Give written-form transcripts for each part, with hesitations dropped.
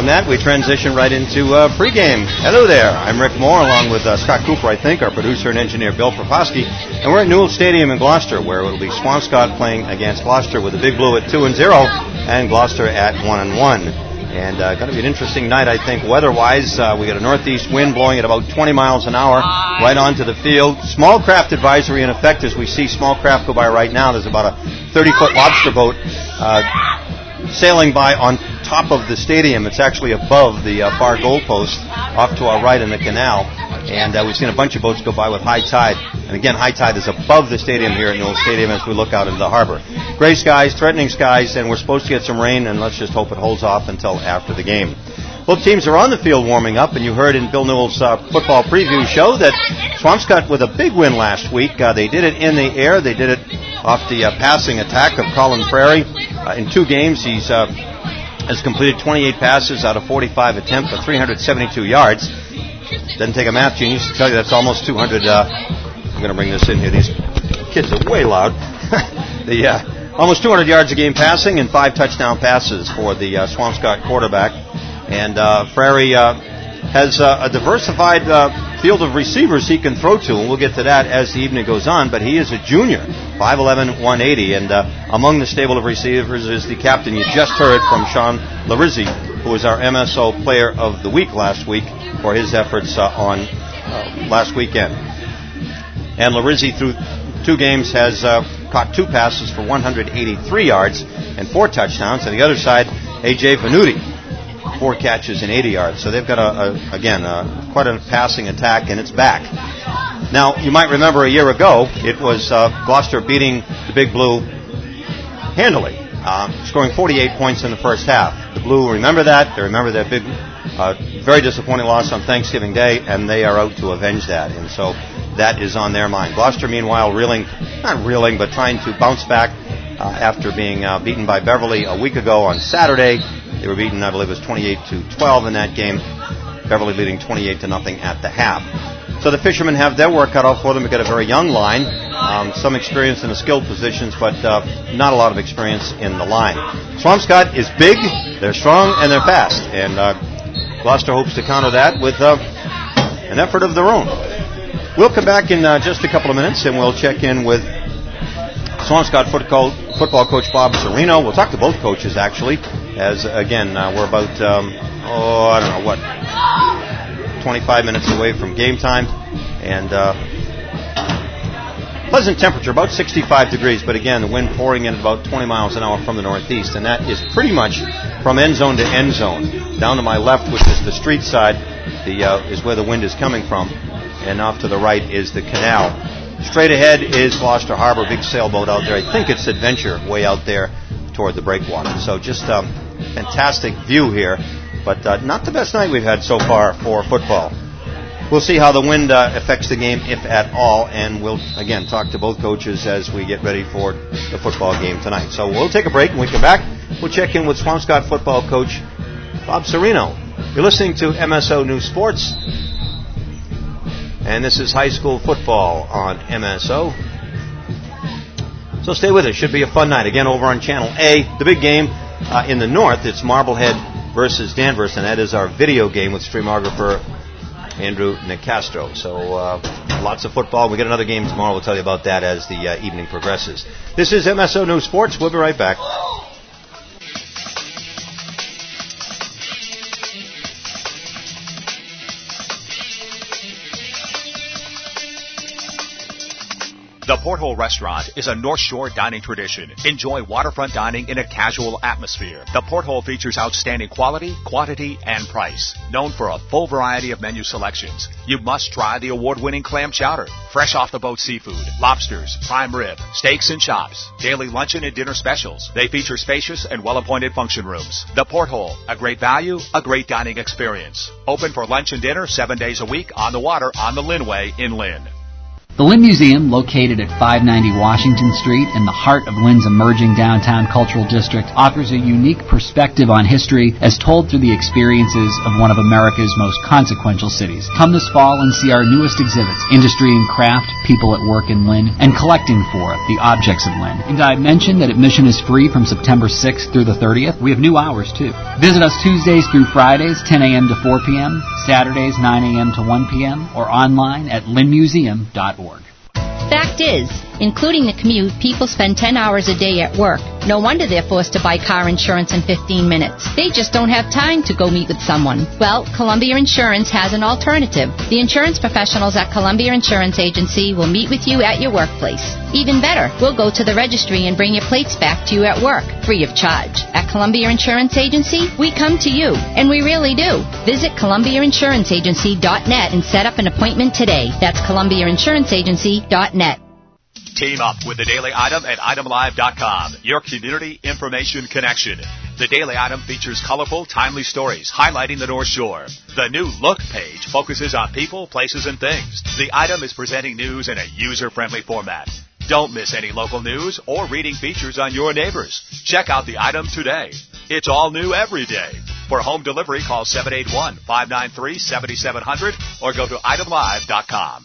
From that, we transition right into pregame. Hello there. I'm Rick Moore, along with Scott Cooper, I think, our producer and engineer Bill Profoski. And we're at Newell Stadium in Gloucester, where it'll be Swampscott playing against Gloucester with the Big Blue at 2-0 and Gloucester at 1-1. And going to be an interesting night, I think, weather-wise. We got a northeast wind blowing at about 20 miles an hour right onto the field. Small craft advisory in effect as we see small craft go by right now. There's about a 30-foot lobster boat sailing by on top of the stadium. It's actually above the far goalpost off to our right in the canal. And we've seen a bunch of boats go by with high tide. And again, high tide is above the stadium here at Newell Stadium as we look out into the harbor. Gray skies, threatening skies, and we're supposed to get some rain, and let's just hope it holds off until after the game. Both teams are on the field warming up, and you heard in Bill Newell's football preview show that Swampscott with a big win last week. They did it in the air. They did it off the passing attack of Colin Frary. In 2 games, he's has completed 28 passes out of 45 attempts for 372 yards. Doesn't take a math genius to tell you that's almost 200. I'm going to bring this in here. These kids are way loud. Almost 200 yards a game passing and 5 touchdown passes for the Swampscott quarterback. And Frary has a diversified field of receivers he can throw to, and we'll get to that as the evening goes on. But he is a junior, 5'11", 180, and among the stable of receivers is the captain you just heard from, Sean Larizzi, who was our MSO Player of the Week last week for his efforts on last weekend. And Larizzi, through 2 games, has caught 2 passes for 183 yards and 4 touchdowns. On the other side, A.J. Venuti, 4 catches and 80 yards. So they've got, quite a passing attack, and it's back. Now, you might remember a year ago, it was Gloucester beating the Big Blue handily, scoring 48 points in the first half. The Blue remember that. They remember that big, very disappointing loss on Thanksgiving Day, and they are out to avenge that. And so that is on their mind. Gloucester, meanwhile, but trying to bounce back after being beaten by Beverly a week ago on Saturday. They were beaten, I believe it was 28-12 in that game. Beverly leading 28-0 at the half. So the Fishermen have their work cut off for them. They've got a very young line, some experience in the skilled positions, but not a lot of experience in the line. Swampscott is big, they're strong, and they're fast. And Gloucester hopes to counter that with an effort of their own. We'll come back in just a couple of minutes, and we'll check in with Swampscott football coach Bob Serino. We'll talk to both coaches, actually, as, again, we're about, 25 minutes away from game time. And pleasant temperature, about 65 degrees, but again, the wind pouring in at about 20 miles an hour from the northeast. And that is pretty much from end zone to end zone. Down to my left, which is the street side, is where the wind is coming from. And off to the right is the canal. Straight ahead is Gloucester Harbor, big sailboat out there. I think it's Adventure, way out there toward the breakwater. So just a fantastic view here, but not the best night we've had so far for football. We'll see how the wind affects the game, if at all, and we'll, again, talk to both coaches as we get ready for the football game tonight. So we'll take a break. When we come back, we'll check in with Swampscott football coach Bob Serino. You're listening to MSO News Sports, and this is high school football on MSO. So stay with us. Should be a fun night. Again, over on Channel A, the big game in the north, it's Marblehead versus Danvers, and that is our video game with streamographer Andrew Nicastro. So lots of football. We got another game tomorrow. We'll tell you about that as the evening progresses. This is MSO News Sports. We'll be right back. The Porthole Restaurant is a North Shore dining tradition. Enjoy waterfront dining in a casual atmosphere. The Porthole features outstanding quality, quantity, and price. Known for a full variety of menu selections, you must try the award-winning clam chowder, fresh off-the-boat seafood, lobsters, prime rib, steaks and chops, daily luncheon and dinner specials. They feature spacious and well-appointed function rooms. The Porthole, a great value, a great dining experience. Open for lunch and dinner 7 days a week on the water on the Linway in Lynn. The Lynn Museum, located at 590 Washington Street in the heart of Lynn's emerging downtown cultural district, offers a unique perspective on history as told through the experiences of one of America's most consequential cities. Come this fall and see our newest exhibits, Industry and Craft, People at Work in Lynn, and Collecting for The Objects of Lynn. And I mentioned that admission is free from September 6th through the 30th. We have new hours, too. Visit us Tuesdays through Fridays, 10 a.m. to 4 p.m., Saturdays, 9 a.m. to 1 p.m., or online at lynnmuseum.org. Fact is, including the commute, people spend 10 hours a day at work. No wonder they're forced to buy car insurance in 15 minutes. They just don't have time to go meet with someone. Well, Columbia Insurance has an alternative. The insurance professionals at Columbia Insurance Agency will meet with you at your workplace. Even better, we'll go to the registry and bring your plates back to you at work, free of charge. At Columbia Insurance Agency, we come to you, and we really do. Visit ColumbiaInsuranceAgency.net and set up an appointment today. That's ColumbiaInsuranceAgency.net. Team up with The Daily Item at itemlive.com, your community information connection. The Daily Item features colorful, timely stories highlighting the North Shore. The new Look page focuses on people, places, and things. The Item is presenting news in a user-friendly format. Don't miss any local news or reading features on your neighbors. Check out The Item today. It's all new every day. For home delivery, call 781-593-7700 or go to itemlive.com.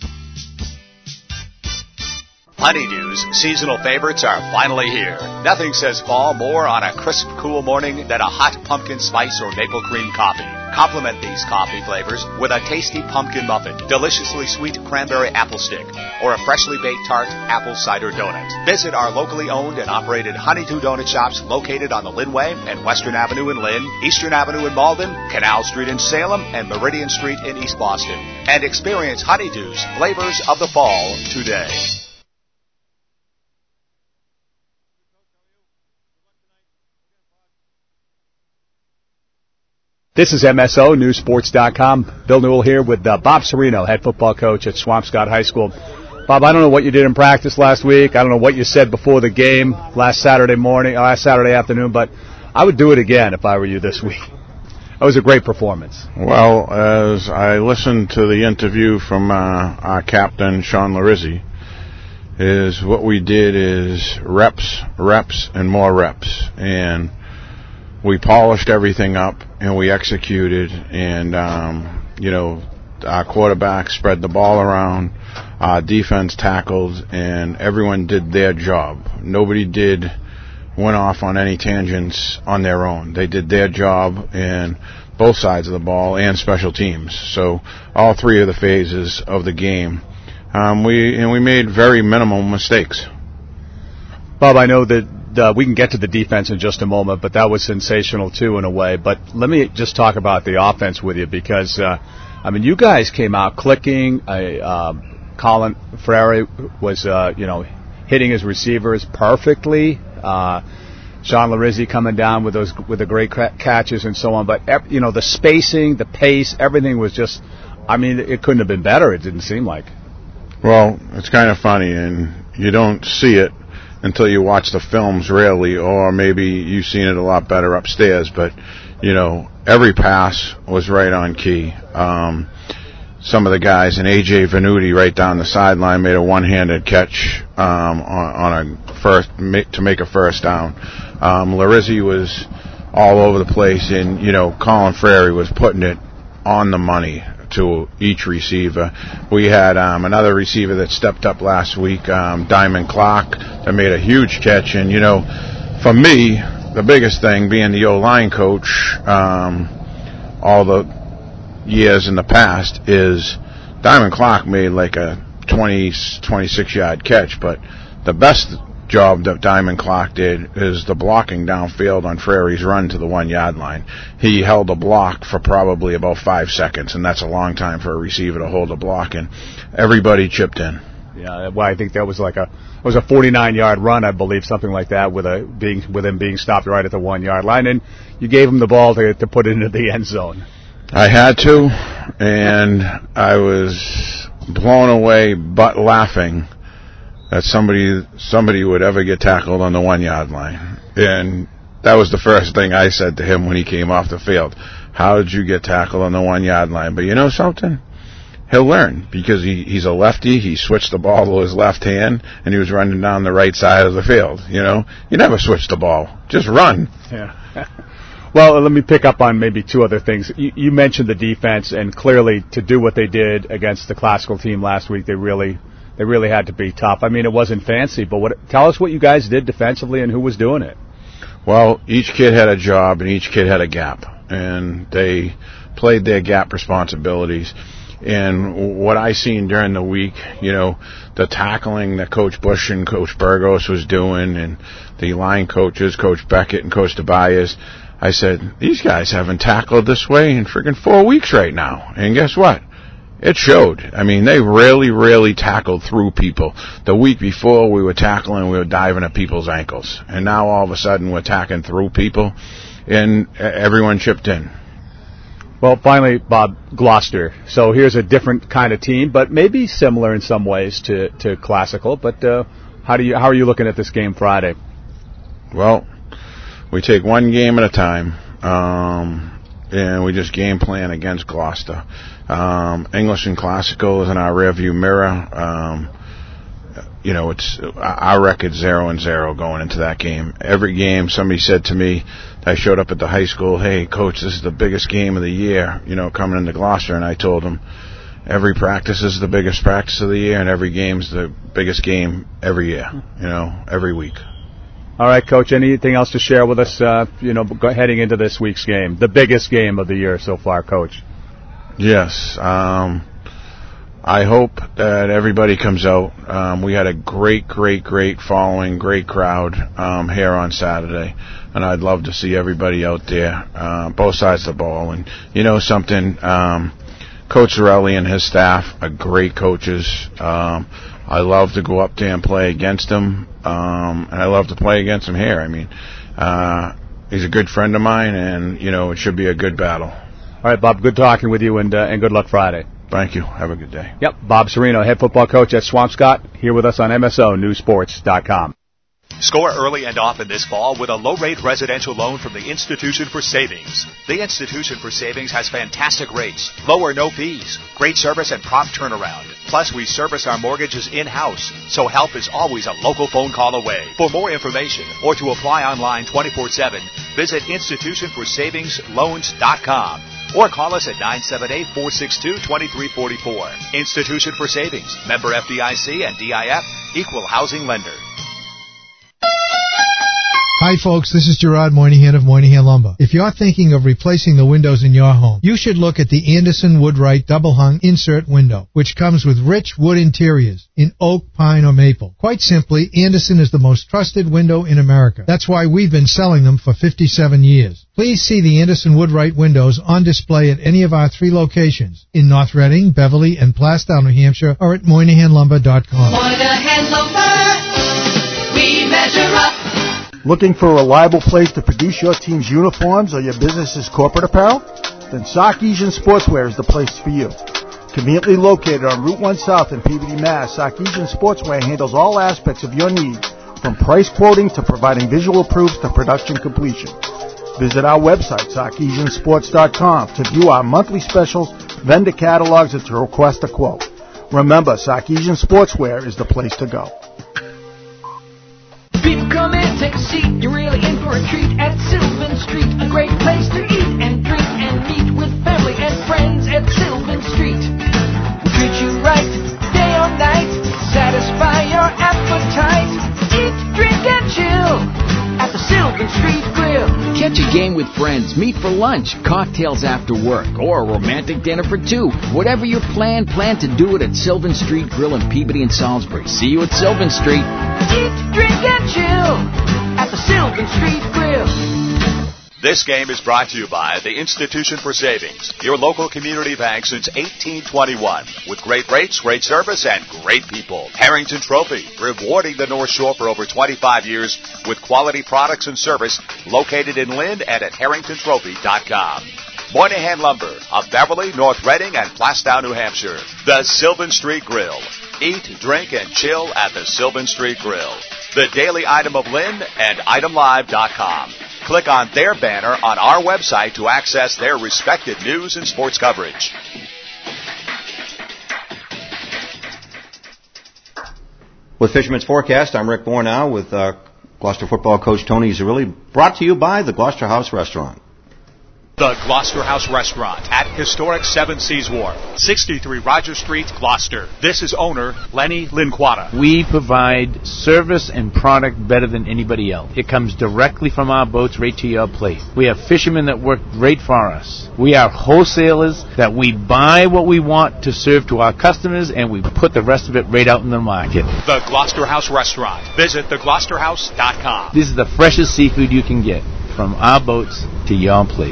Honeydew's seasonal favorites are finally here. Nothing says fall more on a crisp, cool morning than a hot pumpkin spice or maple cream coffee. Complement these coffee flavors with a tasty pumpkin muffin, deliciously sweet cranberry apple stick, or a freshly baked tart apple cider donut. Visit our locally owned and operated Honeydew Donut Shops located on the Linway and Western Avenue in Lynn, Eastern Avenue in Malden, Canal Street in Salem, and Meridian Street in East Boston. And experience Honeydew's flavors of the fall today. This is MSO, newsports.com. Bill Newell here with Bob Serino, head football coach at Swampscott High School. Bob, I don't know what you did in practice last week. I don't know what you said before the game last Saturday afternoon, but I would do it again if I were you this week. That was a great performance. Well, as I listened to the interview from our captain, Sean Larizzi, is what we did is reps, and more reps. And we polished everything up, and we executed, and, our quarterback spread the ball around, our defense tackled, and everyone did their job. Nobody went off on any tangents on their own. They did their job in both sides of the ball and special teams. So all three of the phases of the game, we made very minimal mistakes. Bob, I know that we can get to the defense in just a moment, but that was sensational, too, in a way. But let me just talk about the offense with you because, you guys came out clicking. Colin Frary was, hitting his receivers perfectly. Sean Larizzi coming down with the great catches and so on. But, the spacing, the pace, everything was just, it couldn't have been better, it didn't seem like. Well, it's kind of funny, and you don't see it until you watch the films, rarely, or maybe you've seen it a lot better upstairs. But, every pass was right on key. Some of the guys, and A.J. Venuti right down the sideline made a one-handed catch on a first to make a first down. Larizzi was all over the place, and, Colin Frary was putting it on the money to each receiver. We had another receiver that stepped up last week, Diamond Clark, that made a huge catch. And, for me, the biggest thing, being the O-line coach all the years in the past, is Diamond Clark made like a 26-yard catch, but the best job that Diamond Clark did is the blocking downfield on Frary's run to the 1-yard line. He held a block for probably about 5 seconds, and that's a long time for a receiver to hold a block, and everybody chipped in. Yeah, well, I think that was a 49-yard run, I believe, something like that, with him being stopped right at the 1-yard line, and you gave him the ball to put it into the end zone. I had to, and I was blown away but laughing that somebody would ever get tackled on the 1-yard line. And that was the first thing I said to him when he came off the field. How did you get tackled on the 1-yard line? But you know something? he'll learn, because he's a lefty. He switched the ball to his left hand, and he was running down the right side of the field. You never switch the ball. Just run. Yeah. Well, let me pick up on maybe two other things. You mentioned the defense, and clearly to do what they did against the Classical team last week, they really had to be tough. I mean, it wasn't fancy, but tell us what you guys did defensively and who was doing it. Well, each kid had a job and each kid had a gap, and they played their gap responsibilities. And what I seen during the week, the tackling that Coach Bush and Coach Burgos was doing, and the line coaches, Coach Beckett and Coach Tobias, I said, these guys haven't tackled this way in friggin' 4 weeks right now. And guess what? It showed. I mean, they really tackled through people. The week before, we were tackling, we were diving at people's ankles. And now, all of a sudden, we're tacking through people, and everyone chipped in. Well, finally, Bob, Gloucester. So here's a different kind of team, but maybe similar in some ways to Classical. But how are you looking at this game Friday? Well, we take one game at a time, and we just game plan against Gloucester. English and Classical is in our rearview mirror. It's our record 0-0 going into that game. Every game, somebody said to me, I showed up at the high school, hey, Coach, this is the biggest game of the year, coming into Gloucester. And I told them, every practice is the biggest practice of the year, and every game's the biggest game every year, every week. All right, Coach, anything else to share with us, heading into this week's game, the biggest game of the year so far, Coach? Yes. I hope that everybody comes out. We had a great following, great crowd here on Saturday, and I'd love to see everybody out there, both sides of the ball. And something, Coach Zarelli and his staff are great coaches. I love to go up there and play against him, and I love to play against him here. I mean, he's a good friend of mine, and it should be a good battle. All right, Bob, good talking with you, and good luck Friday. Thank you. Have a good day. Yep, Bob Serino, head football coach at Swampscott, here with us on MSONewsports.com. Score early and often this fall with a low-rate residential loan from the Institution for Savings. The Institution for Savings has fantastic rates, low or no fees, great service, and prompt turnaround. Plus, we service our mortgages in-house, so help is always a local phone call away. For more information or to apply online 24/7, visit institutionforsavingsloans.com or call us at 978-462-2344. Institution for Savings, member FDIC and DIF, equal housing lender. Hi folks, this is Gerard Moynihan of Moynihan Lumber. If you're thinking of replacing the windows in your home, you should look at the Anderson Woodwright Double Hung Insert Window, which comes with rich wood interiors in oak, pine, or maple. Quite simply, Anderson is the most trusted window in America. That's why we've been selling them for 57 years. Please see the Anderson Woodwright windows on display at any of our 3 locations in North Reading, Beverly, and Plastown, New Hampshire, or at MoynihanLumber.com. Moynihan Lumber, we measure up. Looking for a reliable place to produce your team's uniforms or your business's corporate apparel? Then Sarkeesian Sportswear is the place for you. Conveniently located on Route 1 South in Peabody, Mass., Sarkeesian Sportswear handles all aspects of your needs, from price quoting to providing visual proofs to production completion. Visit our website, SarkeesianSports.com, to view our monthly specials, vendor catalogs, and to request a quote. Remember, Sarkeesian Sportswear is the place to go. People come in, take a seat, you're really in for a treat at Sylvan Street. A great place to eat and drink and meet with family and friends at Sylvan Street. We'll treat you right, day or night, satisfy your appetite. Eat, drink, and chill at the Sylvan Street Grill. Catch a game with friends, meet for lunch, cocktails after work, or a romantic dinner for 2. Whatever your plan to do it at Sylvan Street Grill in Peabody and Salisbury. See you at Sylvan Street. Eat, drink, and chill at the Sylvan Street Grill. This game is brought to you by the Institution for Savings, your local community bank since 1821, with great rates, great service, and great people. Harrington Trophy, rewarding the North Shore for over 25 years with quality products and service, located in Lynn and at harringtontrophy.com. Moynihan Lumber of Beverly, North Reading, and Plastown, New Hampshire. The Sylvan Street Grill. Eat, drink, and chill at the Sylvan Street Grill. The Daily Item of Lynn and itemlive.com. Click on their banner on our website to access their respective news and sports coverage. With Fisherman's Forecast, I'm Rick Moore now with Gloucester football coach Tony Zerilli, brought to you by the Gloucester House Restaurant. The Gloucester House Restaurant at historic Seven Seas Wharf, 63 Roger Street, Gloucester. This is owner Lenny Linquata. We provide service and product better than anybody else. It comes directly from our boats right to your plate. We have fishermen that work great for us. We are wholesalers that we buy what we want to serve to our customers, and we put the rest of it right out in the market. The Gloucester House Restaurant. Visit thegloucesterhouse.com. This is the freshest seafood you can get from our boats to your plate.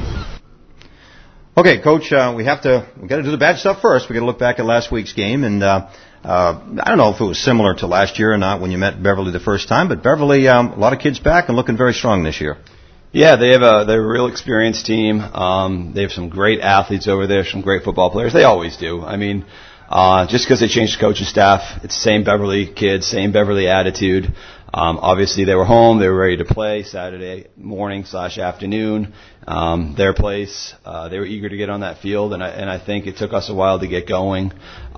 Okay, Coach, we got to do the bad stuff first. We got to look back at last week's game, and I don't know if it was similar to last year or not when you met Beverly the first time, but Beverly, a lot of kids back and looking very strong this year. Yeah, they're a real experienced team. They have some great athletes over there, some great football players. They always do. I mean, just because they changed the coaching staff, it's the same Beverly kids, same Beverly attitude. Obviously, they were home. They were ready to play Saturday morning/afternoon. Their place. They were eager to get on that field, and I think it took us a while to get going.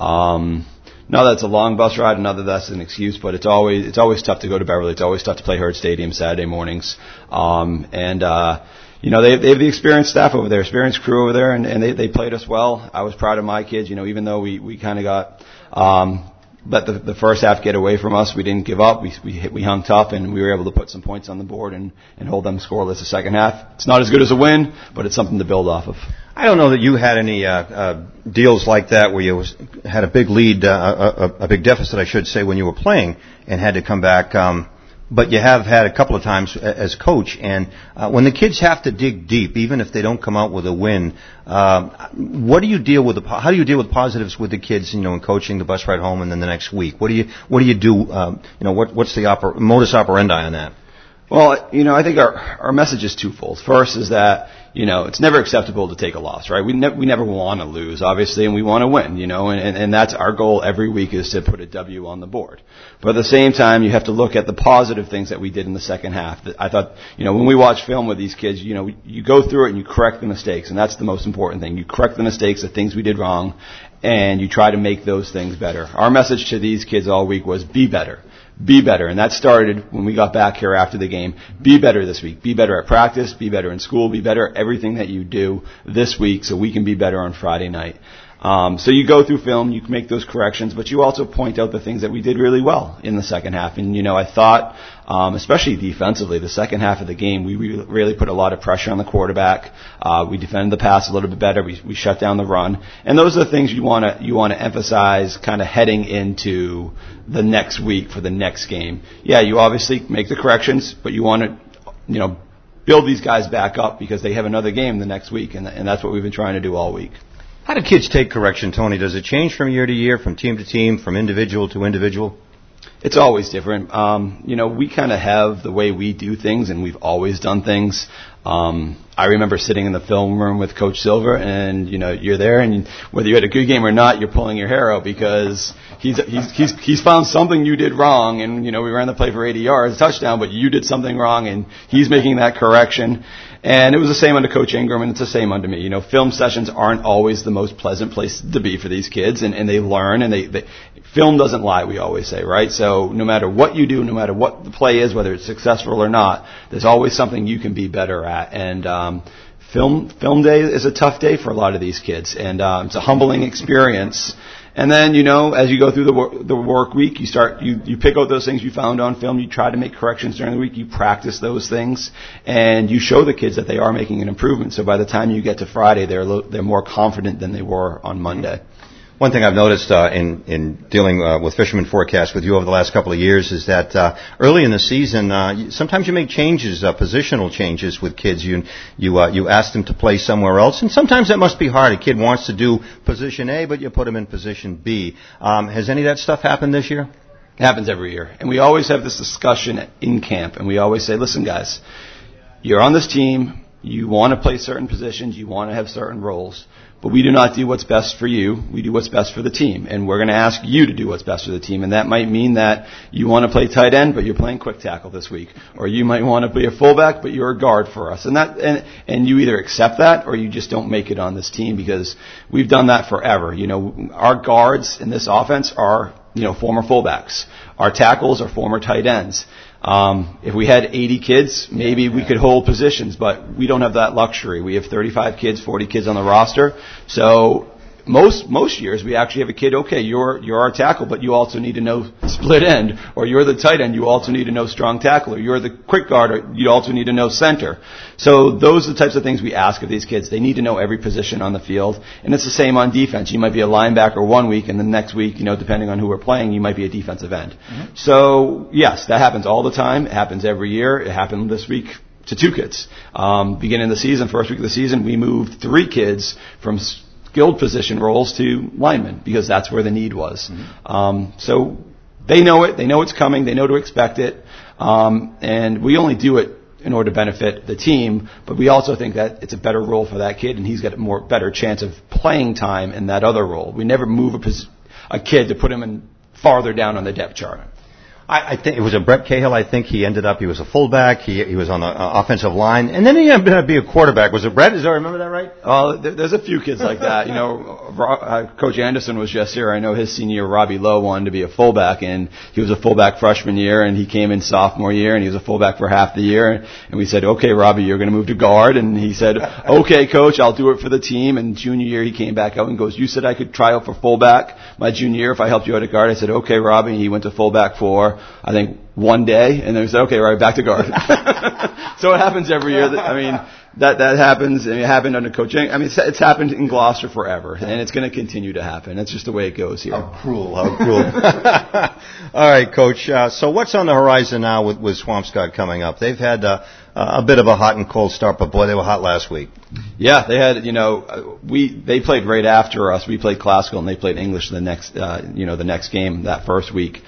Not that it's a long bus ride, not that that's an excuse, but it's always tough to go to Beverly. It's always tough to play Herd Stadium Saturday mornings. You know, they have the experienced staff over there, experienced crew over there, and they played us well. I was proud of my kids. You know, even though we kind of got let the first half get away from us, we didn't give up. We hung tough, and we were able to put some points on the board and hold them scoreless the second half. It's not as good as a win, but it's something to build off of. I don't know that you had any deals like that where you had a big lead, a big deficit, I should say, when you were playing and had to come back. But you have had a couple of times as coach, and when the kids have to dig deep, even if they don't come out with a win, what do you deal with? How do you deal with positives with the kids? You know, in coaching the bus ride home, and then the next week, what do you do? What's the modus operandi on that? Well, you know, I think our message is twofold. First is that, you know, it's never acceptable to take a loss, right? We never want to lose, obviously, and we want to win, you know, and that's our goal every week, is to put a W on the board. But at the same time, you have to look at the positive things that we did in the second half. I thought, you know, when we watch film with these kids, you know, you go through it and you correct the mistakes, and that's the most important thing. You correct the mistakes, the things we did wrong, and you try to make those things better. Our message to these kids all week was be better. Be better. And that started when we got back here after the game. Be better this week. Be better at practice. Be better in school. Be better at everything that you do this week so we can be better on Friday night. So you go through film, you can make those corrections, but you also point out the things that we did really well in the second half. And, you know, I thought, especially defensively, the second half of the game, we really put a lot of pressure on the quarterback. We defended the pass a little bit better. We shut down the run. And those are the things you want to emphasize kind of heading into the next week for the next game. Yeah, you obviously make the corrections, but you want to, you know, build these guys back up because they have another game the next week, and that's what we've been trying to do all week. How do kids take correction, Tony? Does it change from year to year, from team to team, from individual to individual? It's always different. You know, we kind of have the way we do things, and we've always done things. I remember sitting in the film room with Coach Silver, and, you know, you're there, and whether you had a good game or not, you're pulling your hair out because he's found something you did wrong, and, you know, we ran the play for 80 yards, touchdown, but you did something wrong, and he's making that correction. And it was the same under Coach Ingram, and it's the same under me. You know, film sessions aren't always the most pleasant place to be for these kids, and they learn, and film doesn't lie, we always say, right? So no matter what you do, no matter what the play is, whether it's successful or not, there's always something you can be better at. And film day is a tough day for a lot of these kids, and it's a humbling experience. And then, you know, as you go through the work week, you pick out those things you found on film, you try to make corrections during the week, you practice those things, and you show the kids that they are making an improvement. So by the time you get to Friday, they're more confident than they were on Monday. One thing I've noticed in dealing with Fisherman Forecast with you over the last couple of years is that early in the season, sometimes you make changes, positional changes with kids. You ask them to play somewhere else, and sometimes that must be hard. A kid wants to do position A, but you put him in position B. Has any of that stuff happened this year? It happens every year. And we always have this discussion in camp, and we always say, listen, guys, you're on this team. You want to play certain positions. You want to have certain roles. But we do not do what's best for you. We do what's best for the team. And we're going to ask you to do what's best for the team. And that might mean that you want to play tight end, but you're playing quick tackle this week. Or you might want to be a fullback, but you're a guard for us. And you either accept that or you just don't make it on this team, because we've done that forever. You know, our guards in this offense are former fullbacks. Our tackles are former tight ends. If we had 80 kids, maybe we could hold positions, but we don't have that luxury. We have 35 kids, 40 kids on the roster. So most years we actually have a kid, okay, you're our tackle, but you also need to know split end, or you're the tight end, you also need to know strong tackle, or you're the quick guard, or you also need to know center. So those are the types of things we ask of these kids. They need to know every position on the field, and it's the same on defense. You might be a linebacker one week, and the next week, depending on who we're playing, you might be a defensive end. Mm-hmm. So yes, that happens all the time. It happens every year. It happened this week to 2 kids. Beginning of the season, first week of the season, we moved 3 kids from skilled position roles to linemen because that's where the need was. Mm-hmm. So they know it. They know it's coming. They know to expect it. And we only do it in order to benefit the team, but we also think that it's a better role for that kid, and he's got a better chance of playing time in that other role. We never move a kid to put him farther down on the depth chart. I think it was a Brett Cahill. I think he was a fullback. He was on the offensive line, and then he ended up being a quarterback. Was it Brett? I remember that right? There's a few kids like that. Coach Anderson was just here. I know his senior year, Robbie Lowe wanted to be a fullback, and he was a fullback freshman year, and he came in sophomore year, and he was a fullback for half the year. And we said, okay, Robbie, you're going to move to guard. And he said, okay, coach, I'll do it for the team. And junior year, he came back out and goes, you said I could try out for fullback my junior year if I helped you out at guard. I said, okay, Robbie. And he went to fullback for, I think, one day, and then we said, okay, right, back to guard. So it happens every year. That happens, and it happened under coaching. It's happened in Gloucester forever, and it's going to continue to happen. That's just the way it goes here. How cruel. All right, Coach. So what's on the horizon now with Swampscott coming up? They've had a bit of a hot and cold start, but boy, they were hot last week. Yeah, they had, they played right after us. We played classical, and they played English the next game that first week.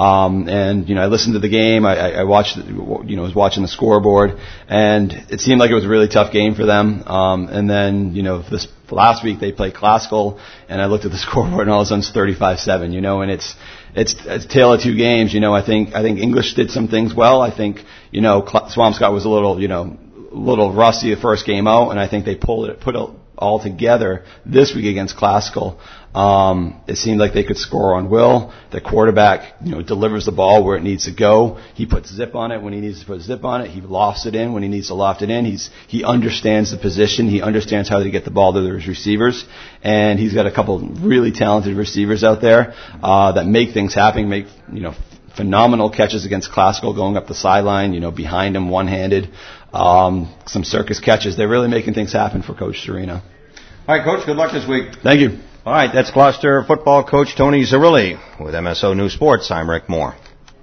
I listened to the game. I watched, was watching the scoreboard, and it seemed like it was a really tough game for them. And then, this last week they played classical, and I looked at the scoreboard, and all of a sudden it's 35-7, and it's a tale of 2 games. I think English did some things well. I think, Swampscott was a little rusty the first game out, and I think they put it all together this week against classical. It seemed like they could score on will. The quarterback, delivers the ball where it needs to go. He puts zip on it when he needs to put zip on it. He lofts it in when he needs to loft it in. He understands the position. He understands how to get the ball to his receivers. And he's got a couple really talented receivers out there, that make things happen, make, phenomenal catches against classical going up the sideline, behind him one-handed. Some circus catches. They're really making things happen for Coach Serena. All right, Coach, good luck this week. Thank you. All right, that's Gloucester football coach Tony Zerilli with MSO News Sports. I'm Rick Moore.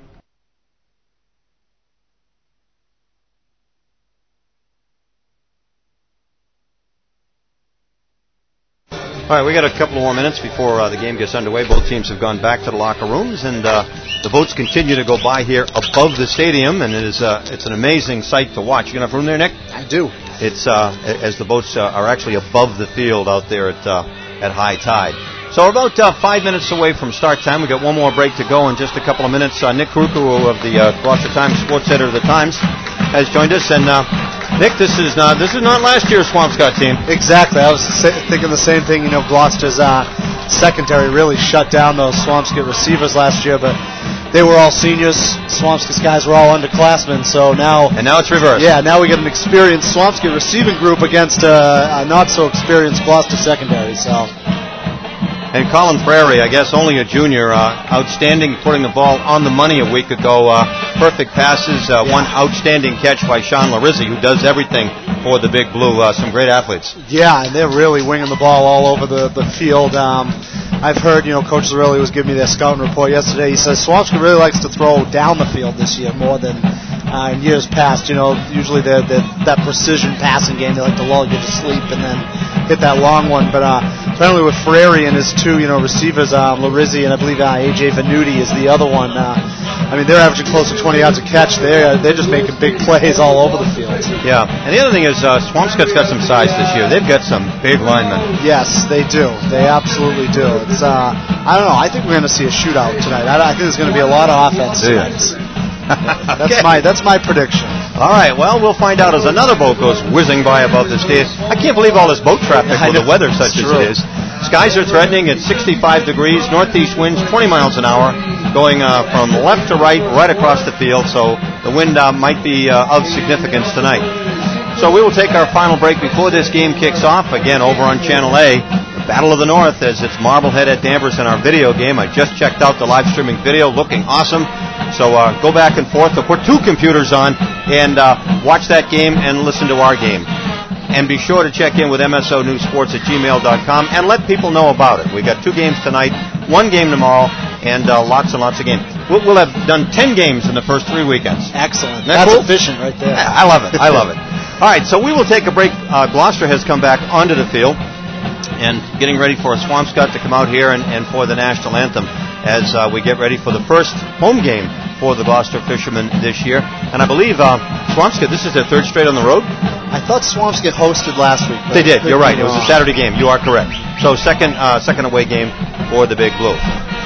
All right, we got a couple more minutes before the game gets underway. Both teams have gone back to the locker rooms, and the boats continue to go by here above the stadium, and it's an amazing sight to watch. You got enough room there, Nick? I do. It's as the boats are actually above the field out there at high tide. So we're about 5 minutes away from start time. We've got one more break to go in just a couple of minutes. Nick Karuku of the Gloucester Times Sports Editor of the Times has joined us, and Nick, this is not last year's Swampscott team. Exactly. I was thinking the same thing. Gloucester's secondary really shut down those Swampscott receivers last year, but they were all seniors. Swampscott guys were all underclassmen, so now... And now it's reversed. Yeah, now we get an experienced Swampscott receiving group against a not-so-experienced Gloucester secondary, so... And Colin Frary, I guess only a junior, outstanding, putting the ball on the money a week ago. Perfect passes, one outstanding catch by Sean Larizzi, who does everything for the Big Blue. Some great athletes. Yeah, and they're really winging the ball all over the field. I've heard, Coach Zerilli was giving me their scouting report yesterday. He says Swampscott really likes to throw down the field this year more than in years past. Usually they're that precision passing game. They like to lull you to sleep and then hit that long one. But apparently with Frary and his 2, receivers, Larizzi and I believe A.J. Venuti is the other one. They're averaging close to 20 yards a catch. They're just making big plays all over the field. Yeah, and the other thing is Swampscott's got some size this year. They've got some big linemen. Yes, they do. They absolutely do. It's I don't know. I think we're going to see a shootout tonight. I think there's going to be a lot of offense tonight. That's my prediction. All right, well, we'll find out as another boat goes whizzing by above the stage. I can't believe all this boat traffic with the weather such as it is. Skies are threatening at 65 degrees, northeast winds 20 miles an hour, going from left to right across the field, so the wind might be of significance tonight. So we will take our final break before this game kicks off, again over on Channel A. The Battle of the North, as it's Marblehead at Danvers in our video game. I just checked out the live streaming video, looking awesome. So go back and forth. We'll put 2 computers on and watch that game and listen to our game. And be sure to check in with msonewsports@gmail.com and let people know about it. We got 2 games tonight, 1 game tomorrow, and lots and lots of games. We'll have done 10 games in the first 3 weekends. Excellent. That's cool? efficient right there. Yeah, I love it. I love it. All right, so we will take a break. Gloucester has come back onto the field and getting ready for Swampscott to come out here and for the national anthem as we get ready for the first home game for the Gloucester Fishermen this year. And I believe Swampscott, this is their 3rd straight on the road? I thought Swampscott hosted last week. They did. You're right. It was a Saturday game. You are correct. So second away game for the Big Blue.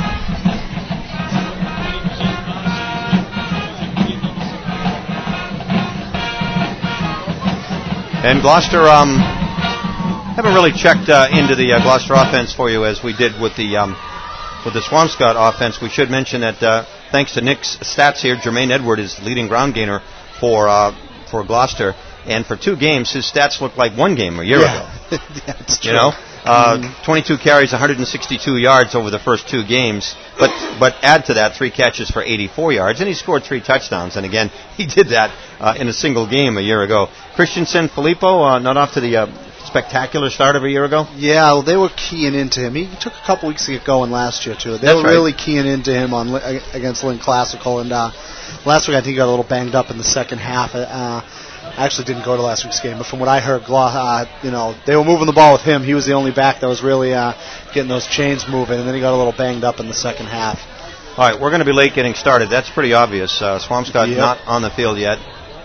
And Gloucester haven't really checked into the Gloucester offense for you as we did with the Swampscott offense. We should mention that thanks to Nick's stats here, Jermaine Edward is the leading ground gainer for Gloucester. And for 2 games, his stats look like 1 game a year ago. That's true. You know, 22 carries, 162 yards over the first 2 games. But add to that 3 catches for 84 yards, and he scored 3 touchdowns. And again, he did that in a single game a year ago. Christensen Filippo, not off to the spectacular start of a year ago. Yeah, well, they were keying into him. He took a couple weeks to get going last year too. They were really keying into him against Lynn Classical, and last week I think he got a little banged up in the second half. I actually didn't go to last week's game, but from what I heard, they were moving the ball with him. He was the only back that was really getting those chains moving, and then he got a little banged up in the second half. All right, we're going to be late getting started. That's pretty obvious. Swampscott not on the field yet.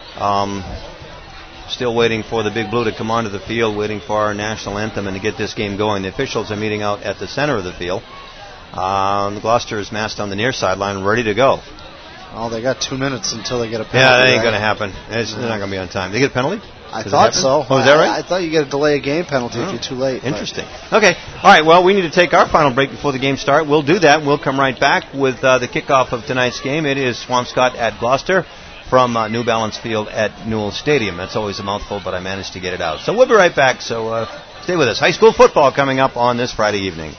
Still waiting for the Big Blue to come onto the field, waiting for our national anthem and to get this game going. The officials are meeting out at the center of the field. Gloucester is massed on the near sideline, ready to go. Oh, they got 2 minutes until they get a penalty. Yeah, that ain't going to happen. They're not going to be on time. They get a penalty? I thought so. Oh, is that right? I thought you get a delay of game penalty if you're too late. Interesting. Okay. All right, well, we need to take our final break before the game starts. We'll do that. We'll come right back with the kickoff of tonight's game. It is Swampscott at Gloucester from New Balance Field at Newell Stadium. That's always a mouthful, but I managed to get it out. So we'll be right back, so stay with us. High school football coming up on this Friday evening.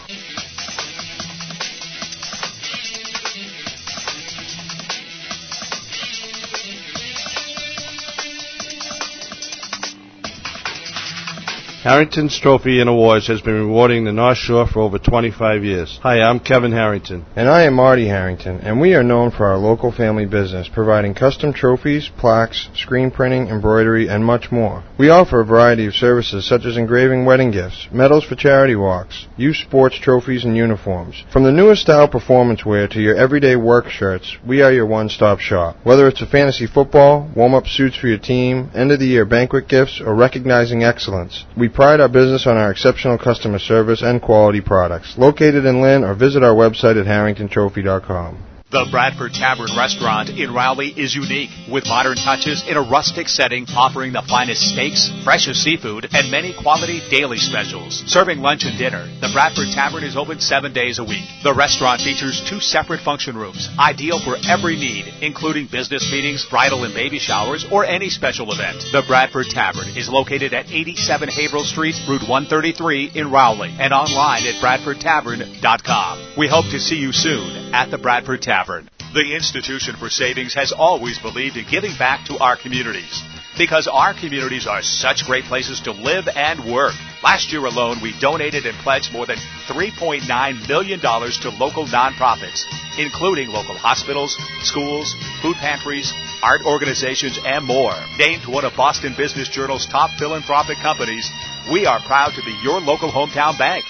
Harrington's Trophy and Awards has been rewarding the North Shore for over 25 years. Hi, I'm Kevin Harrington. And I am Marty Harrington, and we are known for our local family business, providing custom trophies, plaques, screen printing, embroidery, and much more. We offer a variety of services such as engraving wedding gifts, medals for charity walks, youth sports trophies, and uniforms. From the newest style performance wear to your everyday work shirts, we are your one-stop shop. Whether it's a fantasy football, warm-up suits for your team, end-of-the-year banquet gifts, or recognizing excellence, we pride our business on our exceptional customer service and quality products. Located in Lynn, or visit our website at harringtontrophy.com. The Bradford Tavern Restaurant in Rowley is unique, with modern touches in a rustic setting, offering the finest steaks, freshest seafood, and many quality daily specials. Serving lunch and dinner, the Bradford Tavern is open 7 days a week. The restaurant features 2 separate function rooms, ideal for every need, including business meetings, bridal and baby showers, or any special event. The Bradford Tavern is located at 87 Haverhill Street, Route 133 in Rowley, and online at bradfordtavern.com. We hope to see you soon at the Bradford Tavern. The Institution for Savings has always believed in giving back to our communities, because our communities are such great places to live and work. Last year alone, we donated and pledged more than $3.9 million to local nonprofits, including local hospitals, schools, food pantries, art organizations, and more. Named one of Boston Business Journal's top philanthropic companies, we are proud to be your local hometown bank.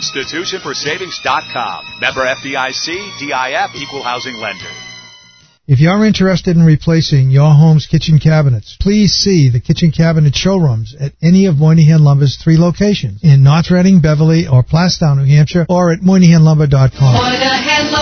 InstitutionForSavings.com. Member FDIC, DIF, Equal Housing Lender. If you're interested in replacing your home's kitchen cabinets, please see the kitchen cabinet showrooms at any of Moynihan Lumber's 3 locations in North Reading, Beverly, or Plastown, New Hampshire, or at MoynihanLumber.com. Moynihan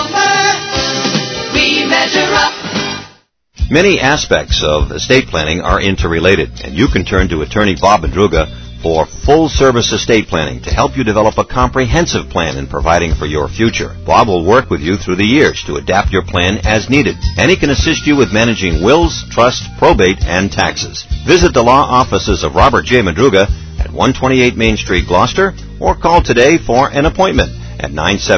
Lumber, we measure up. Many aspects of estate planning are interrelated, and you can turn to attorney Bob Madruga for full-service estate planning to help you develop a comprehensive plan in providing for your future. Bob will work with you through the years to adapt your plan as needed, and he can assist you with managing wills, trust, probate, and taxes. Visit the law offices of Robert J. Madruga at 128 Main Street, Gloucester, or call today for an appointment at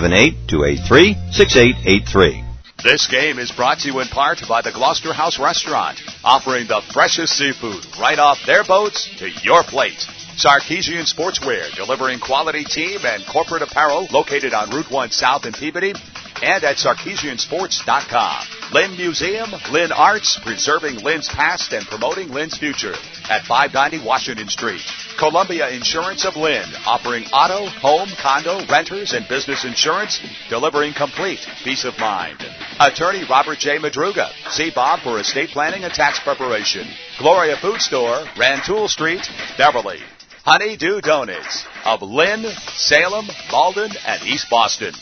978-283-6883. This game is brought to you in part by the Gloucester House Restaurant, offering the freshest seafood right off their boats to your plate. Sarkeesian Sportswear, delivering quality team and corporate apparel, located on Route 1 South in Peabody, and at SarkeesianSports.com. Lynn Museum, Lynn Arts, preserving Lynn's past and promoting Lynn's future at 590 Washington Street. Columbia Insurance of Lynn, offering auto, home, condo, renters, and business insurance, delivering complete peace of mind. Attorney Robert J. Madruga. See Bob for estate planning and tax preparation. Gloria Food Store, Rantoul Street, Beverly. Honeydew Donuts of Lynn, Salem, Malden, and East Boston.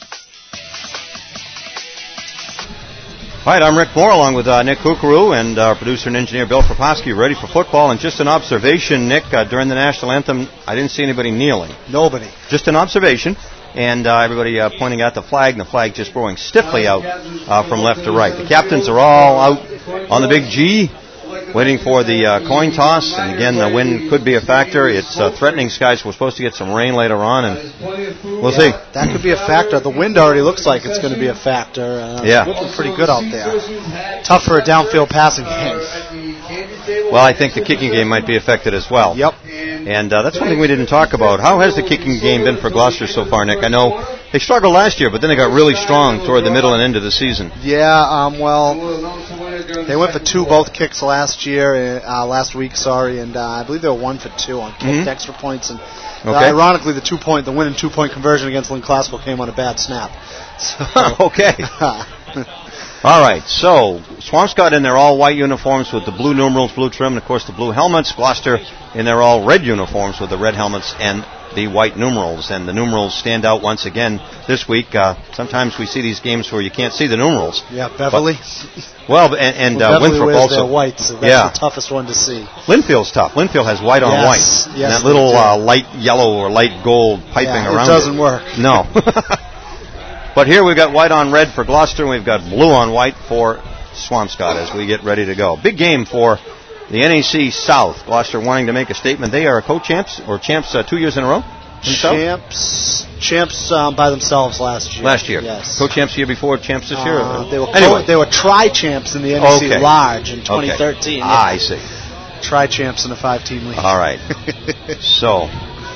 All right, I'm Rick Moore along with Nick Kukuru and our producer and engineer Bill Kroposki, ready for football. And just an observation, Nick, during the national anthem, I didn't see anybody kneeling. Nobody. Just an observation. And everybody pointing at the flag, and the flag just throwing stiffly out from left to right. The captains are all out on the big G, waiting for the coin toss. And again, the wind could be a factor. It's threatening skies. We're supposed to get some rain later on, and we'll see. That could be a factor. The wind already looks like it's going to be a factor. Yeah. It's looking pretty good out there. Tough for a downfield passing game. Well, I think the kicking game might be affected as well. Yep. And that's one thing we didn't talk about. How has the kicking game been for Gloucester so far, Nick? I know they struggled last year, but then they got really strong toward the middle and end of the season. Yeah, well, they went for two both kicks last week, and I believe they were 1 for 2 on kicked extra points. And ironically, the winning 2-point conversion against Lynn Classical came on a bad snap. So. Okay. All right, so Swampscott in their all-white uniforms with the blue numerals, blue trim, and, of course, the blue helmets. Gloucester in their all-red uniforms with the red helmets and the white numerals. And the numerals stand out once again this week. Sometimes we see these games where you can't see the numerals. Yeah, Beverly. Winthrop wears also. Their white, so that's the toughest one to see. Linfield's tough. Linfield has white on white. Yes, and that little light yellow or light gold piping around it. doesn't work. No. But here we've got white on red for Gloucester, and we've got blue on white for Swampscott as we get ready to go. Big game for the NAC South. Gloucester wanting to make a statement. They are co-champs, or champs 2 years in a row? Champs by themselves last year. Yes. Co-champs the year before, champs this year? They were tri-champs in the NAC Large in 2013. I see. Tri-champs in a 5-team league. All right. So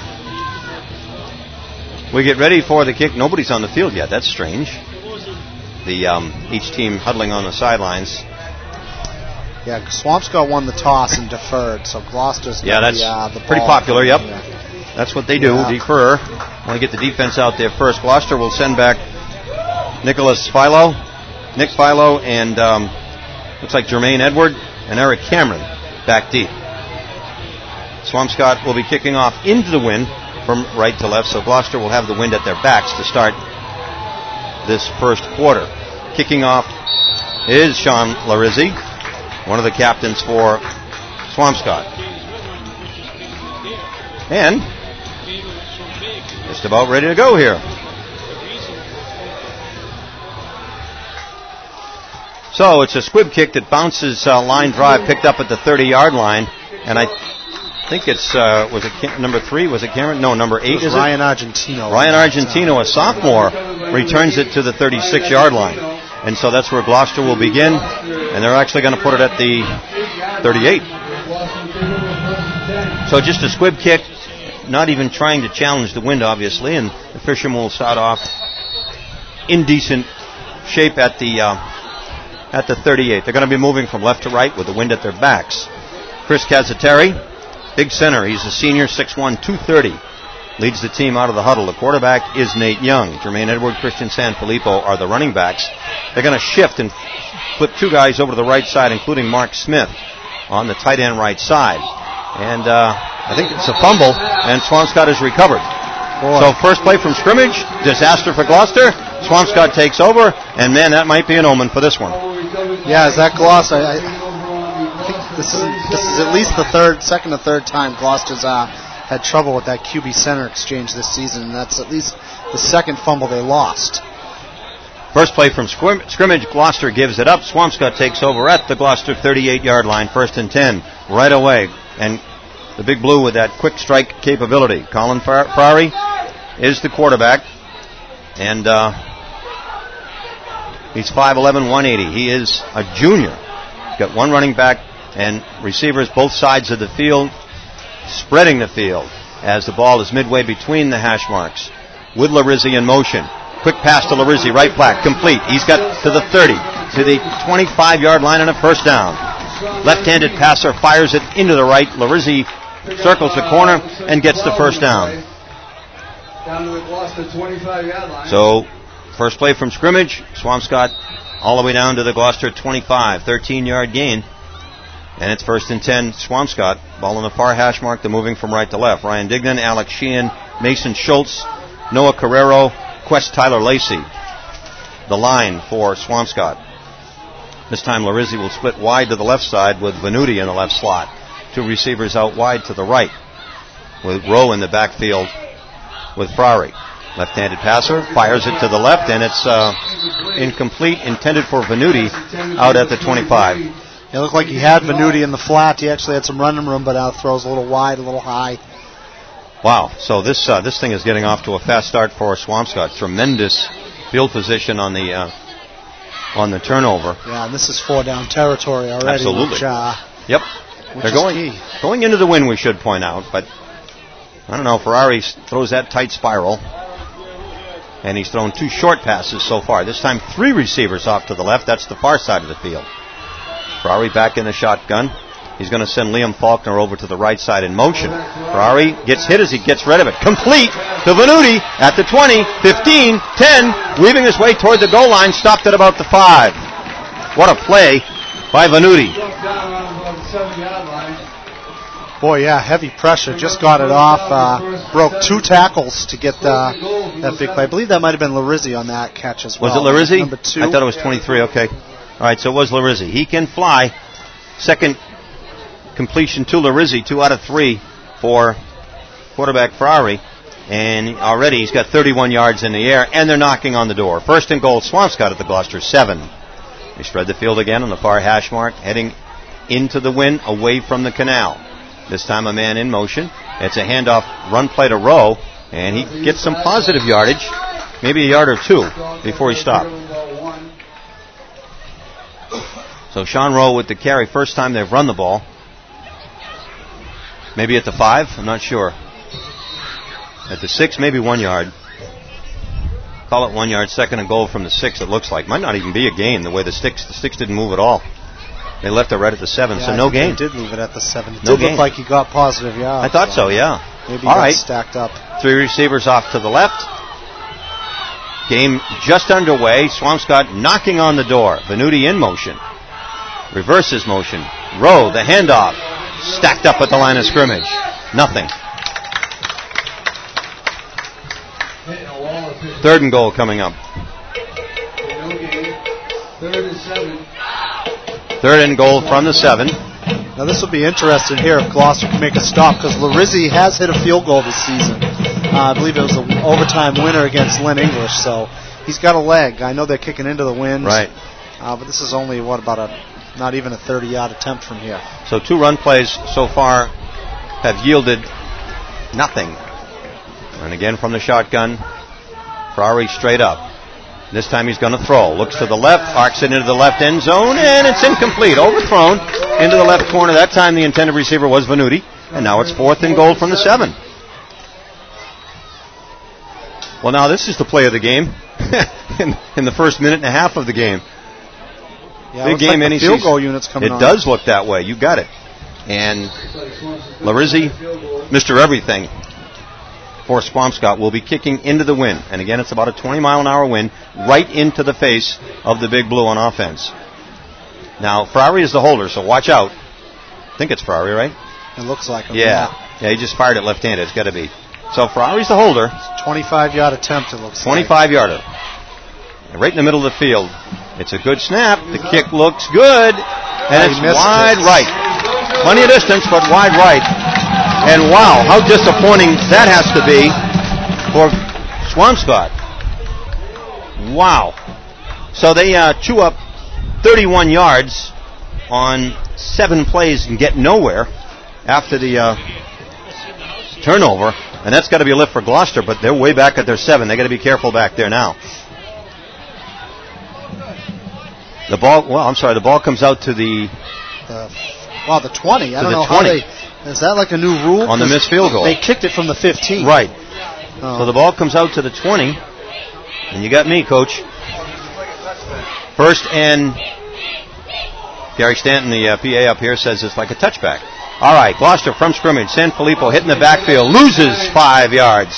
we get ready for the kick. Nobody's on the field yet. That's strange. Each team huddling on the sidelines. Yeah, Swampscott won the toss and deferred, so Gloucester's got that's the pretty ball. Popular, yep. Yeah. That's what they do, defer. Want to get the defense out there first. Gloucester will send back Nick Philo, and looks like Jermaine Edward and Eric Cameron back deep. Swampscott will be kicking off into the wind from right to left, so Gloucester will have the wind at their backs to start this first quarter. Kicking off is Sean Larizzi, one of the captains for Swampscott. And just about ready to go here. So it's a squib kick that bounces line drive, picked up at the 30-yard line, and I think it's was it number 3? Was it Cameron? No, number 8 is Ryan Argentino. Ryan Argentino, a sophomore, returns it to the 36-yard line, and so that's where Gloucester will begin, and they're actually going to put it at the 38. So just a squib kick, not even trying to challenge the wind, obviously, and the Fishermen will start off in decent shape at the 38. They're going to be moving from left to right with the wind at their backs. Chris Cazzateri, big center. He's a senior, 6'1", 230. Leads the team out of the huddle. The quarterback is Nate Young. Jermaine Edward, Christian Sanfilippo are the running backs. They're going to shift and flip 2 guys over to the right side, including Mark Smith on the tight end right side. And I think it's a fumble, and Swampscott has recovered. So first play from scrimmage, disaster for Gloucester. Swampscott takes over, and man, that might be an omen for this one. Yeah, is that Gloucester? I think this is at least the second or third time Gloucester's had trouble with that QB center exchange this season, and that's at least the second fumble they lost. First play from scrimmage, Gloucester gives it up. Swampscott takes over at the Gloucester 38-yard line, 1st and 10, right away. And the Big Blue with that quick strike capability. Colin Ferrari is the quarterback, and he's 5'11", 180. He is a junior. Got one running back and receivers both sides of the field, spreading the field as the ball is midway between the hash marks. With Larizzi in motion. Quick pass to Larizzi, right flat, complete. He's got to the 30, to the 25-yard line and a first down. Left-handed passer fires it into the right. Larizzi circles the corner and gets the first down. Down to the Gloucester 25-yard line. So, first play from scrimmage, Swampscott all the way down to the Gloucester 25, 13-yard gain. And it's 1st and 10, Swampscott. Ball on the far hash mark, they're moving from right to left. Ryan Dignan, Alex Sheehan, Mason Schultz, Noah Carrero, Quest Tyler Lacey. The line for Swampscott. This time Larizzi will split wide to the left side with Venuti in the left slot. Two receivers out wide to the right, with Rowe in the backfield with Frari. Left-handed passer, fires it to the left, and it's incomplete, intended for Venuti out at the 25. It looked like he had Venuti in the flat. He actually had some running room, but throws a little wide, a little high. Wow, so this thing is getting off to a fast start for Swampscott. Tremendous field position on the turnover. Yeah, and this is 4-down territory already. Absolutely. Which, yep. They're going into the wind, we should point out, but I don't know. Ferrari throws that tight spiral, and he's thrown 2 short passes so far. This time 3 receivers off to the left. That's the far side of the field. Ferrari back in the shotgun. He's going to send Liam Faulkner over to the right side in motion. Ferrari gets hit as he gets rid of it. Complete to Venuti at the 20, 15, 10, weaving his way toward the goal line, stopped at about the 5. What a play by Venuti. Boy, yeah, heavy pressure. Just got it off. Broke 2 tackles to get that big play. I believe that might have been Larizzi on that catch as well. Was it Larizzi? Number 2. I thought it was 23. Okay. All right, so it was Larizzi. He can fly. Second completion to Larizzi, 2 out of 3 for quarterback Ferrari. And already he's got 31 yards in the air, and they're knocking on the door. 1st and goal, Swampscott at the Gloucester 7. They spread the field again on the far hash mark, heading into the wind, away from the canal. This time a man in motion. It's a handoff run play to Rowe, and he gets some positive yardage, maybe a yard or 2 before he stopped. So Sean Rowe with the carry, first time they've run the ball. Maybe at the 5, I'm not sure. At the 6, maybe 1 yard. Call it 1 yard, 2nd and goal from the 6, it looks like. Might not even be a gain, the way the sticks didn't move at all. They left it right at the 7, so no gain. They did leave it at the 7. It no did gain. Look like he got positive yards. I thought so, yeah. Maybe all he right. got stacked up. 3 receivers off to the left. Game just underway. Swampscott knocking on the door. Venuti in motion. Reverses motion. Rowe, the handoff. Stacked up at the line of scrimmage. Nothing. 3rd and goal coming up. 3rd and 7. 3rd and goal from the 7. Now this will be interesting here if Gloucester can make a stop, because Larizzi has hit a field goal this season. I believe it was an overtime winner against Lynn English, so he's got a leg. I know they're kicking into the wind. Right. But this is only, not even a 30-yard attempt from here. So 2 run plays so far have yielded nothing. And again from the shotgun, Ferrari straight up. This time he's going to throw. Looks to the left, arcs it into the left end zone, and it's incomplete. Overthrown into the left corner. That time the intended receiver was Venuti. And now it's 4th and goal from the 7. Well, now this is the play of the game in the first minute and a half of the game. Yeah, big game, like the field goal units coming on. It does look that way. You got it. And Larizzi, Mr. Everything for Swampscott, will be kicking into the wind. And again, it's about a 20-mile-an-hour wind right into the face of the Big Blue on offense. Now, Ferrari is the holder, so watch out. I think it's Ferrari, right? It looks like him. Yeah, he just fired it left-handed. It's got to be. So Ferrari's the holder. 25-yard attempt, it looks like. 25-yarder. Right in the middle of the field. It's a good snap. The kick looks good. And it's wide right. Plenty of distance, but wide right. And wow, how disappointing that has to be for Swampscott. Wow. So they chew up 31 yards on 7 plays and get nowhere after the turnover. And that's got to be a lift for Gloucester, but they're way back at their 7. They got to be careful back there now. The ball comes out to the... the 20. I don't know 20. how is that like a new rule? On the missed field goal. They kicked it from the 15. Right. So the ball comes out to the 20. And you got me, Coach. First and... Gary Stanton, the PA up here, says it's like a touchback. All right, Gloucester from scrimmage. San Filippo hitting the backfield. Loses 5 yards.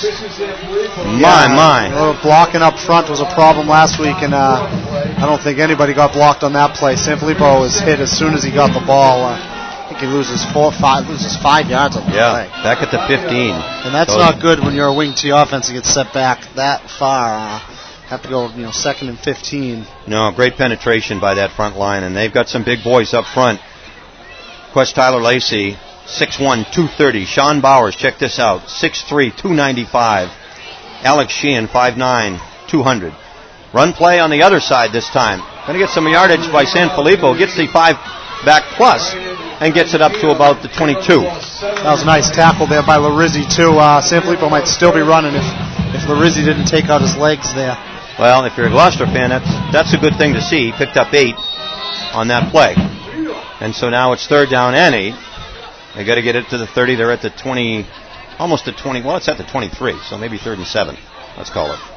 My. Blocking up front was a problem last week, and I don't think anybody got blocked on that play. San Filippo was hit as soon as he got the ball. I think he loses 5 yards on the play. Back at the 15. And that's not good when you're a wing T offense and get set back that far. Have to go, 2nd and 15. No, great penetration by that front line, and they've got some big boys up front. Quest Tyler Lacey, 6'1", 230. Sean Bowers, check this out, 6'3", 295. Alex Sheehan, 5'9", 200. Run play on the other side this time. Going to get some yardage by San Filippo. Gets the 5-back plus and gets it up to about the 22. That was a nice tackle there by Larizzi, too. San Filippo might still be running if Larizzi didn't take out his legs there. Well, if you're a Gloucester fan, that's a good thing to see. He picked up 8 on that play. And so now it's 3rd down and 8. They got to get it to the 30. They're at the 20, almost the 20. Well, it's at the 23, so maybe 3rd and 7. Let's call it.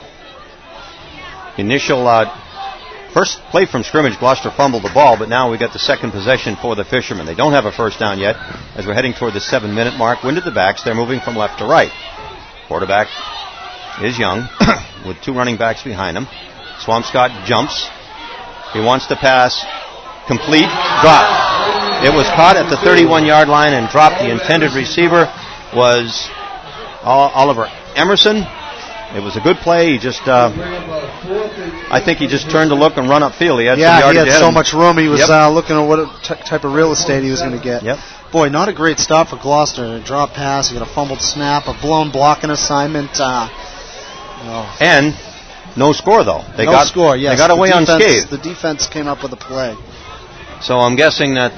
Initial first play from scrimmage, Gloucester fumbled the ball, but now we got the second possession for the Fishermen. They don't have a first down yet as we're heading toward the 7-minute mark. Wind at the backs. They're moving from left to right. Quarterback is Young with 2 running backs behind him. Swampscott jumps. He wants to pass. Complete. Drop. It was caught at the 31-yard line and dropped. The intended receiver was Oliver Emerson. It was a good play. He just, I think he just turned to look and run upfield. He had some yardage. He had so much room. He was looking at what type of real estate he was going to get. Yep. Boy, not a great start for Gloucester. A drop pass, you got a fumbled snap, a blown blocking assignment. And no score, though. They got away unscathed. The defense came up with a play. So I'm guessing that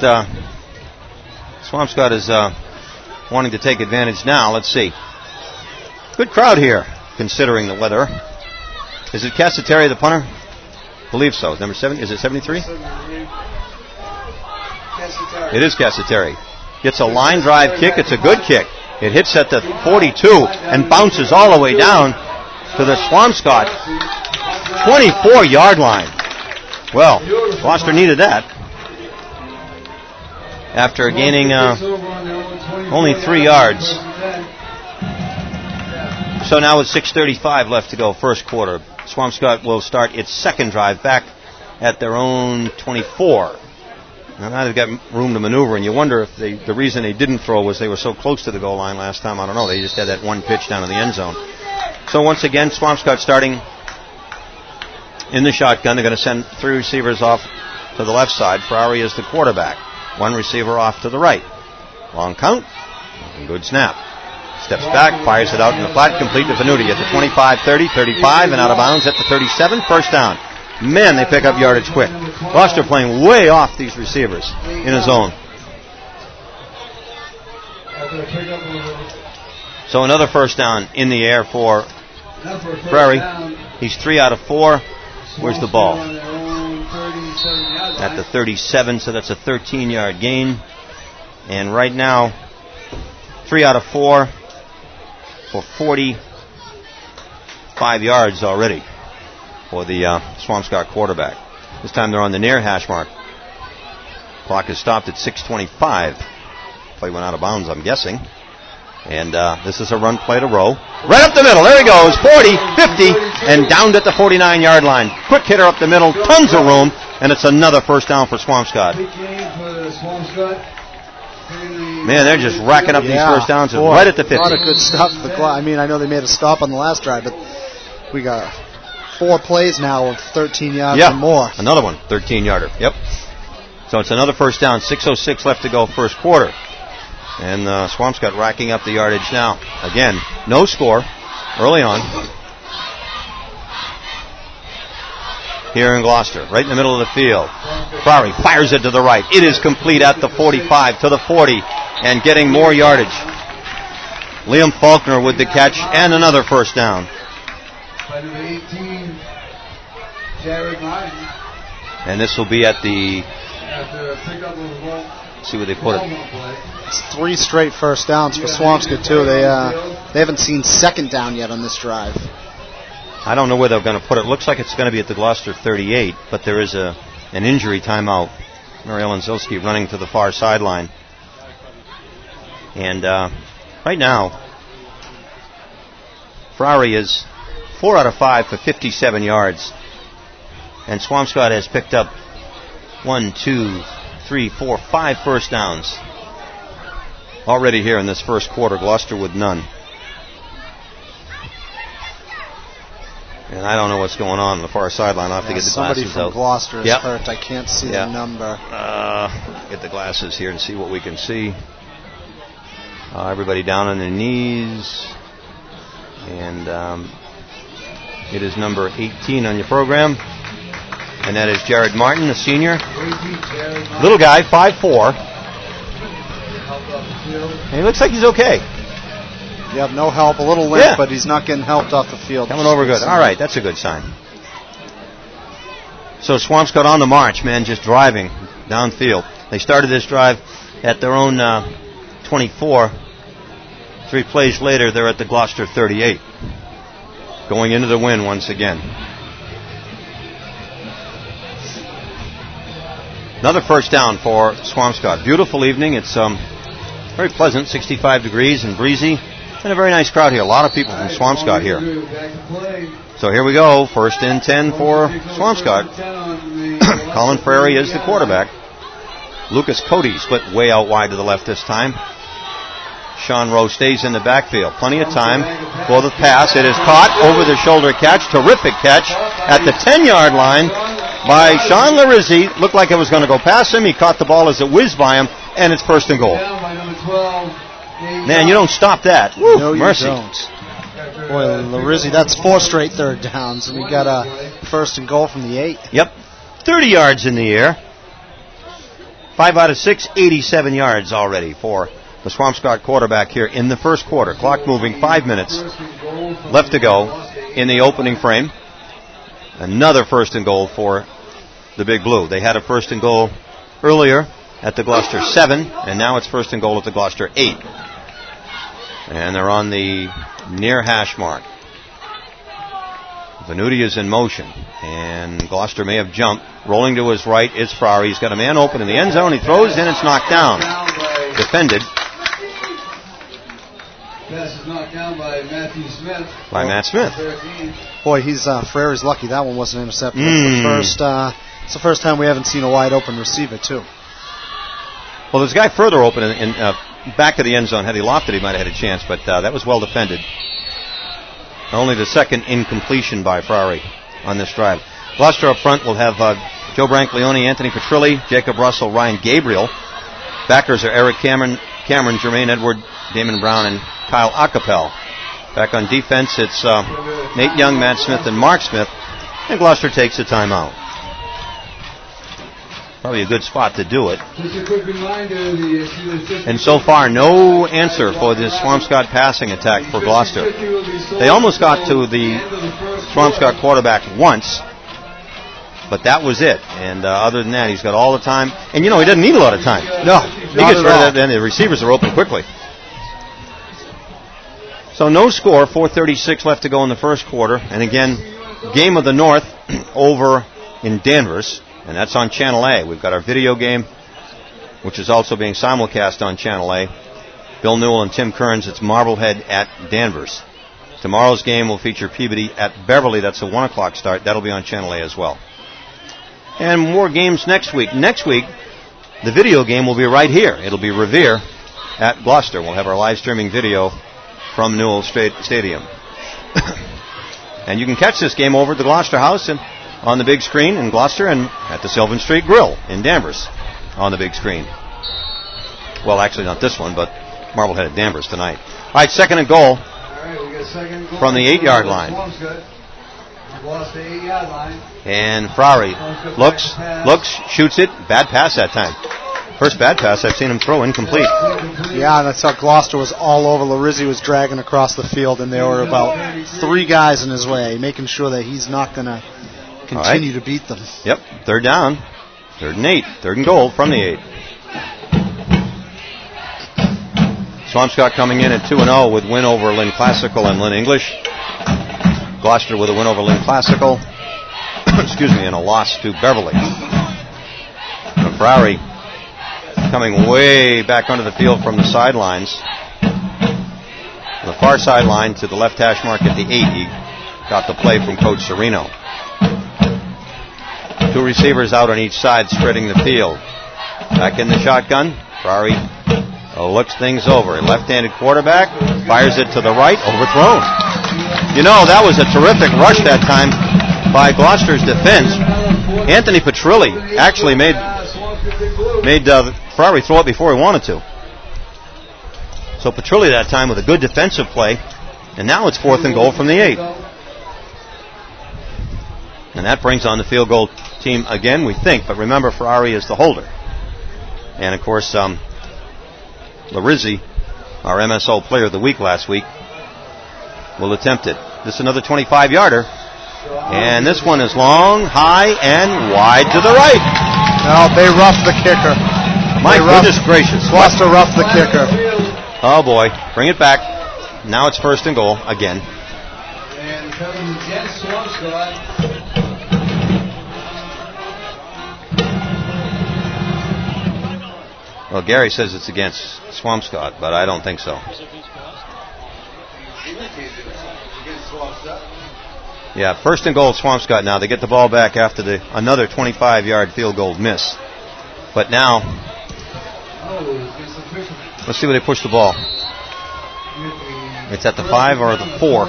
Swampscott is wanting to take advantage now. Let's see. Good crowd here, considering the weather. Is it Cassateri, the punter? Believe so. Number 7. Is it 73? It is Cassateri. Gets a line drive kick. It's a good kick. It hits at the 42 and bounces all the way down to the Swampscott 24-yard line. Well, Gloucester needed that. After gaining only 3 yards. So now with 6:35 left to go, first quarter, Swampscott will start its second drive back at their own 24. Now they've got room to maneuver, and you wonder if the reason they didn't throw was they were so close to the goal line last time. I don't know. They just had that one pitch down in the end zone. So once again, Swampscott starting in the shotgun. They're going to send 3 receivers off to the left side. Ferrari is the quarterback. 1 receiver off to the right. Long count. And good snap. Steps back, fires it out in the flat, complete to Venuti at the 25, 30, 35, and out of bounds at the 37. First down. Man, they pick up yardage quick. Gloucester playing way off these receivers in his zone. So another first down in the air for Prairie. He's 3 out of 4. Where's the ball? At the 37, so that's a 13-yard gain. And right now, 3 out of 4 for 45 yards already for the Swampscott quarterback. This time they're on the near hash mark. Clock is stopped at 6:25. Play went out of bounds, I'm guessing. And this is a run play to Rowe. Right up the middle. There he goes. 40, 50, and downed at the 49-yard line. Quick hitter up the middle. Tons of room. And it's another first down for Swampscott. Man, they're just racking up these first downs right at the 50. A lot of good stuff. I know they made a stop on the last drive, but we got 4 plays now of 13 yards or more. Another one, 13-yarder. Yep. So it's another first down. 6:06 left to go, first quarter. And Swampscott racking up the yardage now. Again, no score early on. Here in Gloucester, right in the middle of the field. Frary fires it to the right. It is complete at the 45 to the 40 and getting more yardage. Liam Faulkner with the catch and another first down. By number 18, Jared Martin. And this will be at the... After a pickup of the ball. See where they put it. It's 3 straight first downs for Swampscott, too. They haven't seen second down yet on this drive. I don't know where they're going to put it. Looks like it's going to be at the Gloucester 38, but there is an injury timeout. Mary Ellen Zilski running to the far sideline. And right now, Frary is 4 out of 5 for 57 yards. And Swampscott has picked up 5 first downs already here in this first quarter. Gloucester with none. And I don't know what's going on the far sideline. I'll have to get the glasses out. Somebody from Gloucester is hurt. I can't see the number. Get the glasses here and see what we can see. Everybody down on their knees. And it is number 18 on your program. And that is Jared Martin, the senior. Little guy, 5'4". And he looks like he's okay. You have no help, a little limp, but he's not getting helped off the field. Coming over good. All right, that's a good sign. So Swampscott on the march, man, just driving downfield. They started this drive at their own 24. 3 plays later, they're at the Gloucester 38. Going into the win once again. Another first down for Swampscott. Beautiful evening. It's very pleasant, 65 degrees and breezy. And a very nice crowd here. A lot of people from Swampscott here. So here we go. 1st and 10 for Swampscott. Colin Frary is the quarterback. Lucas Cody split way out wide to the left this time. Sean Rowe stays in the backfield. Plenty of time for the pass. It is caught. Over the shoulder catch. Terrific catch at the 10-yard line by Sean Larizzi. Looked like it was going to go past him. He caught the ball as it whizzed by him. And it's 1st and goal. Man, you don't stop that. Woo, no, mercy. You don't. Boy, Larizzi, that's 4 straight third downs. And we got a 1st and goal from the 8. Yep. 30 yards in the air. 5 out of 6, 87 yards already for the Swampscott quarterback here in the first quarter. Clock moving, 5 minutes left to go in the opening frame. Another 1st and goal for the Big Blue. They had a 1st and goal earlier at the Gloucester 7, and now it's 1st and goal at the Gloucester 8. And they're on the near hash mark. Venuti is in motion, and Gloucester may have jumped. Rolling to his right is Frary. He's got a man open in the end zone. He throws, and it's knocked down. Defended. Pass is knocked down by Matthew Smith. By Matt Smith. Boy, he's Frary's lucky that one wasn't intercepted. It's the first time we haven't seen a wide open receiver, too. Well, there's a guy further open in back of the end zone. Had he lofted, he might have had a chance, but that was well defended. Only the second incompletion by Frary on this drive. Gloucester up front will have Joe Brancaleone, Anthony Petrilli, Jacob Russell, Ryan Gabriel. Backers are Eric Cameron, Jermaine Edward, Damon Brown, and Kyle Acapel. Back on defense, it's Nate Young, Matt Smith, and Mark Smith. And Gloucester takes a timeout. Probably a good spot to do it. Just a quick reminder, and so far, no answer for this Swampscott passing attack for Gloucester. They almost got to the Swampscott quarterback once, but that was it. And other than that, he's got all the time. And, he doesn't need a lot of time. No, he gets rid of that, and the receivers are open quickly. So no score, 4:36 left to go in the first quarter. And again, Game of the North over in Danvers. And that's on Channel A. We've got our video game, which is also being simulcast on Channel A. Bill Newell and Tim Kearns, it's Marblehead at Danvers. Tomorrow's game will feature Peabody at Beverly. That's a 1 o'clock start. That'll be on Channel A as well. And more games next week. Next week, the video game will be right here. It'll be Revere at Gloucester. We'll have our live streaming video from Newell Stadium. And you can catch this game over at the Gloucester House and on the big screen in Gloucester and at the Sylvan Street Grill in Danvers on the big screen. Well, actually not this one, but Marblehead at Danvers tonight. All right, second and goal from the 8-yard line. Lost the 8-yard line. And Frary looks, shoots it. Bad pass that time. First bad pass I've seen him throw incomplete. Yeah, that's how Gloucester was all over. Larizzi was dragging across the field, and there were about 3 guys in his way, making sure that he's not going to continue to beat them. Yep, third down. 3rd and 8. 3rd and goal from the 8. Swampscott coming in at 2-0 with win over Lynn Classical and Lynn English. Gloucester with a win over Lynn Classical. And a loss to Beverly. Frary coming way back onto the field from the sidelines. The far sideline to the left hash mark at the 8. He got the play from Coach Sereno. 2 receivers out on each side spreading the field. Back in the shotgun. Frary looks things over. A left-handed quarterback fires it to the right. Overthrown. You know, that was a terrific rush that time by Gloucester's defense. Anthony Petrilli actually made Frary throw it before he wanted to. So Petrilli that time with a good defensive play. And now it's 4th and goal from the 8. And that brings on the field goal team again, we think. But remember, Frary is the holder. And, of course, Larizzi, our MSO player of the week last week, will attempt it. This is another 25-yarder. And this one is long, high, and wide to the right. No, they roughed the kicker. My goodness gracious. Gloucester roughed the kicker. Oh, boy. Bring it back. Now it's 1st and goal again. And coming against Swampscott. Well, Gary says it's against Swampscott, but I don't think so. Yeah, 1st and goal, Swampscott now. They get the ball back after another 25-yard field goal miss. But now, let's see where they push the ball. It's at the 5 or the 4.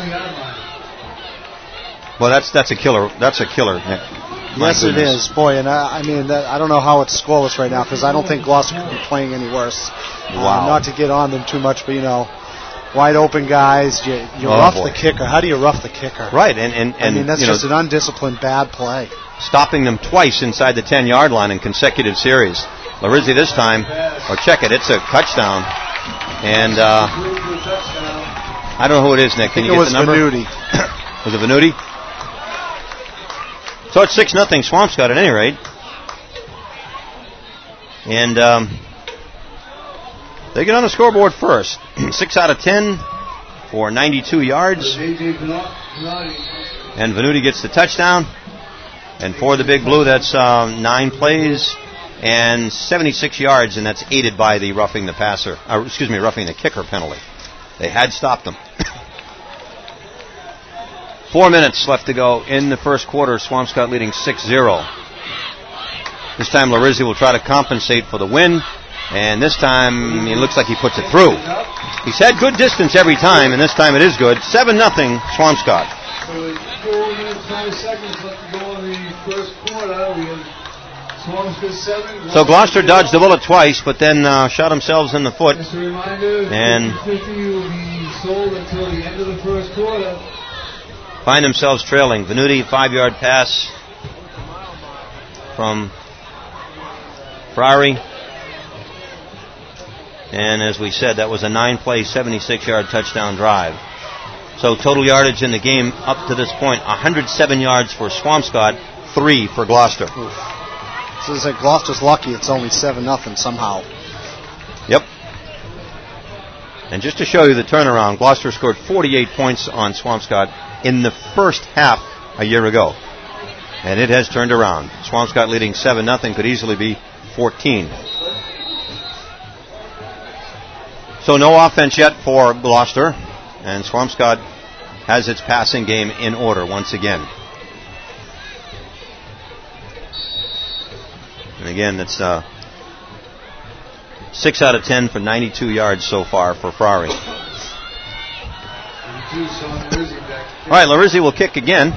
Well, that's a killer. That's a killer, Nick. Yes, it is. Boy, and I don't know how it's scoreless right now because I don't think Gloucester could be playing any worse. Wow. Not to get on them too much, but, wide open guys, you rough the kicker. How do you rough the kicker? Right, and that's just an undisciplined bad play. Stopping them twice inside the 10-yard line in consecutive series. Larizzi this time, check it, it's a touchdown. And I don't know who it is, Nick. Can you get the number? Venuti. Was it Venuti? So it's 6-0 Swampscott at any rate. And they get on the scoreboard first. 6 out of 10 for 92 yards. And Venuti gets the touchdown. And for the Big Blue, that's 9 plays and 76 yards, and that's aided by the roughing the kicker penalty. They had stopped them. 4 minutes left to go in the first quarter. Swampscott leading 6-0. This time Larizzi will try to compensate for the win. And this time, it looks like he puts it through. He's had good distance every time, and this time it is good. 7-0 Swampscott. So with 4 minutes, 5 seconds left to go in the first quarter. We have Swampscott 7. So Gloucester dodged the bullet twice, but then shot themselves in the foot. Just a reminder, and 50 will be sold until the end of the first quarter. Find themselves trailing. Venuti, 5-yard pass from Frary. And as we said, that was a 9-play, 76-yard touchdown drive. So total yardage in the game up to this point, 107 yards for Swampscott, 3 for Gloucester. So it's like Gloucester's lucky it's only 7-0 somehow. Yep. And just to show you the turnaround, Gloucester scored 48 points on Swampscott in the first half a year ago. And it has turned around. Swampscott leading 7-0, could easily be 14. So no offense yet for Gloucester, and Swampscott has its passing game in order once again. And again, it's 6 out of 10 for 92 yards so far for Frary. All right, Larizzi will kick again.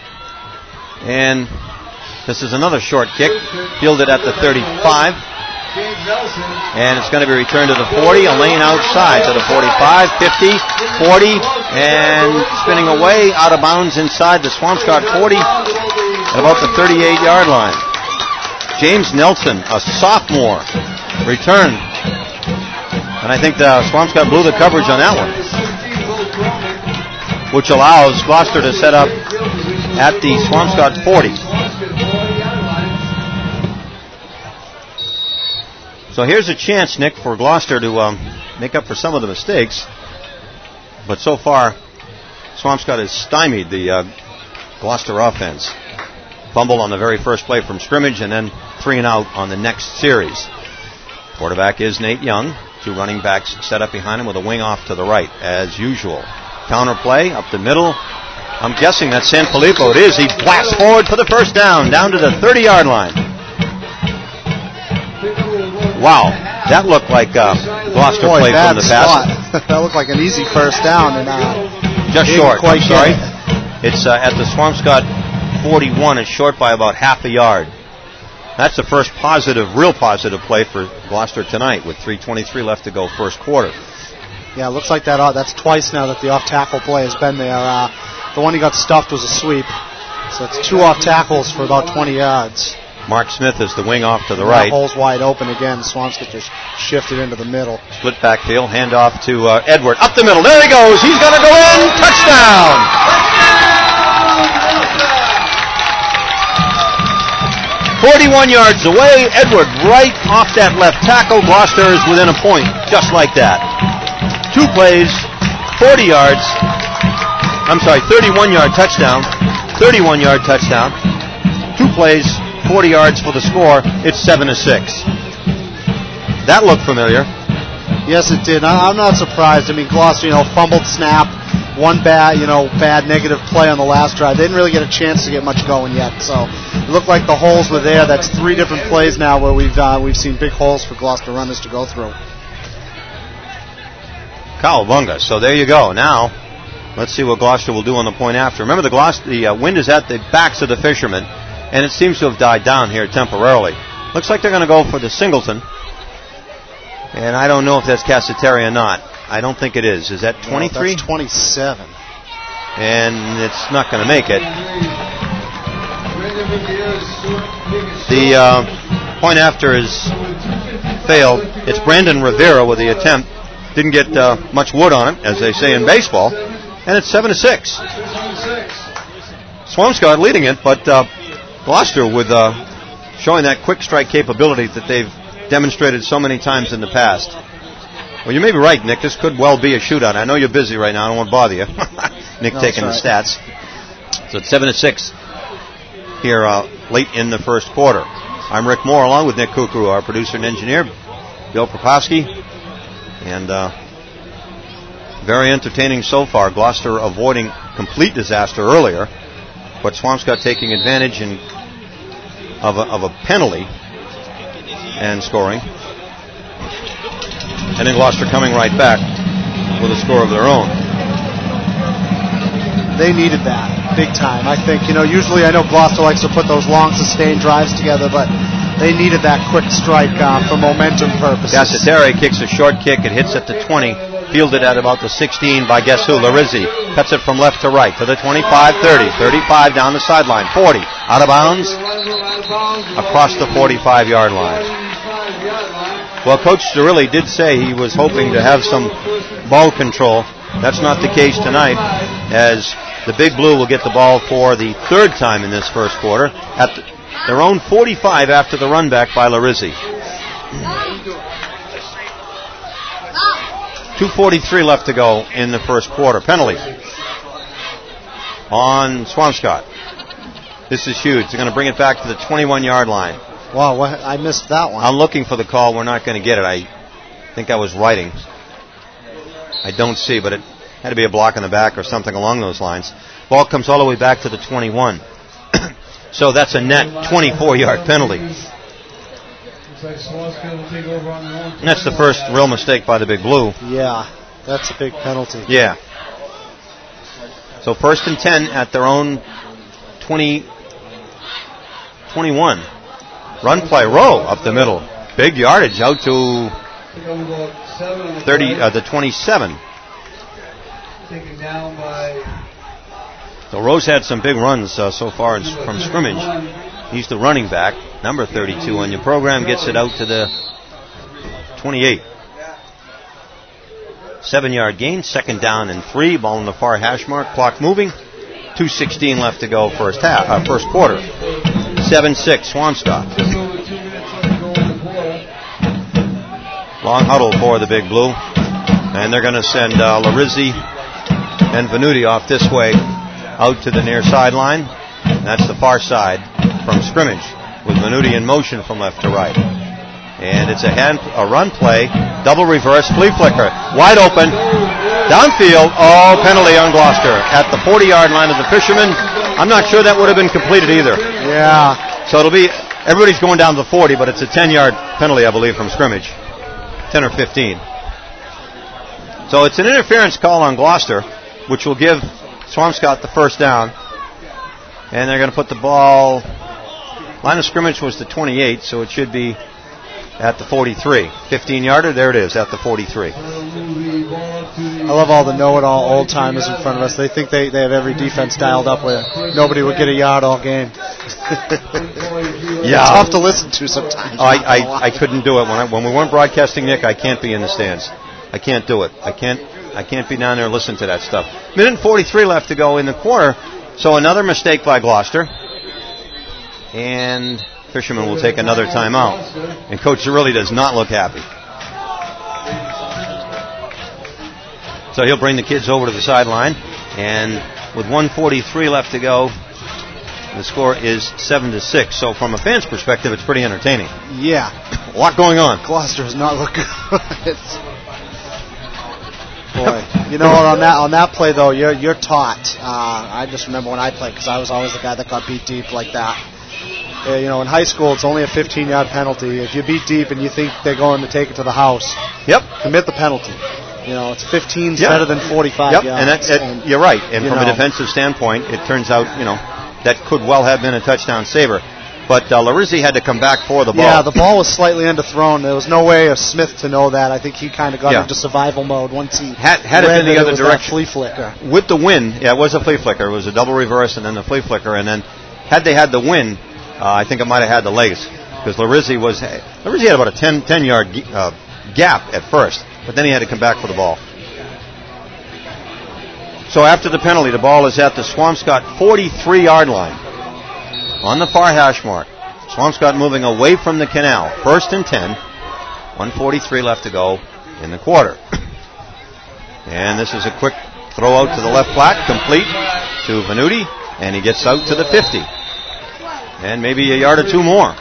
And this is another short kick, fielded at the 35. And it's going to be returned to the 40, a lane outside to the 45, 50, 40, and spinning away out of bounds inside the Swampscott 40 at about the 38-yard line. James Nelson, a sophomore, returned. And I think the Swampscott blew the coverage on that one, which allows Gloucester to set up at the Swampscott 40. So here's a chance, Nick, for Gloucester to make up for some of the mistakes. But so far, Swampscott has stymied the Gloucester offense. Fumble on the very first play from scrimmage, and then 3 and out on the next series. Quarterback is Nate Young. 2 running backs set up behind him with a wing off to the right, as usual. Counter play up the middle. I'm guessing that's San Filippo. It is. He blasts forward for the first down to the 30-yard line. Wow, that looked like Gloucester play from the past. That looked like an easy first down. And just short, I'm sorry. It's at the Swampscott 41. It's short by about half a yard. That's the first real positive play for Gloucester tonight with 3:23 left to go first quarter. Yeah, it looks like that's twice now that the off-tackle play has been there. The one he got stuffed was a sweep. So it's 2 off tackles for about 20 yards. Mark Smith is the wing off to the right. That hole's wide open again. Swampscott just shifted into the middle. Split backfield, handoff to Edward. Up the middle. There he goes. He's going to go in. Touchdown! 41 yards away. Edward right off that left tackle. Gloucester is within a point. Just like that. 2 plays, 40 yards. 31-yard touchdown. 31-yard touchdown. 2 plays, 40 yards for the score. It's 7-6. That looked familiar. Yes, it did. I'm not surprised. I mean, Gloucester, fumbled snap, one bad negative play on the last drive. They didn't really get a chance to get much going yet. So it looked like the holes were there. That's 3 different plays now where we've seen big holes for Gloucester runners to go through. Cowabunga. So there you go. Now, let's see what Gloucester will do on the point after. Remember, the wind is at the backs of the Fishermen, and it seems to have died down here temporarily. Looks like they're going to go for the Singleton. And I don't know if that's Cassaterri or not. I don't think it is. Is that 23? No, that's 27. And it's not going to make it. The point after is failed. It's Brandon Rivera with the attempt. Didn't get much wood on it, as they say in baseball. And it's 7-6. Swampscott leading it, but Gloucester with showing that quick strike capability that they've demonstrated so many times in the past. Well, you may be right, Nick. This could well be a shootout. I know you're busy right now. I don't want to bother you. Nick taking the stats. So it's 7-6 here late in the first quarter. I'm Rick Moore, along with Nick Kukru, our producer and engineer, Bill Propofsky. And very entertaining so far. Gloucester avoiding complete disaster earlier, but Swampscott taking advantage of a penalty and scoring. And then Gloucester coming right back with a score of their own. They needed that big time. I think, usually I know Gloucester likes to put those long sustained drives together, but they needed that quick strike for momentum purposes. Cassaterri kicks a short kick. It hits at the 20. Fielded at about the 16 by guess who? Larizzi. Cuts it from left to right to the 25, 30, 35 down the sideline, 40. Out of bounds. Across the 45-yard line. Well, Coach Cirilli did say he was hoping to have some ball control. That's not the case tonight, as the Big Blue will get the ball for the 3rd time in this first quarter at their own 45 after the run back by Larizzi. 2:43 left to go in the first quarter. Penalty on Swampscott. This is huge. They're going to bring it back to the 21-yard line. Wow, I missed that one. I'm looking for the call. We're not going to get it. I think I was writing. I don't see, but it had to be a block in the back or something along those lines. Ball comes all the way back to the 21. So that's a net 24-yard penalty. And that's the first real mistake by the Big Blue. Yeah, that's a big penalty. Yeah. So 1st and 10 at their own 21. Run play, Rowe up the middle. Big yardage out to Pick up about 7 on the 30, play. the 27. Taken down by So Rose had some big runs so far from scrimmage. He's the running back, number 32 on your program, gets it out to the 28. 7-yard gain, 2nd down and 3. Ball in the far hash mark, clock moving. 2:16 left to go first quarter. 7-6 Swampscott. Long huddle for the Big Blue. And they're going to send Larizzi and Venuti off this way out to the near sideline. That's the far side from scrimmage with Venuti in motion from left to right. And it's a run play, double reverse, flea flicker, wide open, downfield, penalty on Gloucester at the 40-yard line of the Fishermen. I'm not sure that would have been completed either. Yeah. So everybody's going down to the 40, but it's a 10-yard penalty, I believe, from scrimmage. 10 or 15. So it's an interference call on Gloucester, which will give Swampscott the first down. And they're going to put the ball, line of scrimmage was the 28, so it should be at the 43. 15-yarder, there it is, at the 43. I love all the know-it-all old-timers in front of us. They think they have every defense dialed up where nobody would get a yard all game. Yeah. It's tough to listen to sometimes. I couldn't do it. When we weren't broadcasting, Nick, I can't be in the stands. I can't do it. I can't be down there and listen to that stuff. Minute and 43 left to go in the quarter. So another mistake by Gloucester. And Fisherman will take another timeout. And Coach Zerilli does not look happy. So he'll bring the kids over to the sideline. And with 1:43 left to go, the score is 7-6. So from a fan's perspective, it's pretty entertaining. Yeah. A lot going on. Gloucester does not look good. Boy, you know what? On that play though, you're taught. I just remember when I played because I was always the guy that got beat deep like that. In high school, it's only a 15-yard penalty. If you beat deep and you think they're going to take it to the house, commit the penalty. It's 15 better than 45 yards. And you're right. And from a defensive standpoint, it turns out that could well have been a touchdown saver. But Larizzi had to come back for the ball. Yeah, the ball was slightly underthrown. There was no way of Smith to know that. I think he kind of got into survival mode once he had it in the other direction. Flea flicker. With the win, it was a flea flicker. It was a double reverse and then the flea flicker. And then had they had the win, I think it might have had the legs. Because Larizzi had about a 10-yard gap at first. But then he had to come back for the ball. So after the penalty, the ball is at the Swampscott 43-yard line. On the far hash mark. Swampscott moving away from the canal. 1st and 10. 1:43 left to go in the quarter. And this is a quick throw out to the left flat. Complete to Venuti. And he gets out to the 50. And maybe a yard or two more.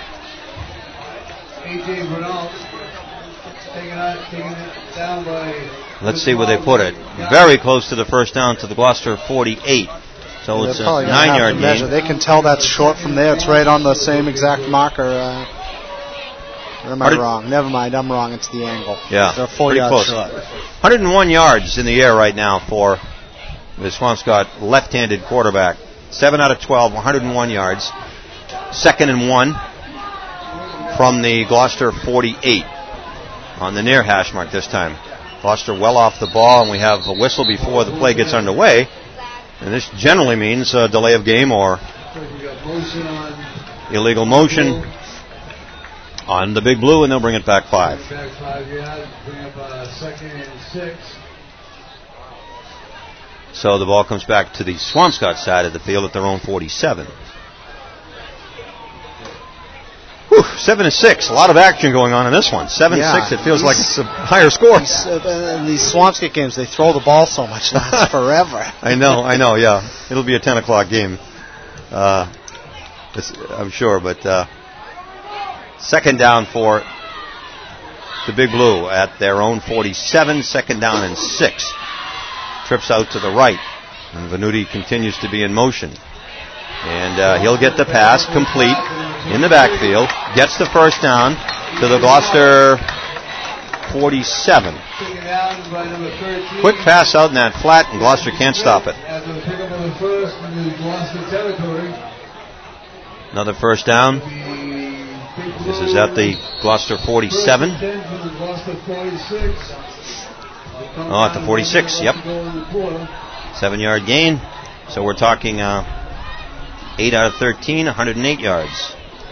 A.J. Bernal taking it down by... Let's see where they put it. Very close to the first down to the Gloucester 48. So it's a 9-yard gain. They can tell that's short from there. It's right on the same exact marker. Or am I wrong? Never mind, I'm wrong. It's the angle. Yeah, they're 4 pretty yards close. short. 101 yards in the air right now for the Swampscott left-handed quarterback. 7 out of 12, 101 yards. 2nd and 1 from the Gloucester 48 on the near hash mark this time. Gloucester well off the ball, and we have a whistle before the play gets underway. And this generally means a delay of game or illegal motion on the Big Blue, and they'll bring it back 5. Back 5 yards, bring up 2nd and 6. So the ball comes back to the Swampscott side of the field at their own 47. 7-6. A lot of action going on in this one. 7-6. It feels like it's a higher score. In these Swampscott games, they throw the ball so much, it lasts forever. I know, yeah. It'll be a 10 o'clock game, I'm sure. But 2nd down for the Big Blue at their own 47. 2nd down and 6. Trips out to the right. And Venuti continues to be in motion. And he'll get the pass complete in the backfield. Gets the first down to the Gloucester 47. Quick pass out in that flat, and Gloucester can't stop it. Another first down. This is at the Gloucester 47. Oh, at the 46, yep. 7-yard gain. So we're talking 8 out of 13, 108 yards.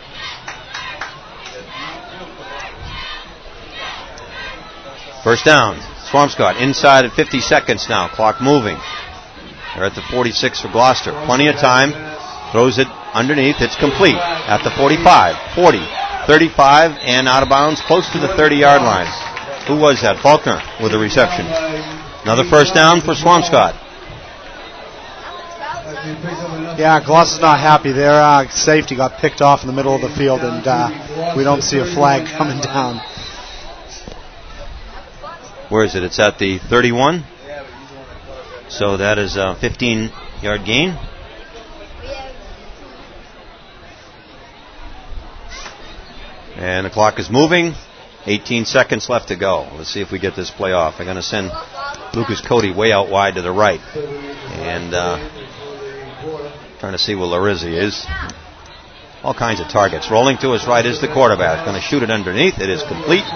First down. Swampscott inside at 50 seconds now. Clock moving. They're at the 46 for Gloucester. Plenty of time. Throws it underneath. It's complete at the 45, 40, 35, and out of bounds close to the 30-yard line. Who was that? Faulkner with the reception. Another first down for Swampscott. Yeah, Gloucester's not happy. Their safety got picked off in the middle of the field, and we don't see a flag coming down. Where is it? It's at the 31. So that is a 15-yard gain. And the clock is moving. 18 seconds left to go. Let's see if we get this play off. I'm going to send Lucas Cody way out wide to the right. And trying to see where Larizzi is. All kinds of targets. Rolling to his right is the quarterback. Going to shoot it underneath. It is complete.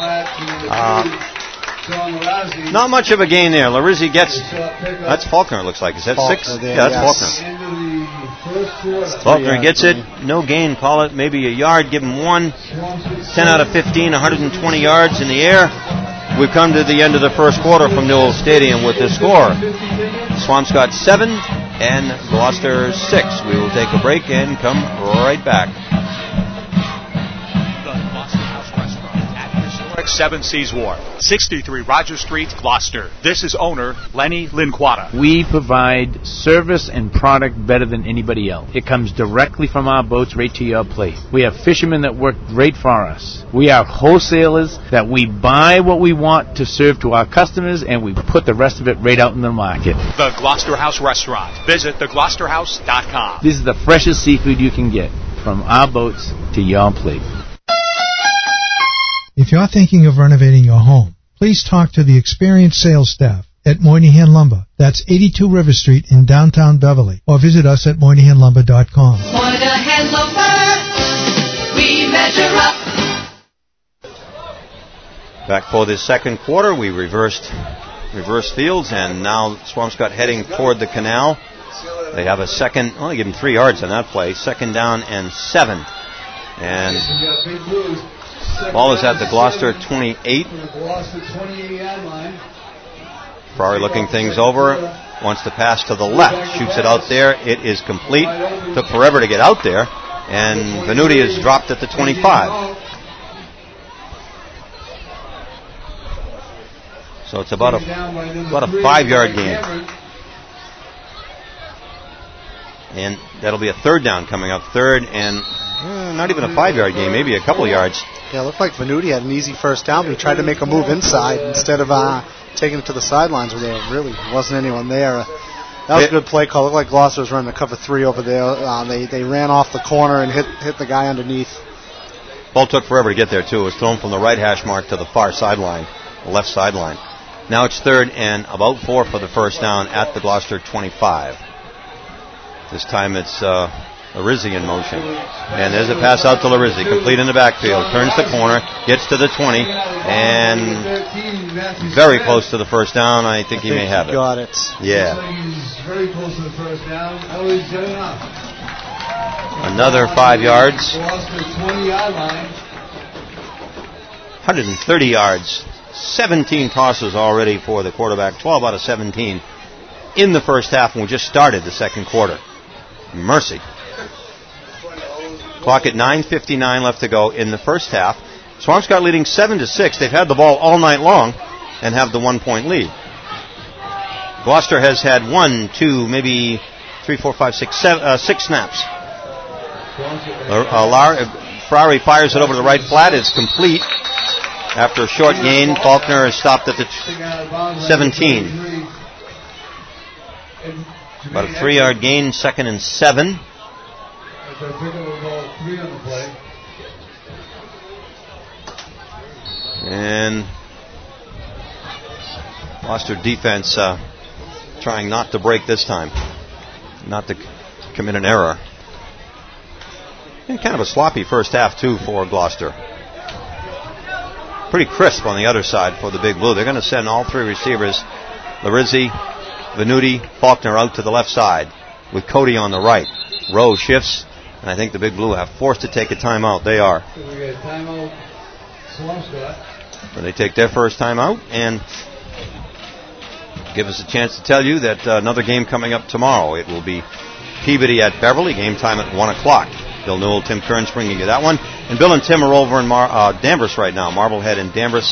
Not much of a gain there. Larizzi gets... That's Faulkner, it looks like. Is that Faulkner 6? there, Yeah, that's yes. Faulkner. Faulkner gets it. No gain. Call it maybe a yard. Give him 1. 10 out of 15, 120 yards in the air. We've come to the end of the first quarter from Newell Stadium with this score. Swampscott 7 and Gloucester 6. We will take a break and come right back. 7 Seas Wharf, 63 Rogers Street, Gloucester. This is owner Lenny Linquata. We provide service and product better than anybody else. It comes directly from our boats right to your plate. We have fishermen that work great for us. We are wholesalers that we buy what we want to serve to our customers, and we put the rest of it right out in the market. The Gloucester House Restaurant. Visit thegloucesterhouse.com. This is the freshest seafood you can get from our boats to your plate. If you're thinking of renovating your home, please talk to the experienced sales staff at Moynihan Lumber. That's 82 River Street in downtown Beverly. Or visit us at MoynihanLumber.com. Moynihan Lumber, we measure up. Back for this second quarter, we reversed fields, and now Swampscott heading toward the canal. They have a second, only give them 3 yards on that play. Second down and 7. And ball is at the Gloucester 28. Ferrari looking things over. Wants to pass to the left. Shoots it out there. It is complete. Took forever to get out there. And Venuti is dropped at the 25. So it's about a 5-yard gain. And that'll be a third down coming up. Third and not even a 5-yard gain, maybe a couple yards. Yeah, it looked like Venuti had an easy first down, but he tried to make a move inside instead of taking it to the sidelines where there really wasn't anyone there. That was a good play call. It looked like Gloucester was running a cover 3 over there. They ran off the corner and hit the guy underneath. Ball took forever to get there, too. It was thrown from the right hash mark to the far sideline, the left sideline. Now it's third and about 4 for the first down at the Gloucester 25. This time it's Larizzi in motion. And there's a pass out to Larizzi, complete in the backfield. Turns the corner, gets to the 20, and very close to the first down. I think he may have it. Got it. Yeah. He's very close to the first down. Oh, he's good enough. Another 5 yards. Lost the 20-yard line. 130 yards. 17 tosses already for the quarterback. 12 out of 17 in the first half, and we just started the second quarter. Mercy. Clock at 9:59 left to go in the first half. Swampscott leading 7-6. They've had the ball all night long and have the 1-point lead. Gloucester has had 1, 2, maybe 3, 4, 5, 6, 7, 6 snaps. Ferrari fires it over to the right flat. It's complete. After a short gain, Faulkner is stopped at the 17. About a 3-yard gain, second and 7. And Gloucester defense trying not to break this time, not to commit an error. And kind of a sloppy first half, too, for Gloucester. Pretty crisp on the other side for the Big Blue. They're going to send all three receivers, Larizzi, Venuti, Faulkner out to the left side with Cody on the right. Rowe shifts, and I think the Big Blue have forced to take a timeout. They are. So we get a timeout, Swampscott. So they take their first timeout and give us a chance to tell you that another game coming up tomorrow. It will be Peabody at Beverly, game time at 1 o'clock. Bill Newell, Tim Kearns bringing you that one. And Bill and Tim are over in Danvers right now. Marblehead and Danvers.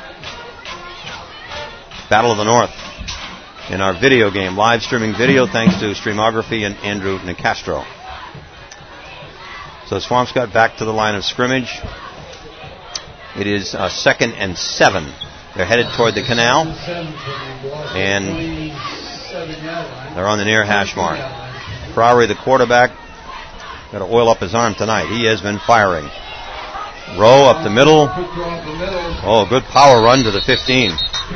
Battle of the North in our video game. Live streaming video thanks to Streamography and Andrew Nicastro. So Swampscott back to the line of scrimmage. It is 2nd and 7. They're headed toward the canal. And they're on the near hash mark. Ferrari, the quarterback, got to oil up his arm tonight. He has been firing. Rowe up the middle. Oh, good power run to the 15.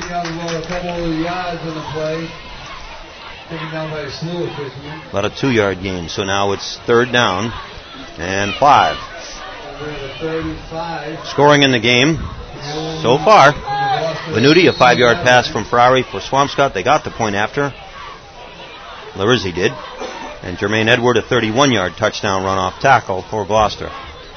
About a 2-yard gain. So now it's 3rd down and 5. Scoring in the game so far. Venuti, a 5-yard pass from Ferrari for Swampscott. They got the point after. Larizzi did. And Jermaine Edward, a 31-yard touchdown run-off tackle for Gloucester.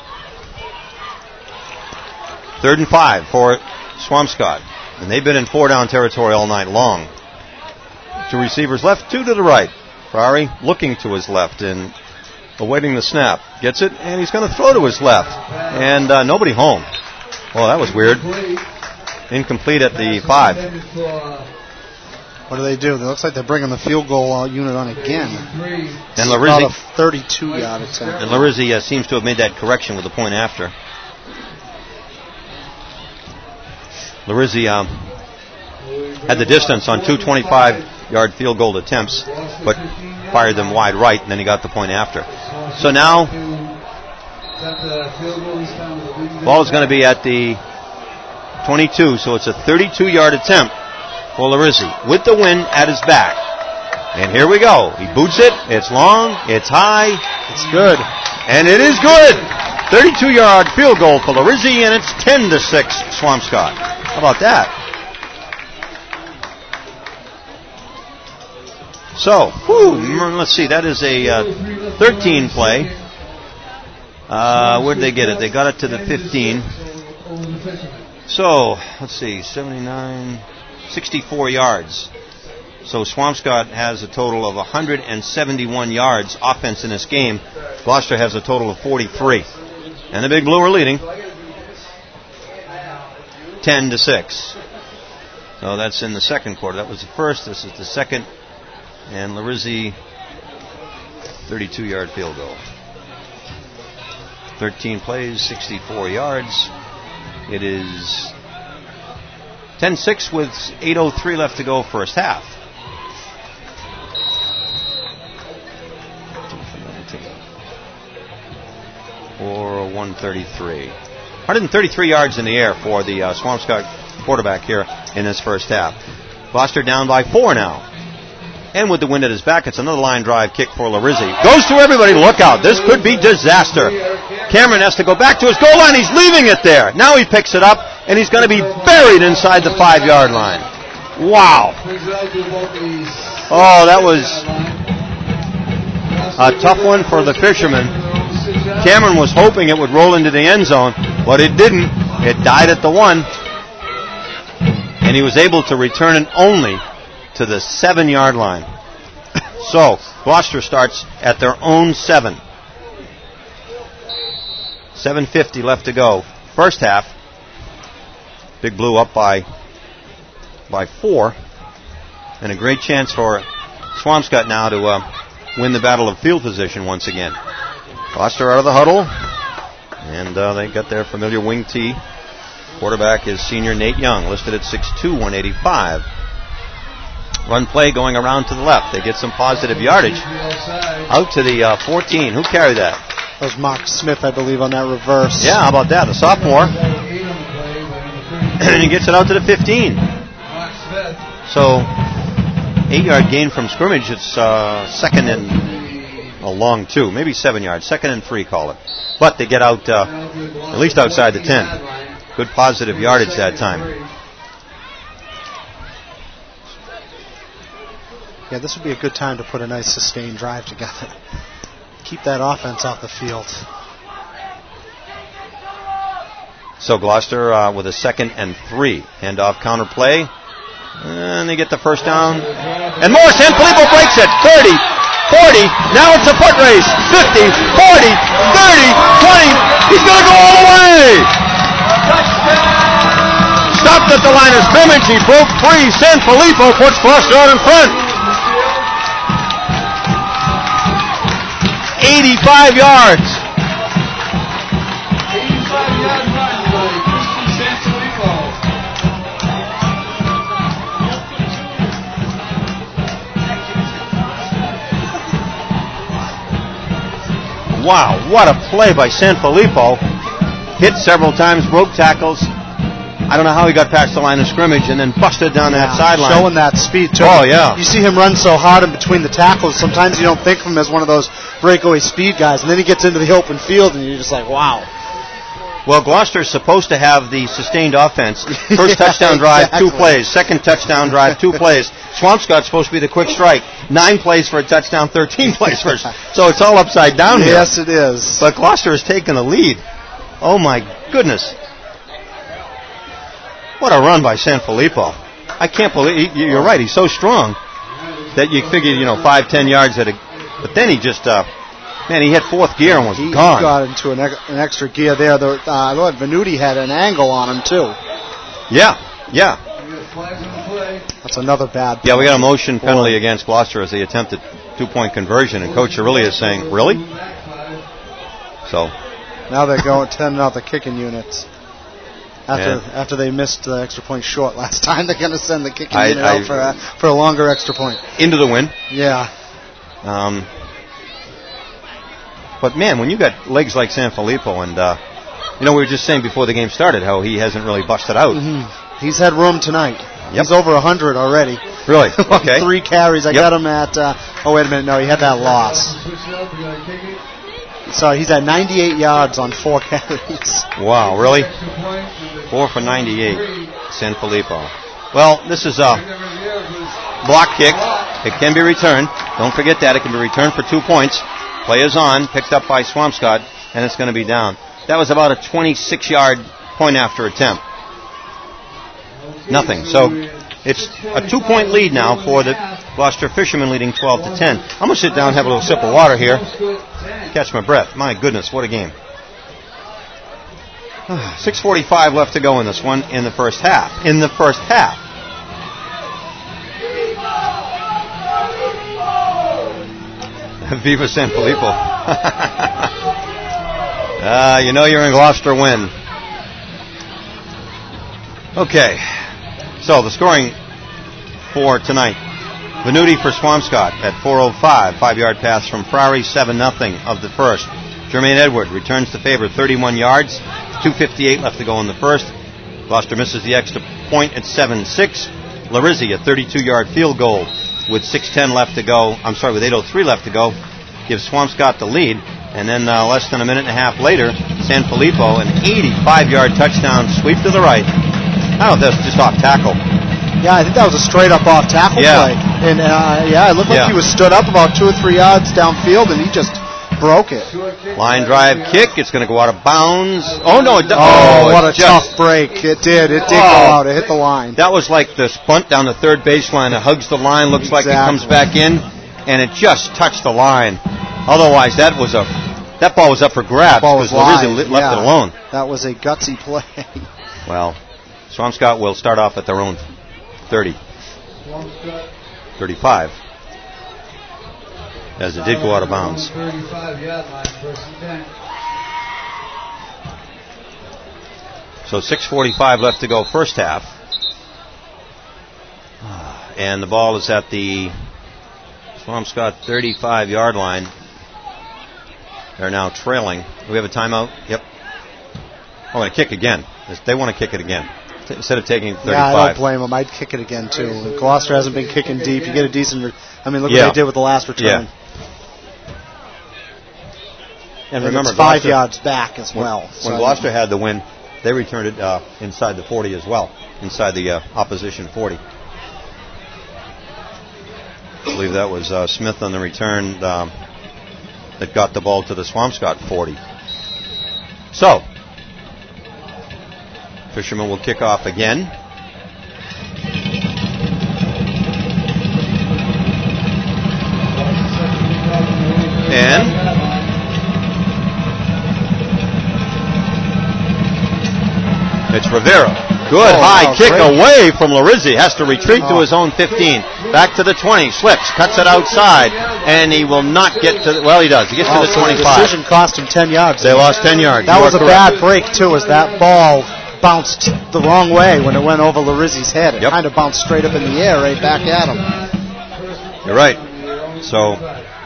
3rd and 5 for Swampscott. And they've been in 4-down territory all night long. 2 receivers left, 2 to the right. Ferrari looking to his left and awaiting the snap. Gets it, and he's going to throw to his left. And nobody home. Well, that was weird. Incomplete at the 5. What do? It looks like they're bringing the field goal unit on again. And Larizzi, about a 32-yard attempt. And Larizzi seems to have made that correction with the point after. Larizzi had the distance on 2 25-yard field goal attempts, but fired them wide right, and then he got the point after. So now, ball is going to be at the 22, so it's a 32-yard attempt for Larizzi with the wind at his back. And here we go. He boots it. It's long. It's high. It's good. And it is good. 32-yard field goal for Larizzi, and it's 10-6 Swampscott. How about that? So, let's see. That is a 13 play. Where did they get it? They got it to the 15. So, let's see. 64 yards. So Swampscott has a total of 171 yards offense in this game. Gloucester has a total of 43. And the Big Blue are leading 10-6. So that's in the second quarter. That was the first. This is the second. And Larizzi, 32-yard field goal. 13 plays, 64 yards. It is 10-6 with 8:03 left to go first half. Or 133. 133 yards in the air for the Swampscott quarterback here in this first half. Gloucester down by 4 now. And with the wind at his back, it's another line drive kick for Larizzi. Goes to everybody. Look out. This could be disaster. Cameron has to go back to his goal line. He's leaving it there. Now he picks it up, and he's going to be buried inside the 5-yard line. Wow. Oh, that was a tough one for the fisherman. Cameron was hoping it would roll into the end zone, but it didn't. It died at the 1. And he was able to return it only to the 7-yard line. So, Gloucester starts at their own 7. 7:50 left to go. First half. Big Blue up by 4. And a great chance for Swampscott now to win the battle of field position once again. Gloucester out of the huddle. And they got their familiar wing tee. Quarterback is senior Nate Young, listed at 6'2", 185. Run play going around to the left. They get some positive yardage. Out to the 14. Who carried that? That was Mark Smith, I believe, on that reverse. Yeah, how about that? The sophomore. And he gets it out to the 15. So, 8-yard gain from scrimmage. It's second and a long 2. Maybe 7 yards. 2nd and 3, call it. But they get out at least outside the 10. Good positive yardage that time. Yeah, this would be a good time to put a nice sustained drive together. Keep that offense off the field. So Gloucester with a 2nd and 3. Handoff counter play. And they get the first down. And more. Sanfilippo breaks it. 30, 40. Now it's a foot race. 50, 40, 30, 20. He's going to go all the way. Stopped at the line of scrimmage. He broke free. Sanfilippo puts Gloucester out in front. 85 yards. 85-yard run by Christian Sanfilippo. Wow, what a play by Sanfilippo. Hit several times, broke tackles. I don't know how he got past the line of scrimmage and then busted down that sideline. Showing that speed, too. Oh, yeah. You see him run so hard in between the tackles, sometimes you don't think of him as one of those breakaway speed guys, and then he gets into the open field, and you're just like, wow. Well, Gloucester's supposed to have the sustained offense. First touchdown drive, exactly. 2 plays. Second touchdown drive, 2 plays. Swampscott's supposed to be the quick strike. 9 plays for a touchdown, 13 plays for So it's all upside down here. Yes, it is. But Gloucester has taken the lead. Oh, my goodness. What a run by Sanfilippo. I can't believe, you're right, he's so strong that you figure, 5-10 yards at a, but then he just, he hit 4th gear and was gone. He got into an extra gear there. I thought Venuti had an angle on him, too. Yeah. That's another bad play. Yeah, we got a motion penalty against Gloucester as they attempted 2-point conversion, and Coach Cirilli is saying, really? So. Now they're going 10 out the kicking units. After they missed the extra point short last time, they're going to send the kicking unit out for a longer extra point. Into the win. Yeah. But, man, when you got legs like Sanfilippo, and, we were just saying before the game started how he hasn't really busted out. Mm-hmm. He's had room tonight. Yep. He's over 100 already. Really? Okay. 3 carries. I got him at, wait a minute. No, he had that loss. So he's at 98 yards on 4 carries. Wow, really? 4 for 98, Sanfilippo. Well, this is a block kick. It can be returned. Don't forget that. It can be returned for 2 points. Play is on, picked up by Swampscott, and it's going to be down. That was about a 26-yard point after attempt. Nothing. So it's a 2-point lead now for the Gloucester Fishermen, leading 12-10. I'm going to sit down and have a little sip of water here. Catch my breath. My goodness, what a game. 6:45 left to go in this one in the first half. Viva Sanfilippo. You're in Gloucester win. Okay. So the scoring for tonight. Venuti for Swampscott at 4:05. 5-yard pass from Frary, 7-0 of the first. Jermaine Edward returns the favor, 31 yards. 2:58 left to go in the first. Gloucester misses the extra point at 7-6. Larizzi, a 32-yard field goal with 6:10 left to go. With 8:03 left to go, gives Swampscott the lead. And then less than a minute and a half later, Sanfilippo, an 85-yard touchdown sweep to the right. I don't know if that's just off tackle. Yeah, I think that was a straight-up off-tackle play. And, it looked like he was stood up about 2 or 3 yards downfield, and he just broke it. Line drive kick. It's going to go out of bounds. Oh, no. What a tough break. It did. It did go out. It hit the line. That was like the bunt down the third baseline. It hugs the line, looks like it comes back in, and it just touched the line. Otherwise, that ball was up for grabs because Larizzi left it alone. That was a gutsy play. Well, Swampscott will start off at their own 30. 35. As it did go out of bounds. 35-yard line, first and 10. So 6:45 left to go first half. And the ball is at the Swampscott 35-yard line. They're now trailing. Do we have a timeout? Yep. Oh, and a kick again. They want to kick it again. Instead of taking 35. Yeah, I don't blame them. I'd kick it again, too. Gloucester hasn't been kicking deep. You get a decent... look what they did with the last return. And remember, it's 5 Gloucester, yards back as well. When Gloucester had the win, they returned it inside the 40 as well, inside the opposition 40. I believe that was Smith on the return that got the ball to the Swampscott 40. So, Fishermen will kick off again. And it's Rivera. Good high kick away from Larizzi. Has to retreat to his own 15. Back to the 20. Slips. Cuts it outside. And he will not get to... Well, he does. He gets to the 25. The decision cost him 10 yards. They lost 10 yards. That was a bad break, too, as that ball bounced the wrong way when it went over Larizzi's head. It kind of bounced straight up in the air right back at him. You're right. So,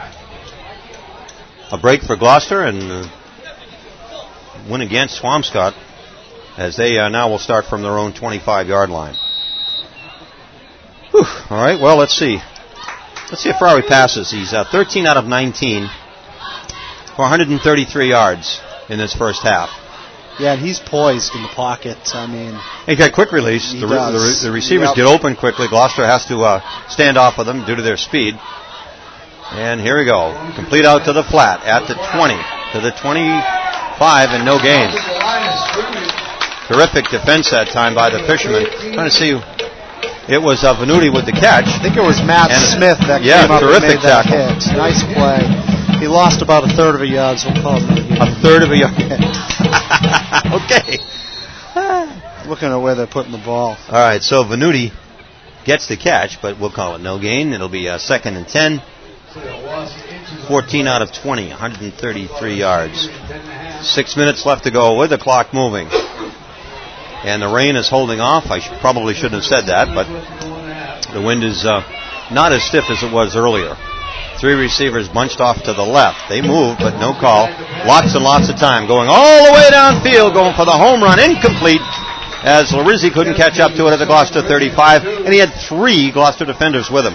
a break for Gloucester and win against Swampscott, as they now will start from their own 25-yard line. Whew. All right, well, let's see. Let's see if Ferrari passes. He's 13 out of 19 for 133 yards in this first half. Yeah, and he's poised in the pocket. I mean, he got quick release. The receivers get open quickly. Gloucester has to stand off of them due to their speed. And here we go. Complete out to the flat at the 20, to the 25, and no gain. Terrific defense that time by the Fishermen. Trying to see. It was Venuti with the catch. I think it was Matt Smith that came up and made that hit. Nice play. He lost about a third of a yard, so we'll call it a third of a yard. Okay. Looking at where they're putting the ball. All right, so Venuti gets the catch, but we'll call it no gain. It'll be 2nd and 10. 14 out of 20, 133 yards. 6 minutes left to go with the clock moving. And the rain is holding off. I probably shouldn't have said that, but the wind is not as stiff as it was earlier. 3 receivers bunched off to the left. They moved, but no call. Lots and lots of time going all the way downfield, going for the home run. Incomplete, as Larizzi couldn't catch up to it at the Gloucester 35, and he had 3 Gloucester defenders with him.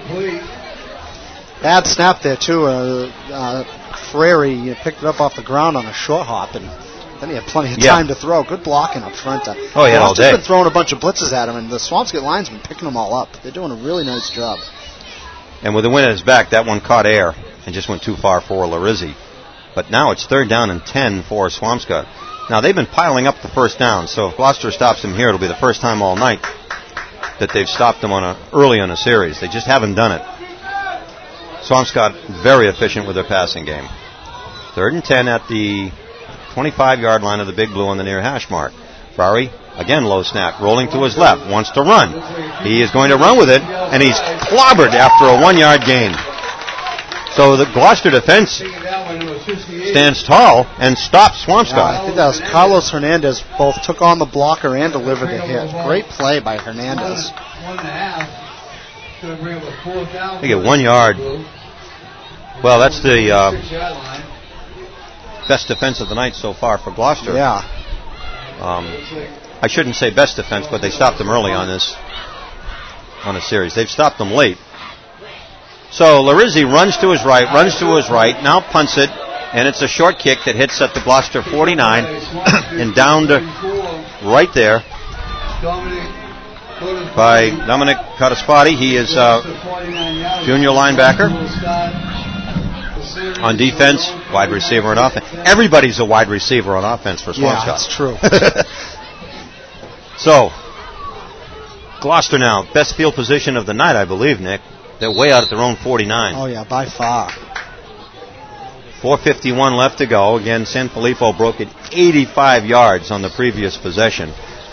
Bad snap there, too. Frary picked it up off the ground on a short hop, and then he had plenty of time to throw. Good blocking up front. Oh, yeah, all day. He's been throwing a bunch of blitzes at him, and the Swampscott linesmen picking them all up. They're doing a really nice job. And with the wind at his back, that one caught air and just went too far for Larizzi. But now it's 3rd down and 10 for Swampscott. Now, they've been piling up the first down, so if Gloucester stops them here, it'll be the first time all night that they've stopped them early on a series. They just haven't done it. Swampscott very efficient with their passing game. 3rd and 10 at the 25-yard line of the Big Blue on the near hash mark. Ferrari, again low snap, rolling to his left, wants to run. He is going to run with it, and he's clobbered after a 1-yard gain. So the Gloucester defense stands tall and stops Swampscott. I think that was Carlos Hernandez both took on the blocker and delivered the hit. Great play by Hernandez. They get 1 yard. Well, that's the best defense of the night so far for Gloucester. Yeah. I shouldn't say best defense, but they stopped them early on this series. They've stopped them late. So Larizzi runs to his right, now punts it, and it's a short kick that hits at the Gloucester 49 and down to right there by Dominic Cottaspati. He is junior linebacker. On defense, wide receiver on offense. Everybody's a wide receiver on offense for Swampscott. Yeah, that's true. So, Gloucester now, best field position of the night, I believe, Nick. They're way out at their own 49. Oh, yeah, by far. 4:51 left to go. Again, Sanfilippo broke it 85 yards on the previous possession.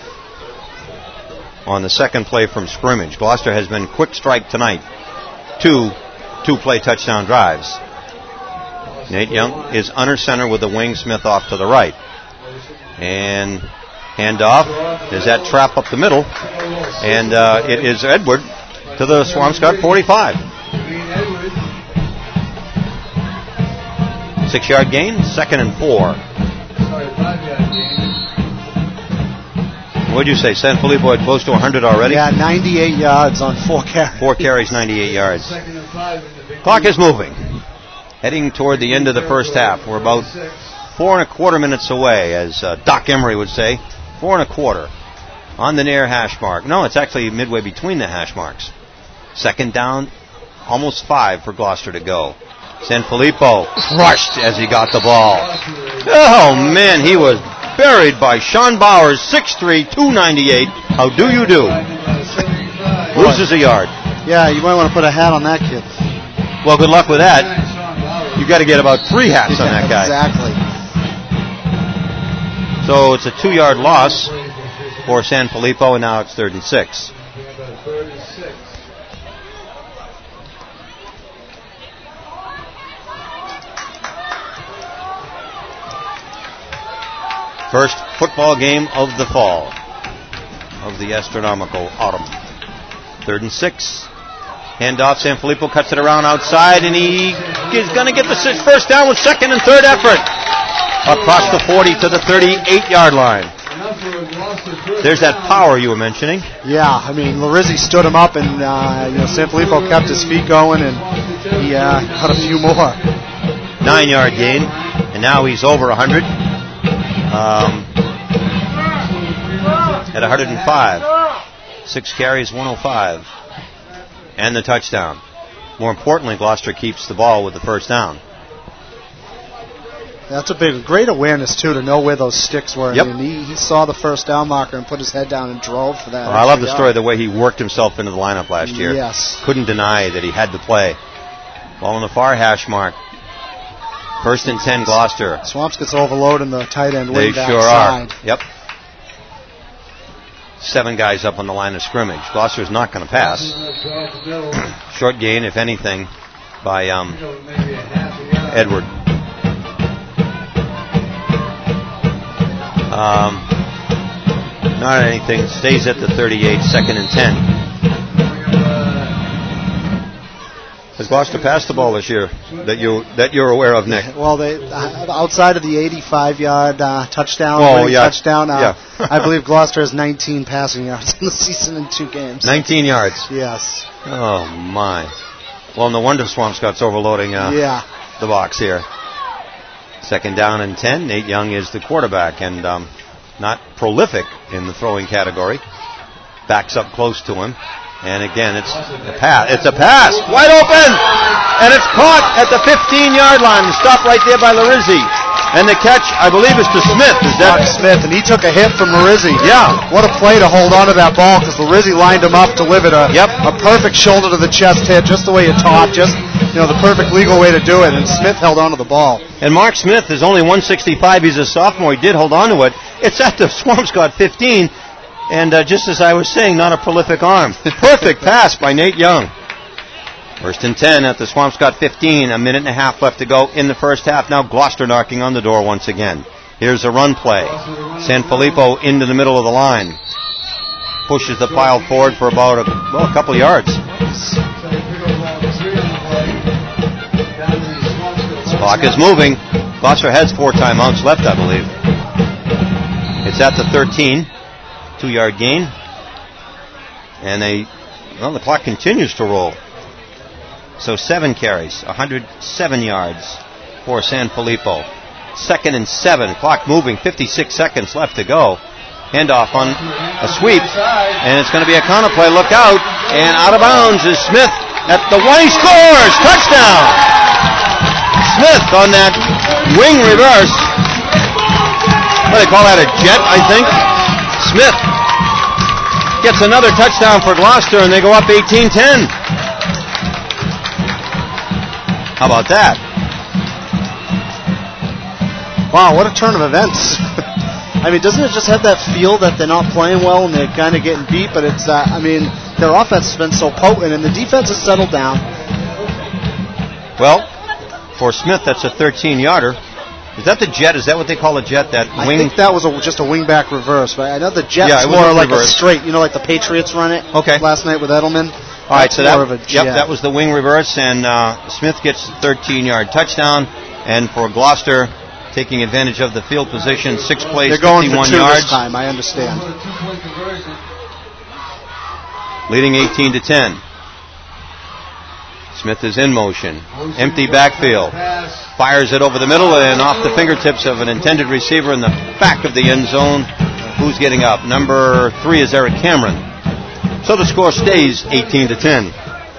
On the second play from scrimmage. Gloucester has been quick strike tonight. 2 two-play touchdown drives. Nate Young is under center with the wing, Smith off to the right. And handoff. There's that trap up the middle. And it is Edward to the Swampscott 45. 6-yard gain, 2nd and 4. What did you say? Sanfilippo had close to 100 already? Yeah, 98 yards on 4 carries. 4 carries, 98 yards. Clock is moving. heading toward the end of the first half. We're about 4.25 minutes away, as Doc Emery would say. 4.25 on the near hash mark. No, it's actually midway between the hash marks. Second down, almost 5 for Gloucester to go. Sanfilippo crushed as he got the ball. Oh, man, he was buried by Sean Bowers, 6'3", 298. How do you do? Loses a yard. Yeah, you might want to put a hat on that kid. Well, good luck with that. You got to get about 3 hats on that guy. Exactly. So it's a 2-yard loss for Sanfilippo, and now it's 3rd and 6. First football game of the fall, of the astronomical autumn. 3rd and 6. Handoff, Sanfilippo cuts it around outside, and he is going to get the first down with 2nd and 3rd effort. Across the 40 to the 38-yard line. There's that power you were mentioning. Yeah, I mean, Larizzi stood him up, and Sanfilippo kept his feet going, and he got a few more. 9-yard gain, and now he's over 100. At 105. 6 carries, 105. And the touchdown. More importantly, Gloucester keeps the ball with the first down. That's a great awareness, too, to know where those sticks were. Yep. I mean, he saw the first down marker and put his head down and drove for that. Well, I love the story of the way he worked himself into the lineup last year. Yes. Couldn't deny that he had to play. Ball on the far hash mark. 1st and 10, Gloucester. Swamps gets overloaded the tight end They way back sure side. are. Yep. 7 guys up on the line of scrimmage. Gloucester's not going to pass. Short gain, if anything, by Edward. Not anything. Stays at the 38, 2nd and 10. Has Gloucester passed the ball this year that you're aware of, Nick? Well, they outside of the 85-yard touchdown, I believe Gloucester has 19 passing yards in the season in 2 games. 19 yards. Yes. Oh my. Well, no wonder Swampscott's overloading the box here. 2nd down and 10. Nate Young is the quarterback and not prolific in the throwing category. Backs up close to him. And again, it's a pass. It's a pass. Wide open! And it's caught at the 15-yard line. Stopped right there by Larizzi. And the catch, I believe, is to Smith. Is that Smith? And he took a hit from Larizzi. Yeah. What a play to hold on to that ball, because Larizzi lined him up, delivered a perfect shoulder to the chest hit, just the way you taught, just the perfect legal way to do it. And Smith held on to the ball. And Mark Smith is only 165. He's a sophomore. He did hold on to it. It's at the Swampscott 15. And just as I was saying, not a prolific arm. Perfect pass by Nate Young. 1st and 10 at the Swampscott 15. A minute and a half left to go in the first half. Now Gloucester knocking on the door once again. Here's a run play. Sanfilippo into the middle of the line. Pushes the pile forward for about a couple yards. This clock is moving. Gloucester has 4 timeouts left, I believe. It's at the 13. 2-yard gain. And the clock continues to roll. So 7 carries, 107 yards for Sanfilippo. 2nd and 7. Clock moving, 56 seconds left to go. Handoff on a sweep. And it's going to be a counter play. Look out. And out of bounds is Smith at the one. He scores! Touchdown! Smith on that wing reverse. What do they call that, a jet, I think? Smith gets another touchdown for Gloucester, and they go up 18-10. How about that? Wow, what a turn of events. I mean, doesn't it just have that feel that they're not playing well and they're kind of getting beat, but it's, their offense has been so potent, and the defense has settled down. Well, for Smith, that's a 13-yarder. Is that the jet? Is that what they call a jet? That wing? I think that was just a wingback reverse. But I know the jet's more like a straight. Like the Patriots run it. Okay. Last night with Edelman. All right, so that was the wing reverse, and Smith gets a 13-yard touchdown. And for Gloucester, taking advantage of the field position, 6 plays, they're going 51 for 2 yards. This time, I understand. Leading 18-10. Smith is in motion. Empty backfield. Fires it over the middle and off the fingertips of an intended receiver in the back of the end zone. Who's getting up? Number 3 is Eric Cameron. So the score stays 18-10.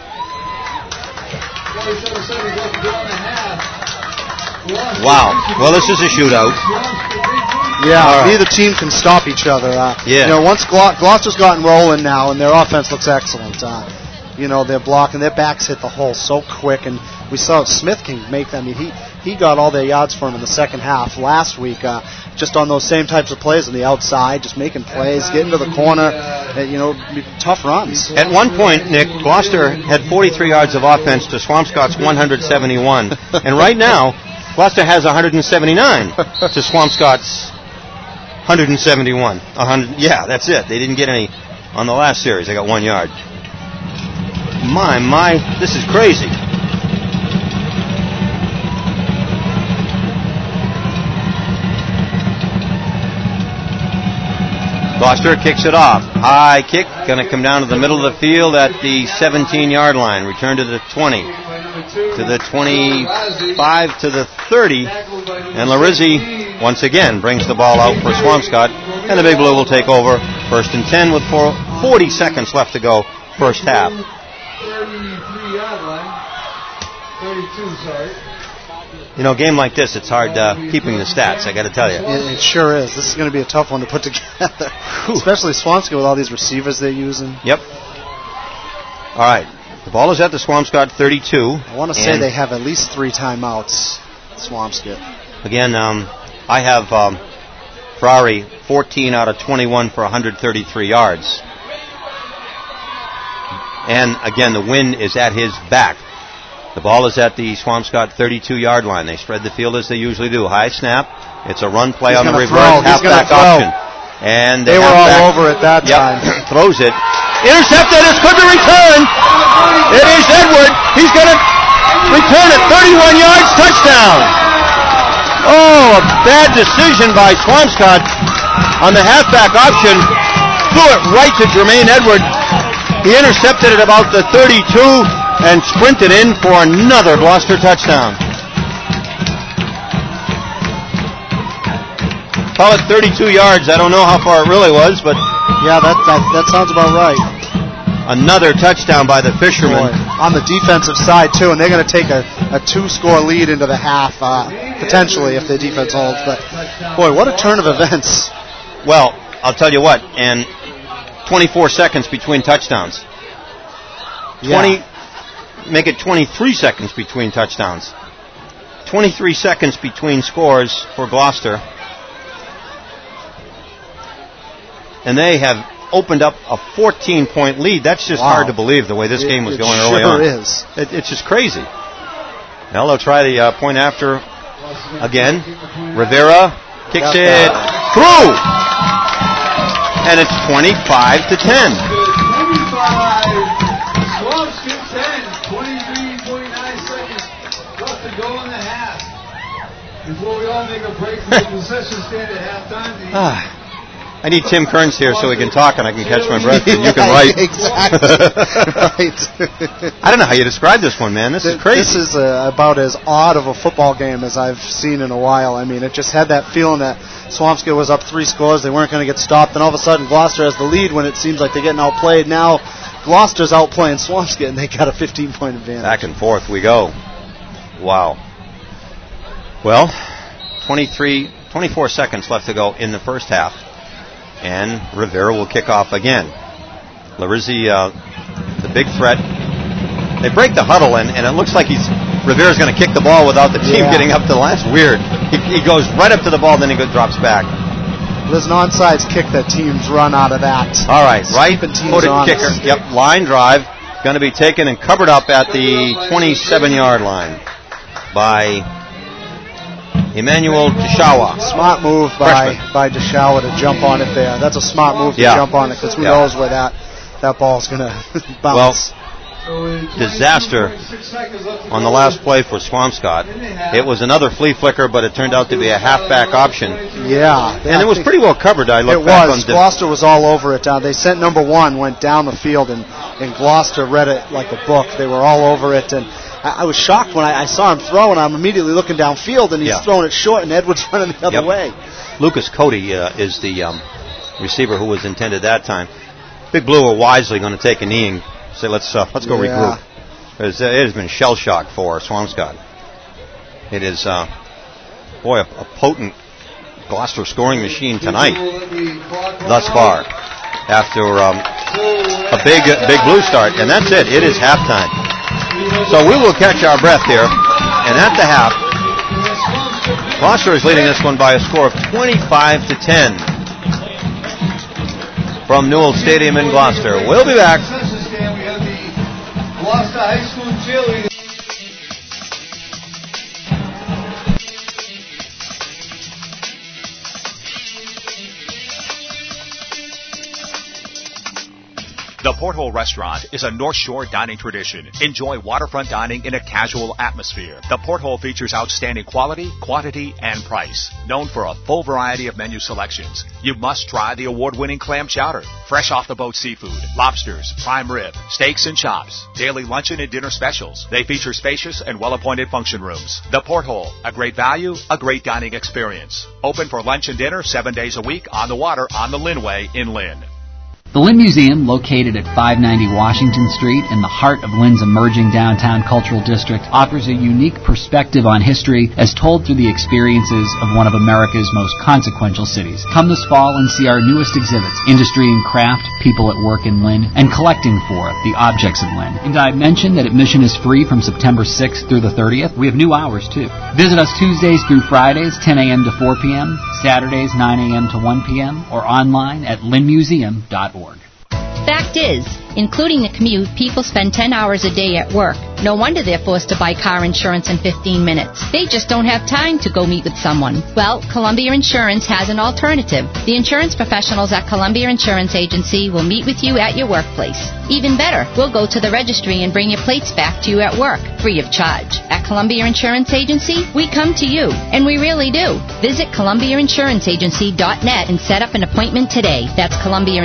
Wow. Well, this is a shootout. Yeah, neither team can stop each other. Once Gloucester's gotten rolling now, and their offense looks excellent. They're blocking, their backs hit the hole so quick, and we saw Smith can make them. He got all their yards for him in the second half last week, just on those same types of plays on the outside, just making plays, getting to the corner, tough runs. At one point, Nick, Gloucester had 43 yards of offense to Swampscott's 171, and right now, Gloucester has 179 to Swampscott's 171. Yeah, that's it. They didn't get any on the last series. They got 1 yard. My, this is crazy. Gloucester kicks it off. High kick, going to come down to the middle of the field at the 17-yard line. Return to the 20, to the 25, to the 30. And Larizzi, once again, brings the ball out for Swampscott. And the Big Blue will take over. 1st and 10 with 40 seconds left to go, first half. 33-yard line. 32, sorry. A game like this, it's hard keeping the stats, I got to tell you. It sure is. This is going to be a tough one to put together, especially Swampscott with all these receivers they're using. Yep. All right. The ball is at the Swampscott 32. I want to say they have at least 3 timeouts, Swampscott. Again, I have Ferrari 14 out of 21 for 133 yards. And, again, the wind is at his back. The ball is at the Swampscott 32-yard line. They spread the field as they usually do. High snap. It's a run play on the reverse halfback option. And they were all over it that time. Throws it. Intercepted. It could be returned. It is Edward. He's going to return it. 31 yards. Touchdown. Oh, a bad decision by Swampscott on the halfback option. Threw it right to Jermaine Edward. He intercepted it about the 32 and sprinted in for another Gloucester touchdown. Call it 32 yards. I don't know how far it really was, but yeah, that sounds about right. Another touchdown by the Fishermen. On the defensive side, too, and they're going to take a 2-score lead into the half, potentially, if their defense holds. But, boy, what a turn of events. Well, I'll tell you what, and 24 seconds between touchdowns. Make it 23 seconds between touchdowns. 23 seconds between scores for Gloucester. And they have opened up a 14-point lead. That's just hard to believe the way this game was going early on. It is. It's just crazy. Now they'll try the point after again. Rivera kicks it through. And it's 25-10. 23.9 seconds left to go in the half. Before we all make a break for the concession stand at halftime. I need Tim Kearns here so he can talk and I can catch my breath and you can write. Exactly. Right. I don't know how you describe this one, man. This is crazy. This is about as odd of a football game as I've seen in a while. I mean, it just had that feeling that Swampscott was up 3 scores. They weren't going to get stopped. And all of a sudden, Gloucester has the lead when it seems like they're getting outplayed. Now, Gloucester's outplaying Swampscott, and they got a 15-point advantage. Back and forth we go. Wow. Well, 24 seconds left to go in the first half. And Rivera will kick off again. Larizzi, the big threat. They break the huddle, and it looks like Rivera's going to kick the ball without the team getting up to the line. That's weird. He goes right up to the ball, then he drops back. There's an onside kick that teams run out of that. All right, right-footed kicker. Yep, line drive. Going to be taken and covered up at the 27-yard line by Emmanuel Deshawa. Smart move by Deshawa to jump on it there. That's a smart move to jump on it because who knows where that ball's going to bounce. Well, disaster on the last play for Swampscott. It was another flea flicker, but it turned out to be a halfback option. Yeah. And it was pretty well covered. I looked back on Gloucester was all over it. They sent number 1, went down the field, and and Gloucester read it like a book. They were all over it, and I was shocked when I saw him throw, and I'm immediately looking downfield, and he's throwing it short, and Edwards running the other way. Lucas Cody is the receiver who was intended that time. Big Blue are wisely going to take a knee and say, let's go regroup. It has been shell shock for Swampscott. It is, a potent Gloucester scoring machine tonight thus far after a big Blue start. And that's it. It is halftime. So we will catch our breath here. And at the half, Gloucester is leading this one by a score of 25-10 from Newell Stadium in Gloucester. We'll be back. Gloucester High School cheerleaders. The Porthole Restaurant is a North Shore dining tradition. Enjoy waterfront dining in a casual atmosphere. The Porthole features outstanding quality, quantity, and price. Known for a full variety of menu selections. You must try the award-winning clam chowder, fresh off-the-boat seafood, lobsters, prime rib, steaks and chops, daily luncheon and dinner specials. They feature spacious and well-appointed function rooms. The Porthole, a great value, a great dining experience. Open for lunch and dinner 7 days a week on the water on the Lynnway in Lynn. The Lynn Museum, located at 590 Washington Street in the heart of Lynn's emerging downtown cultural district, offers a unique perspective on history as told through the experiences of one of America's most consequential cities. Come this fall and see our newest exhibits, Industry and Craft, People at Work in Lynn, and Collecting for the Objects of Lynn. And I mentioned that admission is free from September 6th through the 30th. We have new hours, too. Visit us Tuesdays through Fridays, 10 a.m. to 4 p.m., Saturdays, 9 a.m. to 1 p.m., or online at lynnmuseum.org. Fact is, including the commute, people spend 10 hours a day at work. No wonder they're forced to buy car insurance in 15 minutes. They just don't have time to go meet with someone. Well, Columbia Insurance has an alternative. The insurance professionals at Columbia Insurance Agency will meet with you at your workplace. Even better, we'll go to the registry and bring your plates back to you at work, free of charge. At Columbia Insurance Agency, we come to you, and we really do. Visit ColumbiaInsuranceAgency.net and set up an appointment today. That's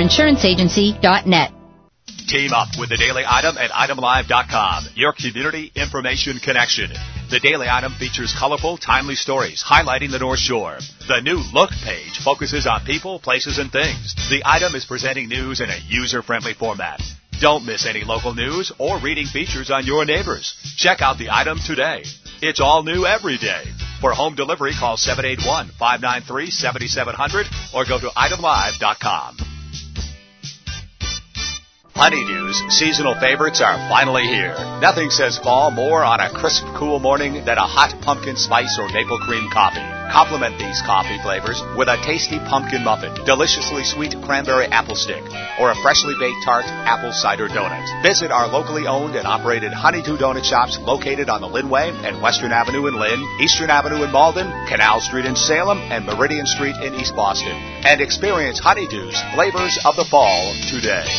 ColumbiaInsuranceAgency.net. Team up with the Daily Item at itemlive.com, your community information connection. The Daily Item features colorful, timely stories highlighting the North Shore. The new Look page focuses on people, places, and things. The Item is presenting news in a user-friendly format. Don't miss any local news or reading features on your neighbors. Check out the Item today. It's all new every day. For home delivery, call 781-593-7700 or go to itemlive.com. Honeydew's seasonal favorites are finally here. Nothing says fall more on a crisp, cool morning than a hot pumpkin spice or maple cream coffee. Complement these coffee flavors with a tasty pumpkin muffin, deliciously sweet cranberry apple stick, or a freshly baked tart apple cider donut. Visit our locally owned and operated Honeydew Donut Shops located on the Lynnway and Western Avenue in Lynn, Eastern Avenue in Malden, Canal Street in Salem, and Meridian Street in East Boston. And experience Honeydew's flavors of the fall today.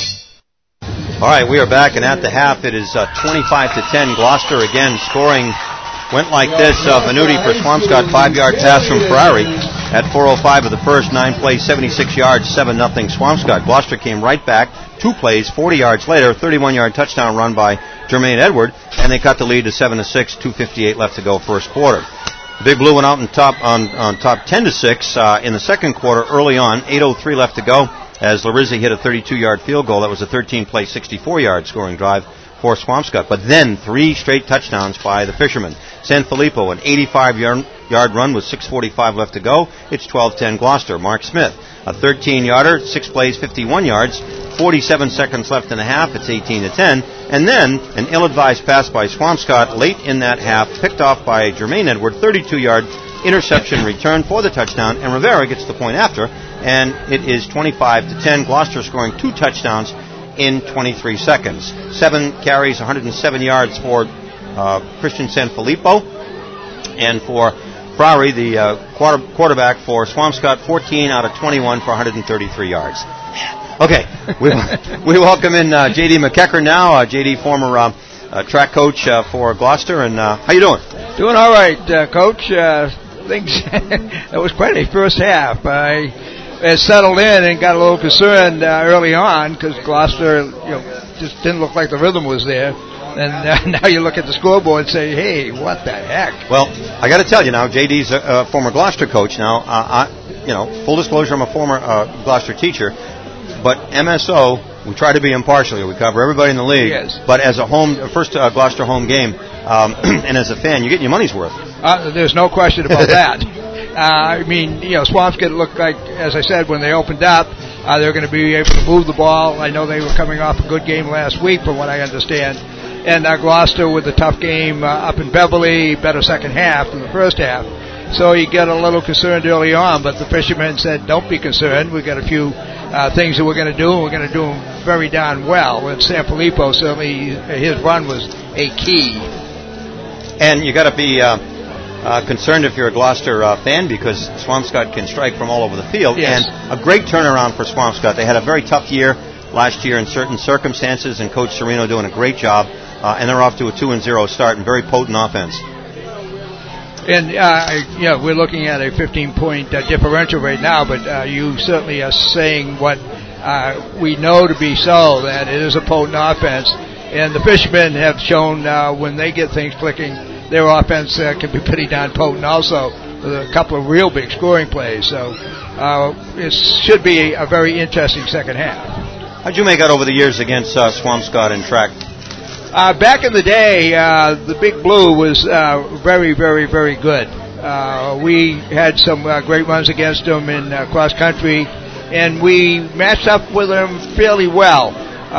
All right, we are back, and at the half, it is 25-10. Gloucester again scoring. Went like this. Venuti for Swampscott, 5-yard pass from Ferrari at 4:05 of the first. 9 plays, 76 yards, 7-0 Swampscott. Gloucester came right back. 2 plays, 40 yards later, 31-yard touchdown run by Jermaine Edward, and they cut the lead to 7-6. 2:58 left to go first quarter. Big Blue went out on top 10-6 in the second quarter early on. 8:03 left to go, as Larizzi hit a 32-yard field goal. That was a 13-play, 64-yard scoring drive for Swampscott. But then 3 straight touchdowns by the Fishermen. San Filippo, an 85-yard run with 6:45 left to go. It's 12-10 Gloucester. Mark Smith, a 13-yarder, 6 plays, 51 yards, 47 seconds left in the half. It's 18-10. And then an ill-advised pass by Swampscott late in that half, picked off by Jermaine Edward, 32-yard interception return for the touchdown, and Rivera gets the point after, and it is 25-10. Gloucester scoring 2 touchdowns in 23 seconds. 7 carries, 107 yards for Christian Sanfilippo, and for Ferrari, the quarterback for Swampscott, 14 out of 21 for 133 yards. Okay, we welcome in J.D. McEachern now. J.D., former track coach for Gloucester, and how you doing? Doing all right, Coach. Things it was quite a first half. I settled in and got a little concerned early on because Gloucester, just didn't look like the rhythm was there. And now you look at the scoreboard and say, hey, what the heck? Well, I got to tell you now, JD's a former Gloucester coach. Now, full disclosure, I'm a former Gloucester teacher. But MSO, we try to be impartial. We cover everybody in the league. Yes. But as a first Gloucester home game, and as a fan, you get your money's worth. There's no question about that. I mean, Swampscott looked like, as I said, when they opened up, they're going to be able to move the ball. I know they were coming off a good game last week, from what I understand. And Gloucester with a tough game up in Beverly, better second half than the first half. So you get a little concerned early on, but the fishermen said, don't be concerned. We've got a few things that we're going to do, and we're going to do them very darn well. And San Filippo, certainly his run was a key. And you got to be concerned if you're a Gloucester fan, because Swampscott can strike from all over the field. Yes. And a great turnaround for Swampscott. They had a very tough year last year in certain circumstances, and Coach Serino doing a great job. And they're off to a 2-0 start and very potent offense. And, we're looking at a 15-point differential right now, but you certainly are saying what we know to be so, that it is a potent offense. And the fishermen have shown when they get things clicking, their offense can be pretty darn potent also, with a couple of real big scoring plays. So it should be a very interesting second half. How'd you make out over the years against Swampscott in track? Back in the day, the Big Blue was very, very, very good. We had some great runs against them in cross country, and we matched up with them fairly well.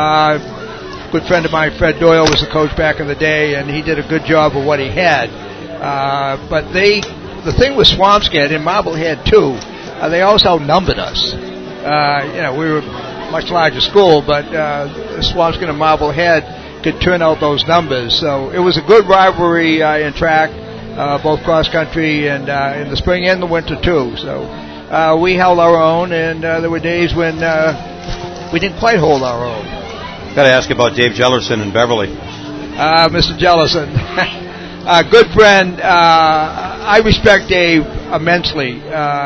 Good friend of mine, Fred Doyle, was the coach back in the day, and he did a good job of what he had. But the thing with Swampscott and Marblehead too, they always outnumbered us. We were a much larger school, but Swampscott and Marblehead could turn out those numbers. So it was a good rivalry in track, both cross country and in the spring and the winter too. So we held our own, and there were days when we didn't quite hold our own. Got to ask about Dave Jellerson in Beverly. Mr. Jellison, a good friend. I respect Dave immensely.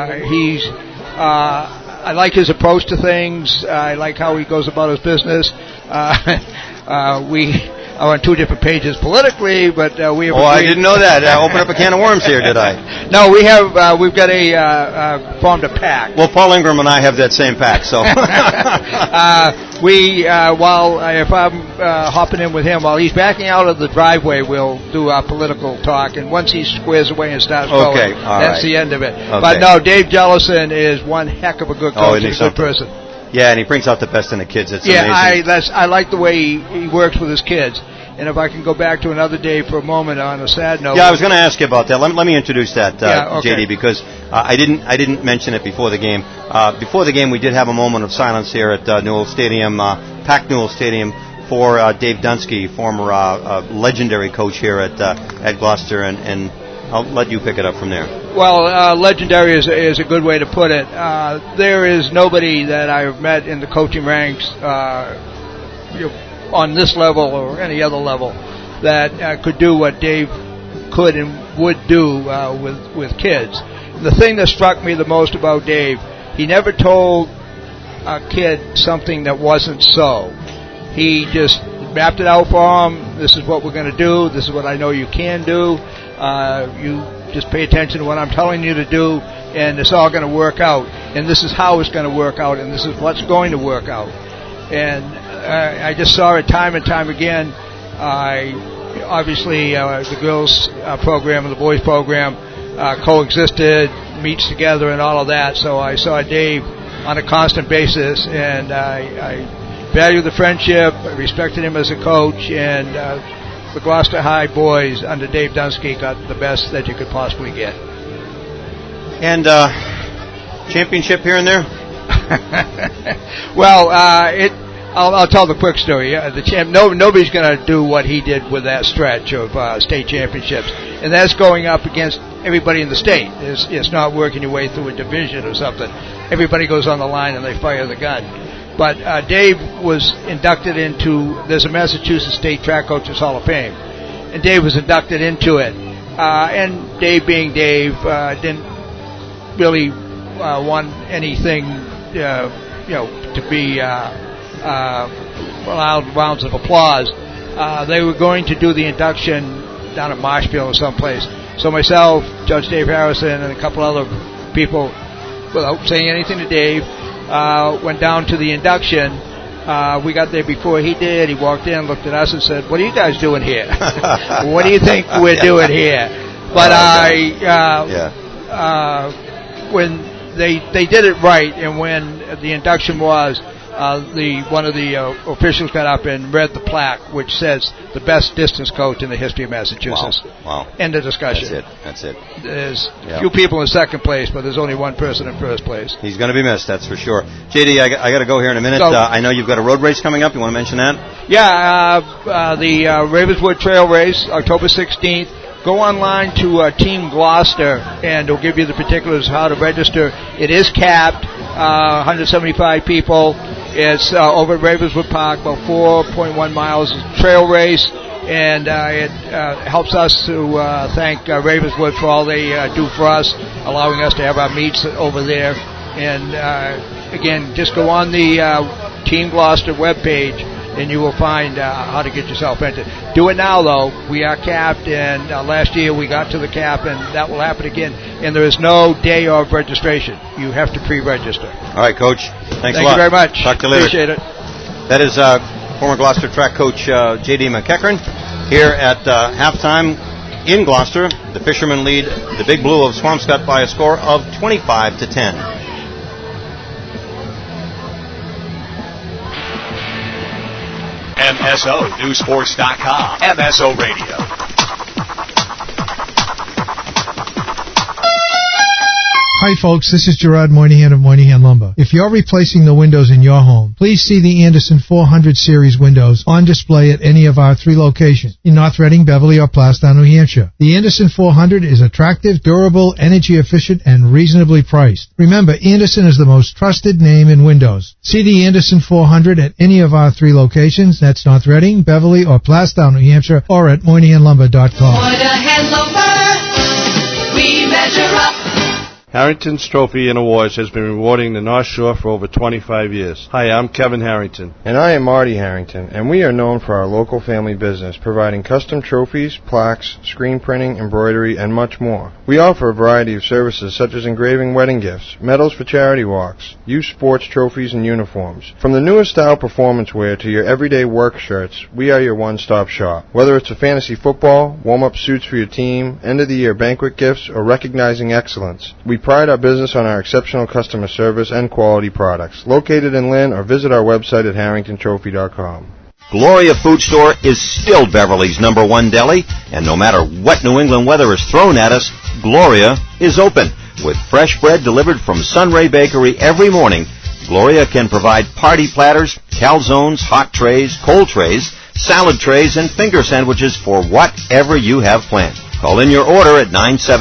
I like his approach to things. I like how he goes about his business. We are on two different pages politically, but we have. Oh, I didn't know that. Open up a can of worms here, did I? No, we've got formed a pact. Well, Paul Ingram and I have that same pact, so. If I'm hopping in with him, while he's backing out of the driveway, we'll do our political talk, and once he squares away and starts going, that's the end of it. Okay. But no, Dave Jellison is one heck of a good coach and a good person. Yeah, and he brings out the best in the kids. It's amazing. I like the way he works with his kids. And if I can go back to another day for a moment on a sad note. Yeah, I was going to ask you about that. Let me introduce that, okay. JD, because I didn't mention it before the game. Before the game, we did have a moment of silence here at Newell Stadium, packed Newell Stadium, for Dave Dunsky, former legendary coach here at Gloucester, and I'll let you pick it up from there. Well, legendary is a good way to put it. There is nobody that I've met in the coaching ranks on this level or any other level that could do what Dave could and would do with kids. The thing that struck me the most about Dave, he never told a kid something that wasn't so. He just mapped it out for them. This is what we're going to do. This is what I know you can do. You just pay attention to what I'm telling you to do, and it's all going to work out. And this is how it's going to work out, and this is what's going to work out. And I just saw it time and time again. Obviously, the girls' program and the boys' program coexisted, meets together, and all of that. So I saw Dave on a constant basis, and I value the friendship. I respected him as a coach, and the Gloucester High boys under Dave Dunsky got the best that you could possibly get. And championship here and there? Well, I'll tell the quick story. Nobody's going to do what he did with that stretch of state championships, and that's going up against everybody in the state. It's not working your way through a division or something. Everybody goes on the line and they fire the gun. But Dave was inducted into, there's a Massachusetts State Track Coaches Hall of Fame, and Dave was inducted into it. And Dave being Dave, didn't really want anything, to be loud rounds of applause. They were going to do the induction down at Marshfield or someplace. So myself, Judge Dave Harrison, and a couple other people, without saying anything to Dave, went down to the induction. We got there before he did. He walked in, looked at us, and said, "What are you guys doing here? What do you think we're doing here?" But when they did it right, and when the induction was, one of the officials got up and read the plaque, which says the best distance coach in the history of Massachusetts. Wow. End of discussion. That's it. There's a few people in second place, but there's only one person in first place. He's going to be missed, that's for sure. JD, I got to go here in a minute. I know you've got a road race coming up. You want to mention that? Yeah, the Ravenswood Trail Race, October 16th. Go online to Team Gloucester, and it'll give you the particulars how to register. It is capped, 175 people. It's over at Ravenswood Park, about 4.1 miles trail race, and it helps us to thank Ravenswood for all they do for us, allowing us to have our meets over there. And again, just go on the Team Gloucester webpage, and you will find how to get yourself entered. Do it now, though. We are capped, and last year we got to the cap, and that will happen again. And there is no day of registration. You have to pre-register. All right, Coach. Thanks a lot. Thank you very much. Talk to you later. Appreciate it. That is former Gloucester track coach J.D. McEachern here at halftime in Gloucester. The Fishermen lead the Big Blue of Swampscott by a score of 25-10. MSONewsports.com. MSO Radio. Hi folks, this is Gerard Moynihan of Moynihan Lumber. If you're replacing the windows in your home, please see the Anderson 400 series windows on display at any of our 3 locations in North Reading, Beverly, or Plastown, New Hampshire. The Anderson 400 is attractive, durable, energy efficient, and reasonably priced. Remember, Anderson is the most trusted name in windows. See the Anderson 400 at any of our 3 locations. That's North Reading, Beverly, or Plastown, New Hampshire, or at MoynihanLumber.com. Moynihan Lumber, we measure up. Harrington's Trophy and Awards has been rewarding the North Shore for over 25 years. Hi, I'm Kevin Harrington. And I am Marty Harrington, and we are known for our local family business, providing custom trophies, plaques, screen printing, embroidery, and much more. We offer a variety of services such as engraving wedding gifts, medals for charity walks, youth sports trophies, and uniforms. From the newest style performance wear to your everyday work shirts, we are your one-stop shop. Whether it's a fantasy football, warm-up suits for your team, end-of-the-year banquet gifts, or recognizing excellence, we pride our business on our exceptional customer service and quality products. Located in Lynn, or visit our website at harringtontrophy.com. Gloria Food Store is still Beverly's #1 deli, and no matter what New England weather is thrown at us, Gloria is open. With fresh bread delivered from Sunray Bakery every morning, Gloria can provide party platters, calzones, hot trays, cold trays, salad trays, and finger sandwiches for whatever you have planned. Call in your order at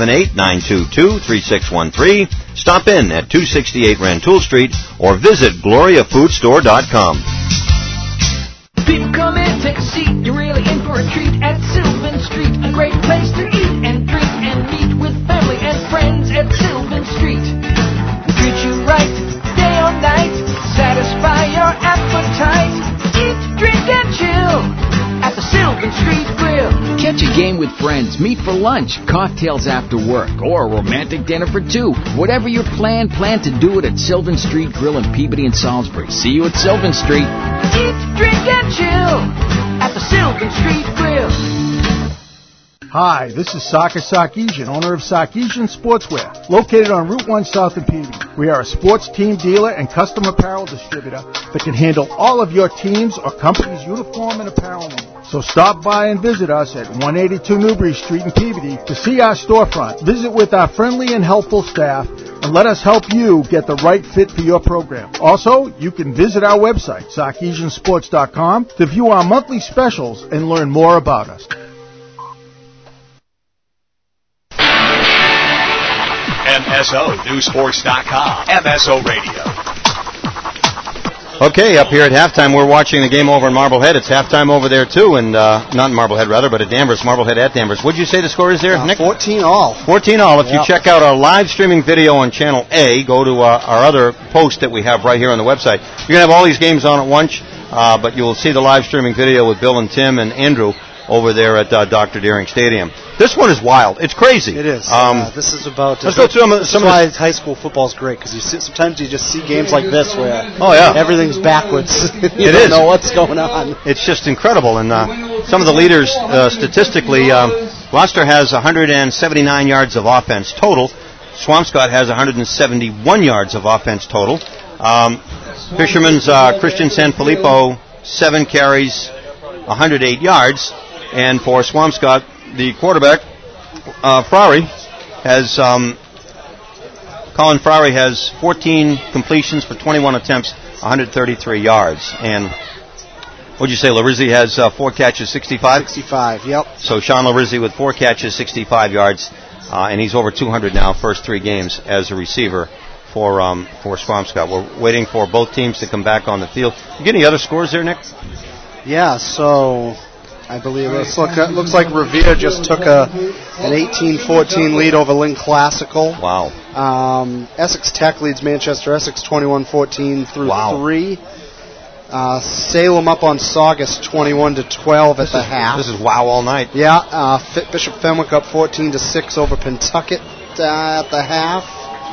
978-922-3613, stop in at 268 Rantoul Street, or visit GloriaFoodStore.com. People come in, take a seat, you're really in for a treat at Sylvan Street. A great place to eat and drink and meet with family and friends at Sylvan Street. We treat you right, day or night, satisfy your appetite. Eat, drink, and chill at the Sylvan Street Grill. Catch a game with friends, meet for lunch, cocktails after work, or a romantic dinner for 2. Whatever your plan to do it at Sylvan Street Grill in Peabody and Salisbury. See you at Sylvan Street. Eat, drink, and chill at the Sylvan Street Grill. Hi, this is Saka Sarkeesian, owner of Sarkeesian Sportswear, located on Route 1 South in Peabody. We are a sports team dealer and custom apparel distributor that can handle all of your team's or company's uniform and apparel needs. So stop by and visit us at 182 Newbury Street in Peabody to see our storefront. Visit with our friendly and helpful staff and let us help you get the right fit for your program. Also, you can visit our website, SarkeesianSports.com, to view our monthly specials and learn more about us. MSONewsports.com. MSO Radio. Okay, up here at halftime, we're watching the game over in Marblehead. It's halftime over there, too, and not in Marblehead, rather, but at Danvers, Marblehead at Danvers. What'd you say the score is there, Nick? 14-all. 14-all. If you check out our live streaming video on Channel A, go to our other post that we have right here on the website. You're going to have all these games on at once. but you'll see the live streaming video with Bill and Tim and Andrew over there at Dr. Deering Stadium. This one is wild. It's crazy. It is. This is about. Let's go through That's why high school football is great, because sometimes you just see games like this where everything's backwards. You don't know what's going on. It's just incredible. And some of the leaders statistically, Gloucester has 179 yards of offense total. Swampscott has 171 yards of offense total. Fisherman's Christian Sanfilippo, 7 carries, 108 yards. And for Swampscott, the quarterback, Colin Frary has 14 completions for 21 attempts, 133 yards. And what'd you say, Larizzi has 4 catches, 65? 65, yep. So Sean Larizzi with 4 catches, 65 yards, and he's over 200 now, first 3 games as a receiver for Swampscott. We're waiting for both teams to come back on the field. You get any other scores there, Nick? Yeah, so I believe it looks like Revere just took an 18-14 lead over Lynn Classical. Wow. Essex Tech leads Manchester Essex 21-14 through 3. Salem up on Saugus 21-12 at the half. This is wow all night. Yeah. Bishop Fenwick up 14-6 over Pentucket at the half.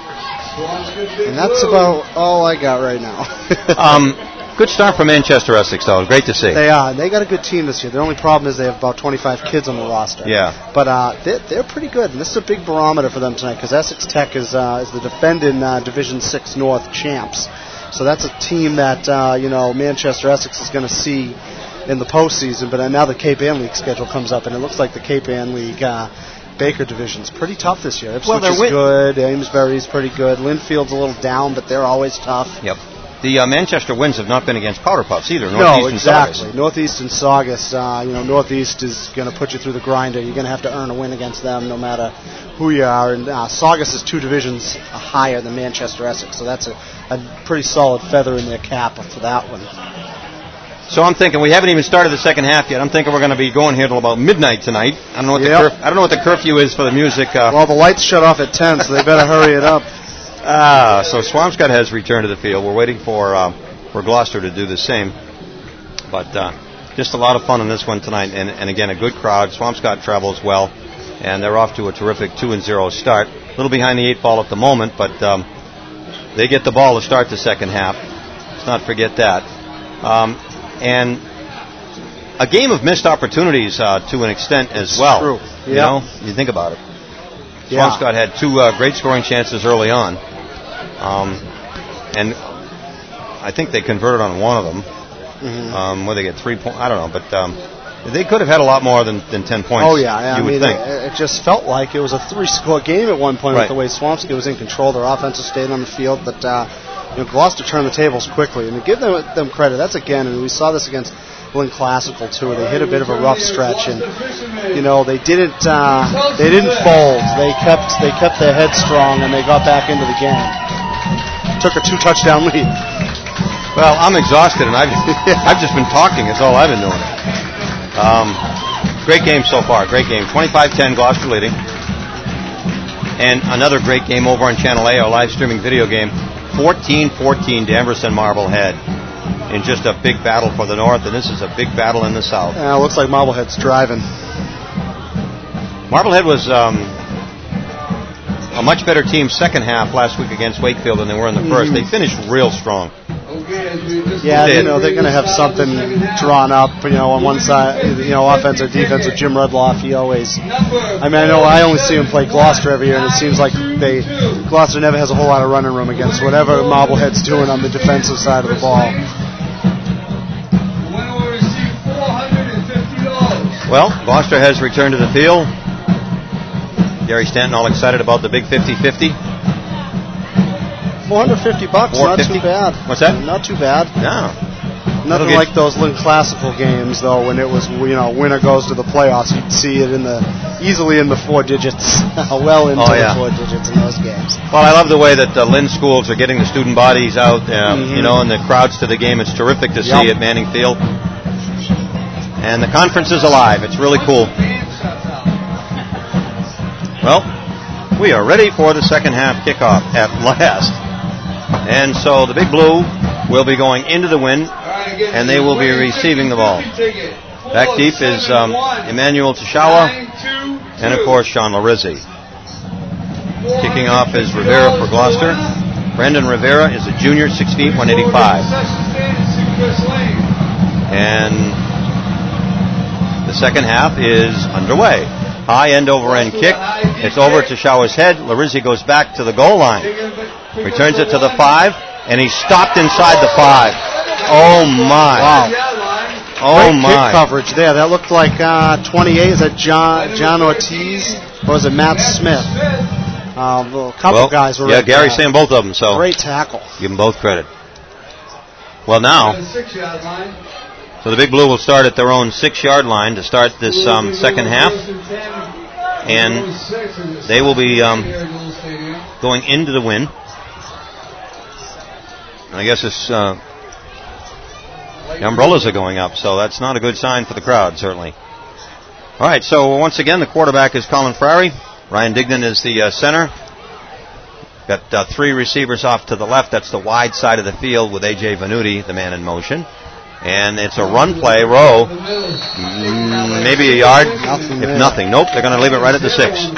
And that's about all I got right now. Good start for Manchester Essex, though. Great to see. They are. They got a good team this year. Their only problem is they have about 25 kids on the roster. Yeah. But they're pretty good, and this is a big barometer for them tonight because Essex Tech is the defending Division 6 North champs. So that's a team that Manchester Essex is going to see in the postseason. But now the Cape Ann League schedule comes up, and it looks like the Cape Ann League Baker division's pretty tough this year. Ipswich is good. Amesbury's pretty good. Linfield's a little down, but they're always tough. Yep. The Manchester wins have not been against Powder Puffs either. No, exactly. Northeast and Saugus. Northeast is going to put you through the grinder. You're going to have to earn a win against them no matter who you are. And Saugus is 2 divisions higher than Manchester Essex, so that's a pretty solid feather in their cap for that one. So I'm thinking we haven't even started the second half yet. I'm thinking we're going to be going here till about midnight tonight. I don't know what I don't know what the curfew is for the music. Well, the lights shut off at 10, so they better hurry it up. So Swampscott has returned to the field. We're waiting for Gloucester to do the same. But just a lot of fun in this one tonight. And again, a good crowd. Swampscott travels well, and they're off to a terrific 2-0 start. A little behind the 8 ball at the moment, but they get the ball to start the second half. Let's not forget that. And a game of missed opportunities to an extent as well. True. You know, you think about it. Swampscott had 2 great scoring chances early on. And I think they converted on one of them. Mm-hmm. Where they get 3 points, I don't know. But they could have had a lot more than 10 points. Oh, yeah. You would think. It just felt like it was a 3-score game at one point with the way Swampscott was in control. Their offensive stayed on the field. But Gloucester turned the tables quickly. And to give them credit, that's again, and we saw this against Lynn Classical too. They hit a bit of a rough stretch, and they didn't fold. They kept their head strong, and they got back into the game. Took a 2-touchdown lead. Well, I'm exhausted, and I've just been talking. That's all I've been doing. Great game so far. Great game. 25-10, Gloucester leading. And another great game over on Channel A, our live streaming video game. 14-14, Danvers and Marblehead. In just a big battle for the North, and this is a big battle in the South. Yeah, it looks like Marblehead's driving. Marblehead was a much better team second half last week against Wakefield than they were in the first. They finished real strong. Yeah, they're going to have something drawn up, on one side, offense or defense with Jim Rudloff. He always, I know I only see him play Gloucester every year, and it seems like Gloucester never has a whole lot of running room against whatever Marblehead's doing on the defensive side of the ball. Well, Gloucester has returned to the field. Gary Stanton all excited about the big 50-50. $450, not too bad. What's that? Not too bad. No. Nothing like those Lynn Classical games, though, when it was, winner goes to the playoffs. You'd see it easily in the 4 digits, well into the 4 digits in those games. Well, I love the way that Lynn schools are getting the student bodies out, and the crowds to the game. It's terrific to see at Manning Field. And the conference is alive. It's really cool. Well, we are ready for the second half kickoff at last. And so the Big Blue will be going into the wind. and they will be receiving the ball. Back deep is Emmanuel Tashawa, and of course Sean Larizzi. Kicking off is Rivera for Gloucester. Brandon Rivera is a junior, 6 feet, 185. And the second half is underway. High end-over-end kick. It's over to Tashawa's head. Larizzi goes back to the goal line. Returns it to the 5, and he's stopped inside the 5. Oh, my. Wow. Oh, Great my. kick coverage there. That looked like 28. Is that John Ortiz or is it Matt Smith? A couple guys were yeah, Gary's saying both of them. So great tackle. Give them both credit. Well, now, so the Big Blue will start at their own 6-yard line to start this second half. And they will be going into the wind. I guess it's the umbrellas are going up, so that's not a good sign for the crowd, certainly. All right, so once again, the quarterback is Colin Frary. Ryan Dignan is the center. Got 3 receivers off to the left. That's the wide side of the field with A.J. Venuti, the man in motion. And it's a run play, row. Maybe a yard, if nothing. Nope, they're going to leave it right at the 6.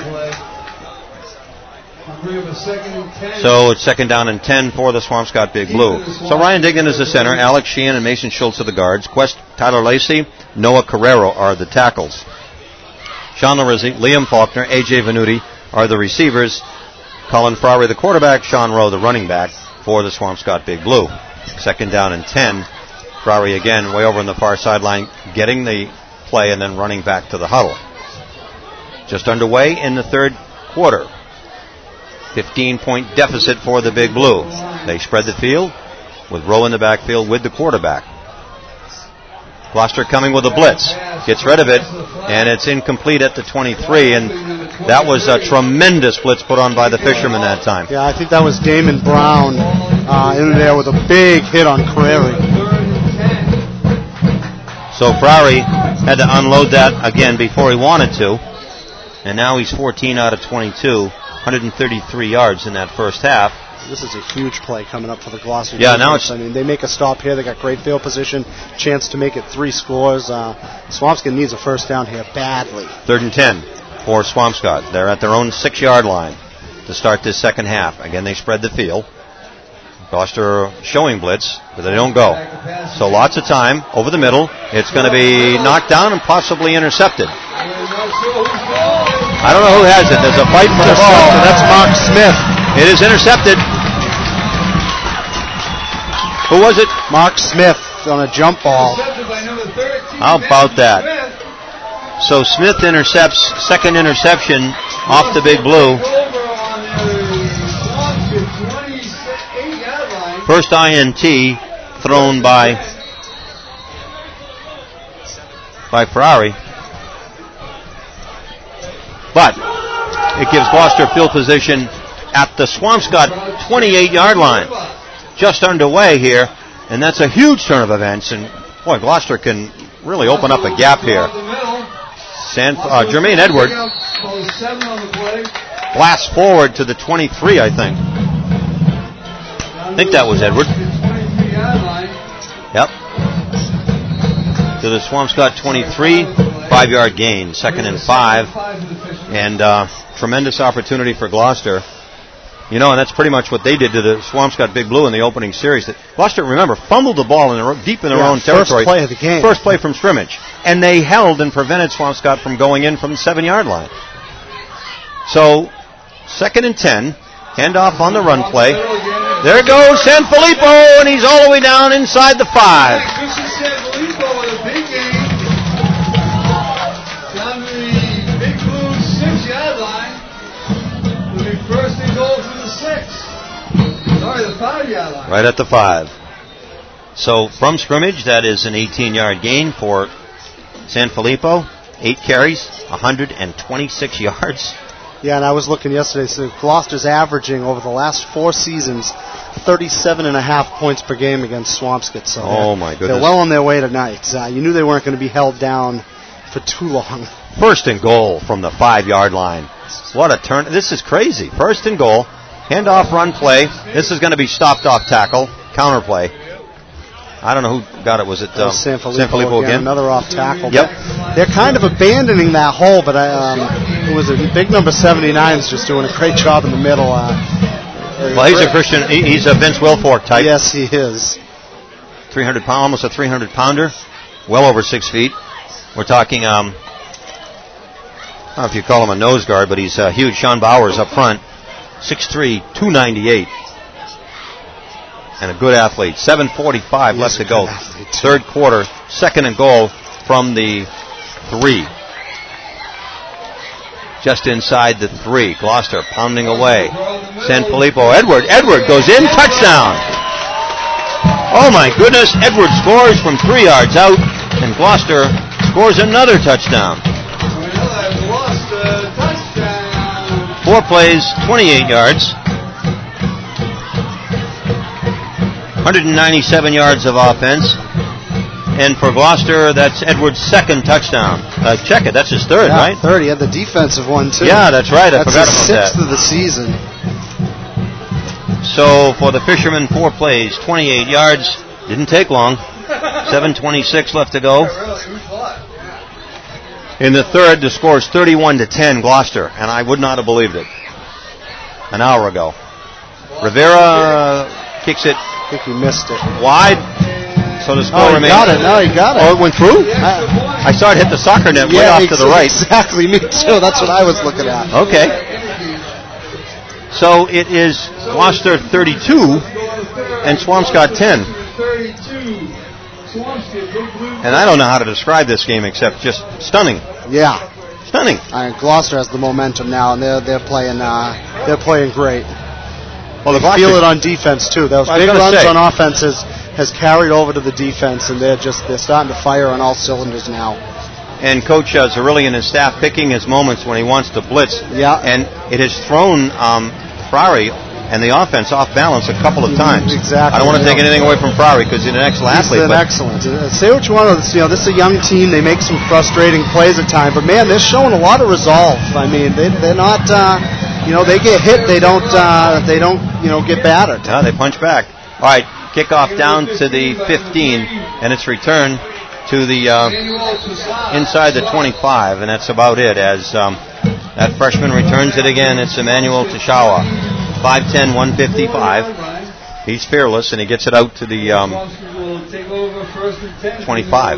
So it's second down and 10 for the Swampscott Big Blue. So Ryan Dignan is the center. Alex Sheehan and Mason Schultz are the guards. Tyler Lacey, Noah Carrero are the tackles. Sean Larizzi, Liam Faulkner, A.J. Venuti are the receivers. Colin Frary, the quarterback. Sean Rowe, the running back for the Swampscott Big Blue. Second down and 10. Frary again way over on the far sideline, getting the play and then running back to the huddle. Just underway in the third quarter. 15-point deficit for the Big Blue. They spread the field with Rowe in the backfield with the quarterback. Gloucester coming with a blitz. Gets rid of it, and it's incomplete at the 23, and that was a tremendous blitz put on by the Fishermen that time. Yeah, I think that was Damon Brown in there with a big hit on Carreri. So Frary had to unload that again before he wanted to, and now he's 14 out of 22, 133 yards in that first half. This is a huge play coming up for the Gloucester. Yeah, now it's... I mean, they make a stop here. They got great field position, chance to make it 3 scores. Swampscott needs a first down here badly. 3rd and 10 for Swampscott. They're at their own 6-yard line to start this second half. Again, they spread the field. Gloucester showing blitz, but they don't go. So lots of time over the middle. It's going to be knocked down and possibly intercepted. I don't know who has it. There's a fight for the ball. That's Mark Smith. It is intercepted. Who was it? Mark Smith on a jump ball. How about that? So Smith intercepts, second interception off the Big Blue. First INT thrown by Frary. But it gives Gloucester field position at the Swampscott 28-yard line. Just underway here, and that's a huge turn of events. And boy, Gloucester can really open up a gap here. Jermaine Edward blasts forward to the 23, I think. I think that was Edward. Yep. To the Swampscott 23, 5-yard gain, 2nd and 5. And tremendous opportunity for Gloucester. You know, and that's pretty much what they did to the Swampscott Big Blue in the opening series. Gloucester, remember, fumbled the ball deep in their own territory. First play of the game. First play from scrimmage. And they held and prevented Swampscott from going in from the 7-yard line. So, 2nd and 10. Handoff on the run play. There goes Sanfilippo, and he's all the way down inside the 5. Right at the 5. So from scrimmage, that is an 18-yard gain for Sanfilippo. 8 carries, 126 yards. Yeah, and I was looking yesterday, so Gloucester's averaging over the last 4 seasons 37.5 points per game against Swampscott. So my goodness. They're well on their way tonight. You knew they weren't going to be held down for too long. First and goal from the 5-yard line. What a turn. This is crazy. First and goal. Handoff run play. This is going to be stopped off tackle. Counter play. I don't know who got it. Was it Sanfilippo again? Another off tackle. Yep. They're kind of abandoning that hole, but it was a big number 79 is just doing a great job in the middle. Well, he's a Christian. He's a Vince Wilfork type. Yes, he is. 300 pound, almost a 300 pounder, well over 6 feet. We're talking, I don't know if you call him a nose guard, but he's huge. Sean Bowers up front, 6'3", 298. And a good athlete. 7:45 left to go. Third quarter, second and goal from the 3. Just inside the 3. Gloucester pounding away. Sanfilippo. Edward goes in. Touchdown. Oh my goodness. Edward scores from 3 yards out. And Gloucester scores another touchdown. 4 plays, 28 yards. 197 yards of offense. And for Gloucester, that's Edwards' second touchdown. Check it, that's his third, right? Third. He had the defensive one, too. Yeah, that's right. I forgot about that. That's his 6th of the season. So for the Fishermen, 4 plays, 28 yards. Didn't take long. 7:26 left to go. In the third, the score is 31-10, Gloucester. And I would not have believed it an hour ago. Rivera kicks it. I think he missed it. Wide. So the score remains. Got it. No, he got it. Oh, it went through? I saw it hit the soccer net way off to the right. Exactly, me too. That's what I was looking at. Okay. So it is Gloucester 32 and Swampscott 10. And I don't know how to describe this game except just stunning. Yeah. Stunning. Gloucester has the momentum now, and they're playing great. Well, they feel it on defense too. Those big runs on offense has carried over to the defense, and they're starting to fire on all cylinders now. And Coach Zerilli and his staff picking his moments when he wants to blitz. Yeah. And it has thrown Frary and the offense off balance a couple of times. Exactly. I don't want to take anything away from Frary because he's an excellent athlete. He's excellent. Say what you want. This is a young team. They make some frustrating plays at times, but man, they're showing a lot of resolve. I mean, they're not. They get hit. They don't get battered. No, they punch back. All right, kickoff down to the 15, and it's returned to the inside the 25, and that's about it. As that freshman returns it again, it's Emmanuel Tashawa. 5'10", 155. He's fearless, and he gets it out to the 25.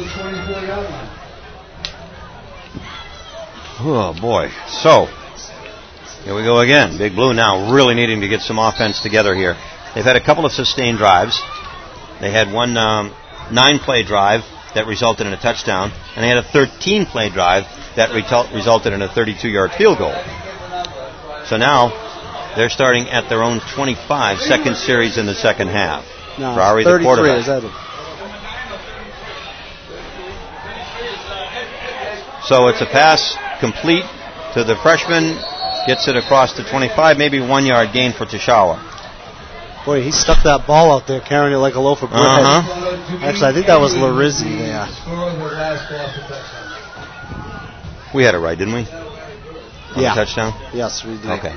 Oh, boy. So, here we go again. Big Blue now really needing to get some offense together here. They've had a couple of sustained drives. They had one 9-play drive that resulted in a touchdown, and they had a 13-play drive that resulted in a 32-yard field goal. So now they're starting at their own 25, second series in the second half. No, Frary, 33, the quarterback. is that it? So it's a pass complete to the freshman, gets it across the 25, maybe 1-yard gain for Tashawa. Boy, he stuck that ball out there, carrying it like a loaf of bread. Actually, I think that was Larizzi there. We had it right, didn't we? Yeah. The touchdown? Yes, we did. Okay.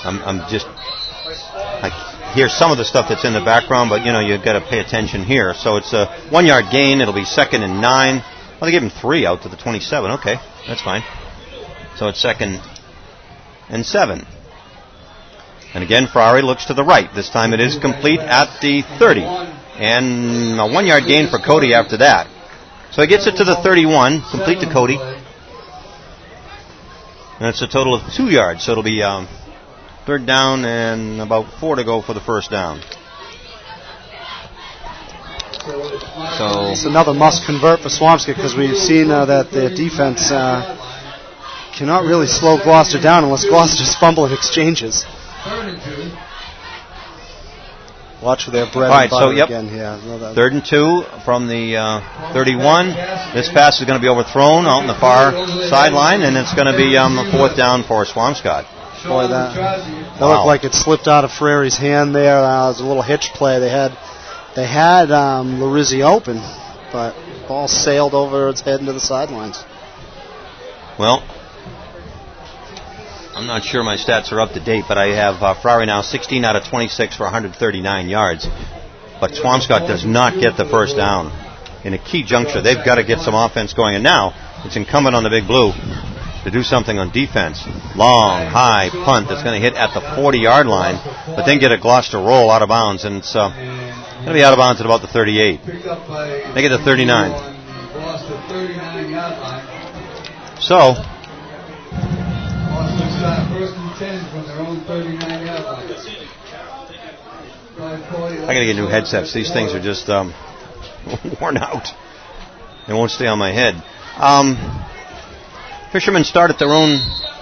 I hear some of the stuff that's in the background, but you've got to pay attention here. So it's a 1-yard gain. It'll be 2nd and 9. Well, they gave him 3 out to the 27. Okay, that's fine. So it's 2nd and 7. And again, Frary looks to the right. This time it is complete at the 30. And a 1-yard gain for Cody after that. So he gets it to the 31, complete to Cody. And it's a total of 2 yards. So it'll be 3rd down and about 4 to go for the first down. So it's another must convert for Swampscott because we've seen that their defense cannot really slow Gloucester down unless Gloucester's fumbling exchanges. Watch for their bread and butter again here. 3rd and 2 from the 31. This pass is going to be overthrown out in the far sideline, and it's going to be a 4th down for Swampscott. Boy, that looked like it slipped out of Frary's hand there. It was a little hitch play. They had Larizzi open, but the ball sailed over its head into the sidelines. Well, I'm not sure my stats are up to date, but I have Frary now 16 out of 26 for 139 yards. but Swampscott does not get the first down. In a key juncture, they've got to get some offense going, and now it's incumbent on the Big Blue to do something on defense. Long, high punt that's going to hit at the 40-yard line, but then get a Gloucester roll out of bounds, and it's going to be out of bounds at about the 38. They get the 39. So, First and 10 from their own 39-yard line. I got to get new headsets. These things are just worn out. They won't stay on my head. Fishermen start at their own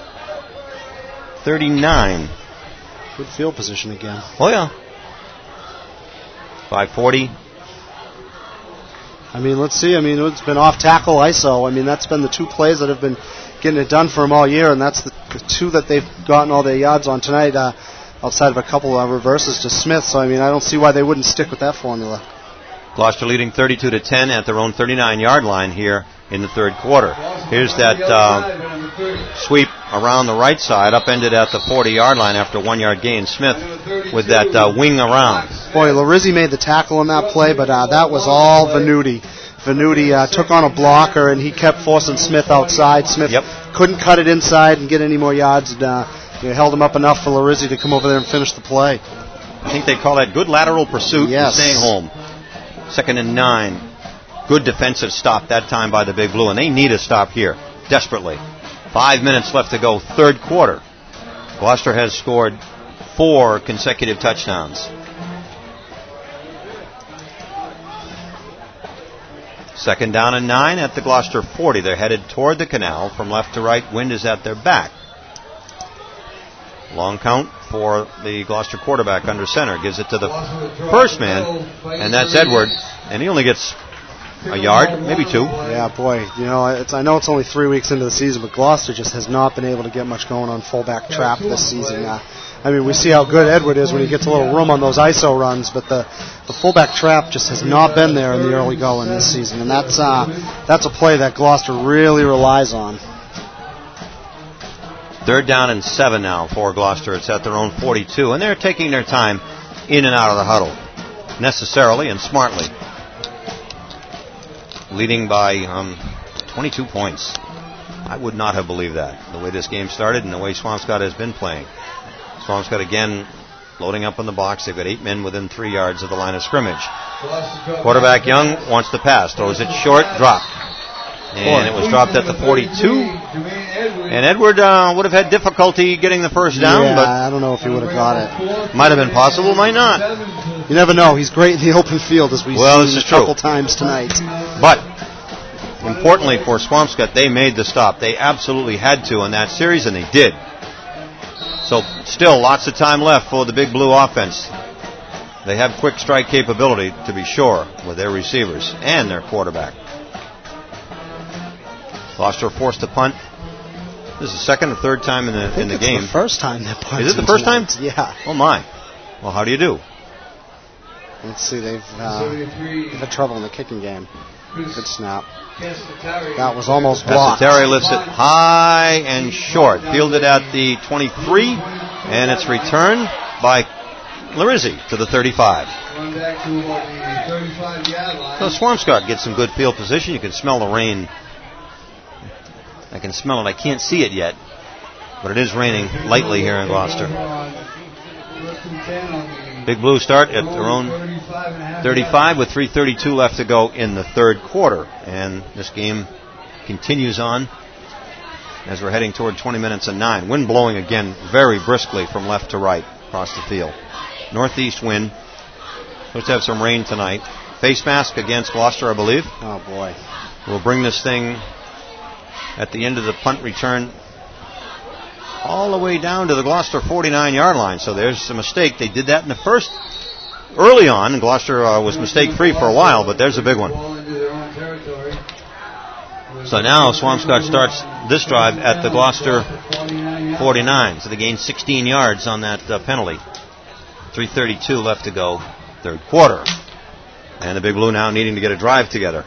39. Good field position again. Oh, yeah. 5:40. I mean, let's see. I mean, it's been off tackle ISO. I mean, that's been the two plays that have been getting it done for them all year, and that's the two that they've gotten all their yards on tonight, outside of a couple of reverses to Smith. So, I mean, I don't see why they wouldn't stick with that formula. Gloucester leading 32-10 at their own 39-yard line here in the third quarter. Here's that sweep around the right side, upended at the 40-yard line after 1-yard gain. Smith with that wing around. Boy, Larizzi made the tackle on that play, but that was all Venuti. Venuti took on a blocker, and he kept forcing Smith outside. Smith couldn't cut it inside and get any more yards, and held him up enough for Larizzi to come over there and finish the play. I think they call that good lateral pursuit and staying home. 2nd and 9. Good defensive stop that time by the Big Blue, and they need a stop here, desperately. 5 minutes left to go, third quarter. Gloucester has scored 4 consecutive touchdowns. 2nd down and 9 at the Gloucester 40. They're headed toward the canal from left to right. Wind is at their back. Long count for the Gloucester quarterback under center. Gives it to the first man, and that's Edward. And he only gets a yard, maybe 2. Yeah, boy. I know it's only 3 weeks into the season, but Gloucester just has not been able to get much going on fullback trap this season. I mean, we see how good Edward is when he gets a little room on those ISO runs, but the fullback trap just has not been there in the early going this season, and that's a play that Gloucester really relies on. 3rd down and 7 now for Gloucester. It's at their own 42, and they're taking their time in and out of the huddle, necessarily and smartly. Leading by 22 points. I would not have believed that, the way this game started and the way Swampscott has been playing. Swampscott again loading up on the box. They've got 8 men within 3 yards of the line of scrimmage. Quarterback Young wants to pass, throws it short, dropped. And it was dropped at the 42. And Edward would have had difficulty getting the first down, but I don't know if he would have got it. Might have been possible, might not. You never know. He's great in the open field, as we've seen a couple times tonight. But importantly for Swampscott, they made the stop. They absolutely had to in that series, and they did. So still lots of time left for the Big Blue offense. They have quick strike capability, to be sure, with their receivers and their quarterback. Gloucester forced to punt. This is the second or third time in the game. The first time they punted. Is it the first time? Yeah. Oh my. Well, how do you do? Let's see. They've had trouble in the kicking game. Good snap. That was almost blocked. Terry lifts it high and short. Fielded at the 23, and it's returned by Larizzi to the 35. So Swampscott gets some good field position. You can smell the rain. I can smell it. I can't see it yet, but it is raining lightly here in Gloucester. Big Blue start at their own 35 with 3:32 left to go in the third quarter. And this game continues on as we're heading toward 20 minutes and 9. Wind blowing again very briskly from left to right across the field. Northeast wind. Supposed to have some rain tonight. Face mask against Gloucester, I believe. Oh, boy. We'll bring this thing at the end of the punt return all the way down to the Gloucester 49-yard line. So there's a mistake. They did that in the first, early on, and Gloucester was mistake-free for a while, but there's a big one. So now Swampscott starts this drive at the Gloucester 49. So they gain 16 yards on that penalty. 3:32 left to go, third quarter. And the Big Blue now needing to get a drive together.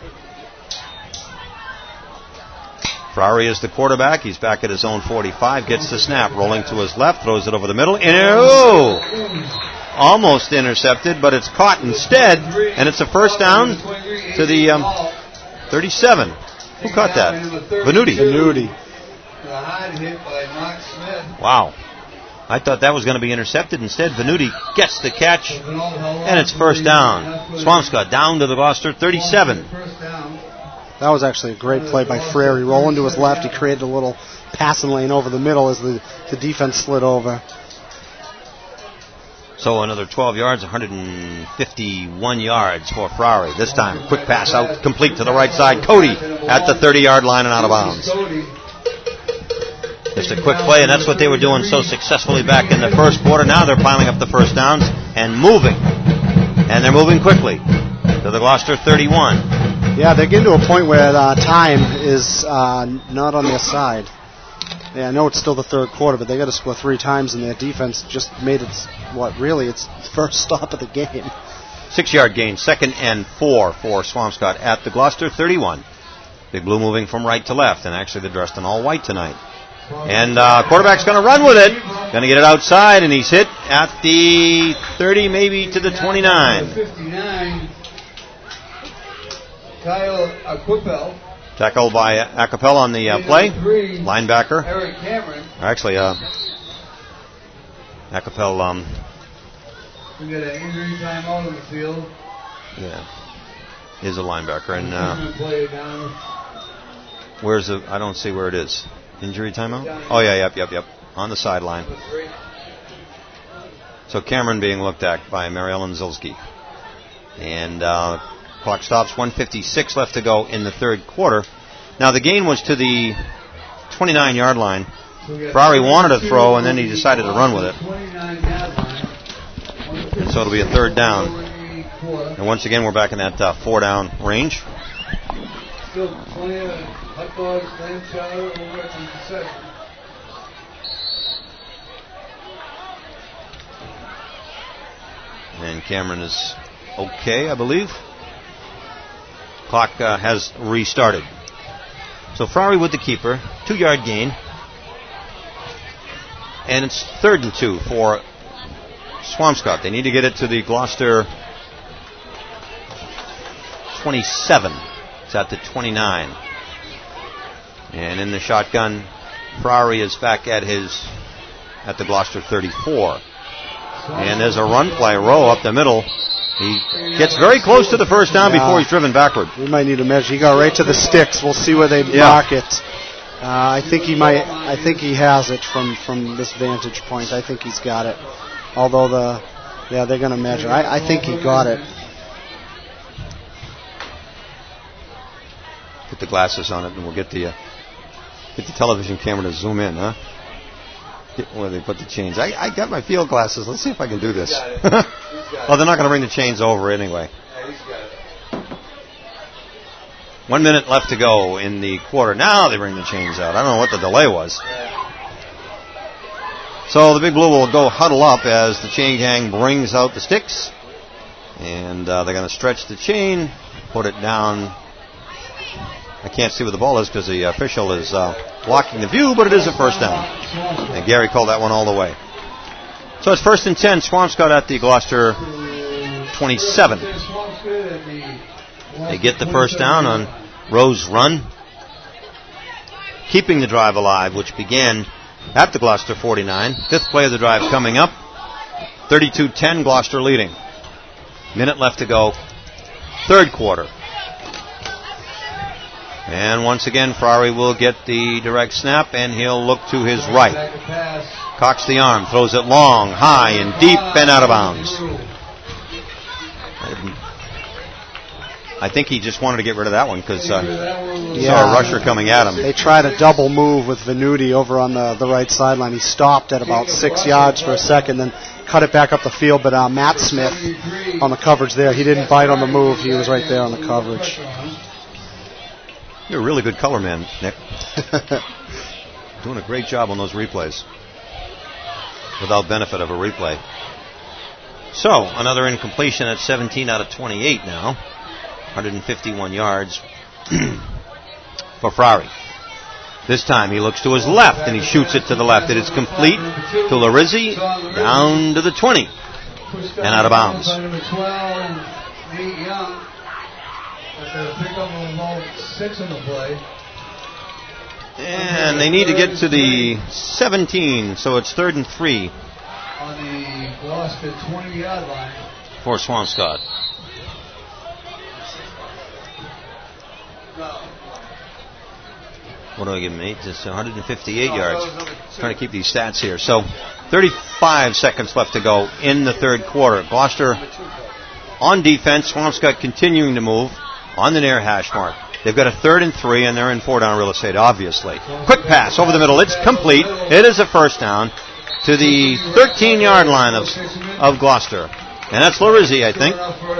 Ferrari is the quarterback. He's back at his own 45, gets the snap, rolling to his left, throws it over the middle. almost intercepted, but it's caught instead, and it's a first down to the 37. Who caught that? Venuti. Venuti. The hard hit by Mark Smith. Wow. I thought that was going to be intercepted. Instead, Venuti gets the catch, and it's first down. Swampscott down to the Gloucester 37. That was actually a great play by Frary. Rolling to his left, he created a little passing lane over the middle as the defense slid over. So another 12 yards, 151 yards for Ferrari. This time, quick pass out, complete to the right side. Cody at the 30-yard line and out of bounds. Just a quick play, and that's what they were doing so successfully back in the first quarter. Now they're piling up the first downs and moving. And they're moving quickly to the Gloucester 31. Yeah, they're getting to a point where time is not on their side. Yeah, I know it's still the third quarter, but they got to score 3 times, and their defense just made its first stop of the game. 6-yard gain, 2nd and 4 for Swampscott at the Gloucester 31. Big Blue moving from right to left, and actually they're dressed in all white tonight. And quarterback's going to run with it. Going to get it outside, and he's hit at the 30, maybe to the 29. 59. Kyle Aquipel. Tackled by Acapel on the play. Linebacker. Eric Cameron. Actually, Acapel. We got an injury time out of the field. Yeah, is a linebacker, and where's the? I don't see where it is. Injury timeout? Oh yeah, yep. On the sideline. So Cameron being looked at by Mary Ellen Zilski, and clock stops. 1:56 left to go in the third quarter. Now the gain was to the 29-yard line. Ferrari wanted to throw, and then he decided to run with it. And so it'll be a third down. And once again, we're back in that 4-down range. Still plenty of hot dogs, clam chowder, over at the concession. And Cameron is okay, I believe. Clock has restarted. So Ferrari with the keeper, 2-yard gain. And it's 3rd and 2 for Swampscott. They need to get it to the Gloucester 27. It's at the 29. And in the shotgun, Ferrari is back at the Gloucester 34. And there's a run play, row up the middle. He gets very close to the first down before he's driven backward. We might need a measure. He got right to the sticks. We'll see where they mark it. I think he might. I think he has it from this vantage point. I think he's got it. Although they're going to measure. I think he got it. Put the glasses on it, and we'll get the television camera to zoom in, huh? Where they put the chains. I got my field glasses. Let's see if I can do this. Well, they're not going to bring the chains over anyway. 1 minute left to go in the quarter. Now they bring the chains out. I don't know what the delay was. So the Big Blue will go huddle up as the chain gang brings out the sticks. And they're going to stretch the chain, put it down. I can't see where the ball is because the official is blocking the view, but it is a first down. And Gary called that one all the way. So it's 1st and 10, Swampscott at the Gloucester 27. They get the first down on Rowe's run, keeping the drive alive, which began at the Gloucester 49. 5th play of the drive coming up. 32-10, Gloucester leading. Minute left to go. Third quarter. And once again, Ferrari will get the direct snap, and he'll look to his right. Cocks the arm, throws it long, high, and deep, and out of bounds. I think he just wanted to get rid of that one because he saw a rusher coming at him. They tried a double move with Venuti over on the right sideline. He stopped at about 6 yards for a second, then cut it back up the field. But Matt Smith on the coverage there, he didn't bite on the move. He was right there on the coverage. You're a really good color man, Nick. Doing a great job on those replays without benefit of a replay. So, another incompletion at 17 out of 28 now. 151 yards for Ferrari. This time he looks to his left and he shoots it to the left. It is complete to Larizzi down to the 20. and out of bounds. Number 12, Nate Young. After a pickup of about 6 on the play. And they need to get to the 17, so it's 3rd and 3. On the Gloucester 20-yard line. For Swampscott. What do I give him? It's 158 yards. Trying to keep these stats here. So 35 seconds left to go in the third quarter. Gloucester on defense. Swampscott continuing to move on the near hash mark. They've got a 3rd and 3, and they're in 4-down real estate, obviously. Quick pass over the middle. It's complete. It is a first down to the 13-yard line of Gloucester. And that's Lorizzi, I think.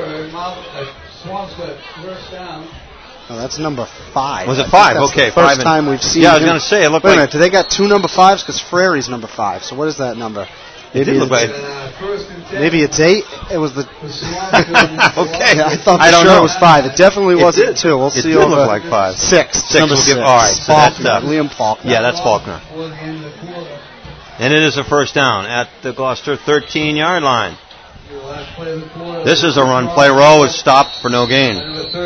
Oh, that's number 5. Was it 5? Okay, the first time we've seen. Yeah, I was going to say, it looked Wait like. a minute, do they got 2 number 5s? Because Frary's number 5. So what is that number? Maybe it looked like. Maybe it's 8. It was the. Okay. Yeah, I thought I don't know. it was 5. It definitely wasn't 2. We'll see. It did look like 5. 6. Number 6. All right. So Faulkner, that's Liam Faulkner. Yeah, that's Faulkner. And it is a first down at the Gloucester 13-yard line. This is a run play. Rowe is stopped for no gain.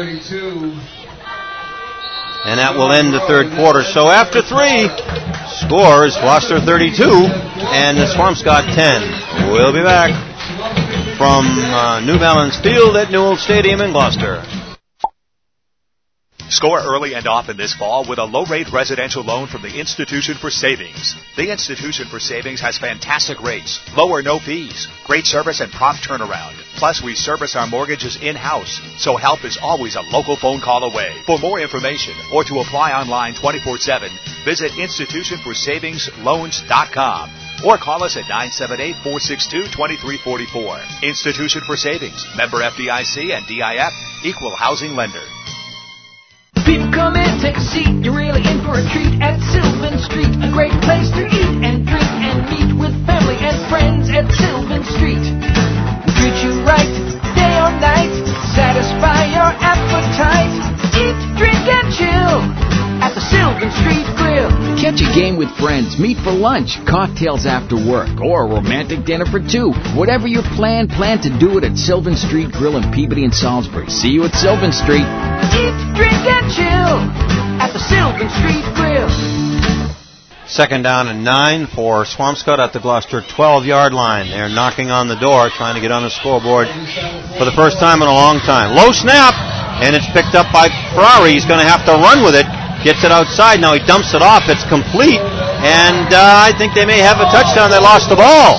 And that will end the third quarter. So after 3, scores Gloucester 32 and the Swampscott 10. We'll be back from New Balance Field at Newell Stadium in Gloucester. Score early and often this fall with a low-rate residential loan from the Institution for Savings. The Institution for Savings has fantastic rates, low or no fees, great service and prompt turnaround. Plus, we service our mortgages in-house, so help is always a local phone call away. For more information or to apply online 24/7, visit institutionforsavingsloans.com or call us at 978-462-2344. Institution for Savings, member FDIC and DIF, equal housing lender. People come in, take a seat, you're really in for a treat at Sylvan Street. A great place to eat and drink and meet with family and friends at Sylvan Street. We'll treat you right, day or night, satisfy your appetite. Eat, drink, and chill at the Sylvan Street Grill. Catch a game with friends, meet for lunch, cocktails after work, or a romantic dinner for 2. Whatever your plan to do it at Sylvan Street Grill in Peabody and Salisbury. See you at Sylvan Street. Eat, drink, and chill at the Sylvan Street Grill. 2nd down and 9 for Swampscott at the Gloucester 12-yard line. They're knocking on the door, trying to get on the scoreboard for the first time in a long time. Low snap, and it's picked up by Ferrari. He's going to have to run with it. Gets it outside. Now he dumps it off. It's complete. And I think they may have a touchdown. They lost the ball.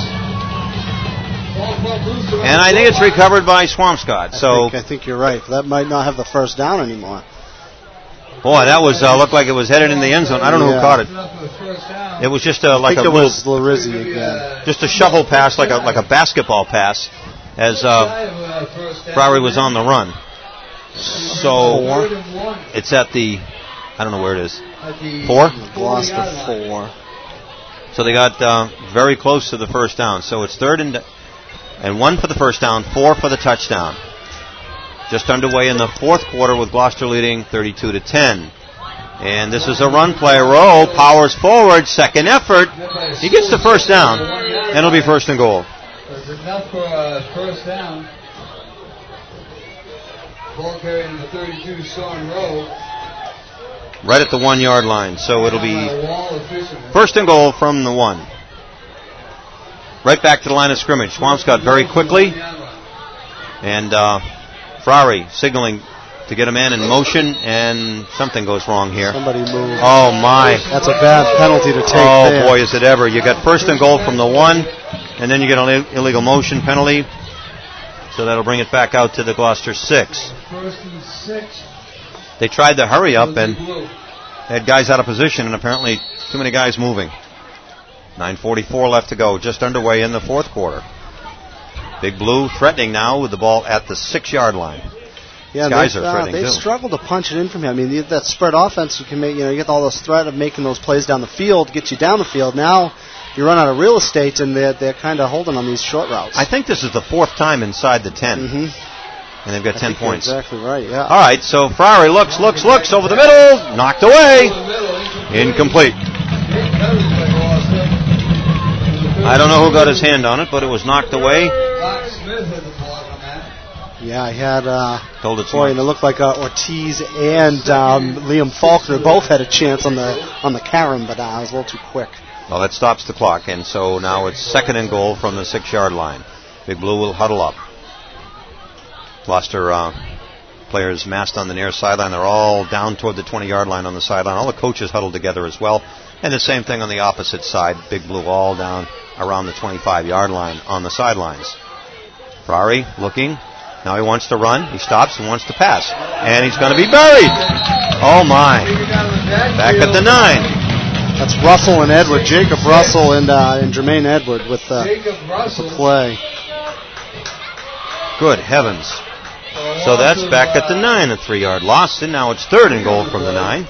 And I think it's recovered by Swampscott. I think you're right. That might not have the first down anymore. Boy, that was looked like it was headed in the end zone. I don't know who caught it. It was just like a little, was Lorizzi again. Just a shovel pass, like a basketball pass, as Ferrari was on the run. So it's at the, I don't know where it is. 4? Gloucester 4. So they got very close to the first down. So it's 3rd and 1 for the first down, 4 for the touchdown. Just underway in the fourth quarter with Gloucester leading 32-10. And this is a run play. Rowe powers forward, second effort. He gets the first down, and it'll be 1st and goal. It's enough for a first down. Ball carrier number 32, Sean Rowe. Right at the 1-yard line. So it'll be 1st and goal from the 1. Right back to the line of scrimmage. Swampscott very quickly. And Ferrari signaling to get a man in motion, and something goes wrong here. Somebody moved. Oh, my. That's a bad penalty to take. Oh, boy, is it ever. You got 1st and goal from the 1, and then you get an illegal motion penalty. So that'll bring it back out to the Gloucester 6. 1st and 6. They tried to hurry up and had guys out of position, and apparently too many guys moving. 9:44 left to go, just underway in the fourth quarter. Big Blue threatening now with the ball at the 6-yard line. Yeah, these guys are threatening they've too. struggled to punch it in from here. I mean, that spread offense, you can make, you get all this threat of making those plays down the field, get you down the field. Now you run out of real estate, and they're kind of holding on these short routes. I think this is the 4th time inside the 10. Mm-hmm. And they've got 10 points. You're exactly right, yeah. All right, so Ferrari looks over the middle, knocked away, incomplete. I don't know who got his hand on it, but it was knocked away. have hit the block on that. Yeah, I had, and it looked like Ortiz and Liam Faulkner both had a chance on the Karen, but I was a little too quick. Well, that stops the clock, and so now it's 2nd and goal from the 6-yard line. Big Blue will huddle up. Gloucester players massed on the near sideline. They're all down toward the 20-yard line on the sideline. All the coaches huddled together as well. And the same thing on the opposite side. Big Blue all down around the 25-yard line on the sidelines. Ferrari looking. Now he wants to run. He stops and wants to pass. And he's going to be buried. Oh, my. Back at the 9. That's Russell and Edward. Jacob Russell and Jermaine Edward with the play. Good heavens. So that's back at the 9, a 3-yard loss. And now it's 3rd and goal from the 9.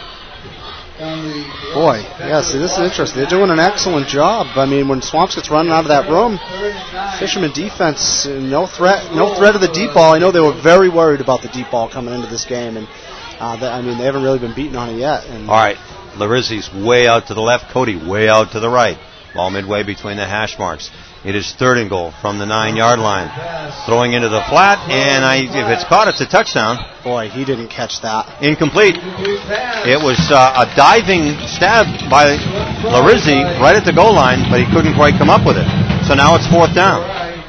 Boy, yeah, see, this is interesting. They're doing an excellent job. I mean, when Swampscott's running out of that room, Fisherman defense, no threat of the deep ball. I know they were very worried about the deep ball coming into this game, and they haven't really been beaten on it yet. And all right, Larizzi's way out to the left, Cody way out to the right. Ball midway between the hash marks. It is 3rd and goal from the 9-yard line. Throwing into the flat, and if it's caught, it's a touchdown. Boy, he didn't catch that. Incomplete. It was a diving stab by Larizzi right at the goal line, but he couldn't quite come up with it. So now it's 4th down.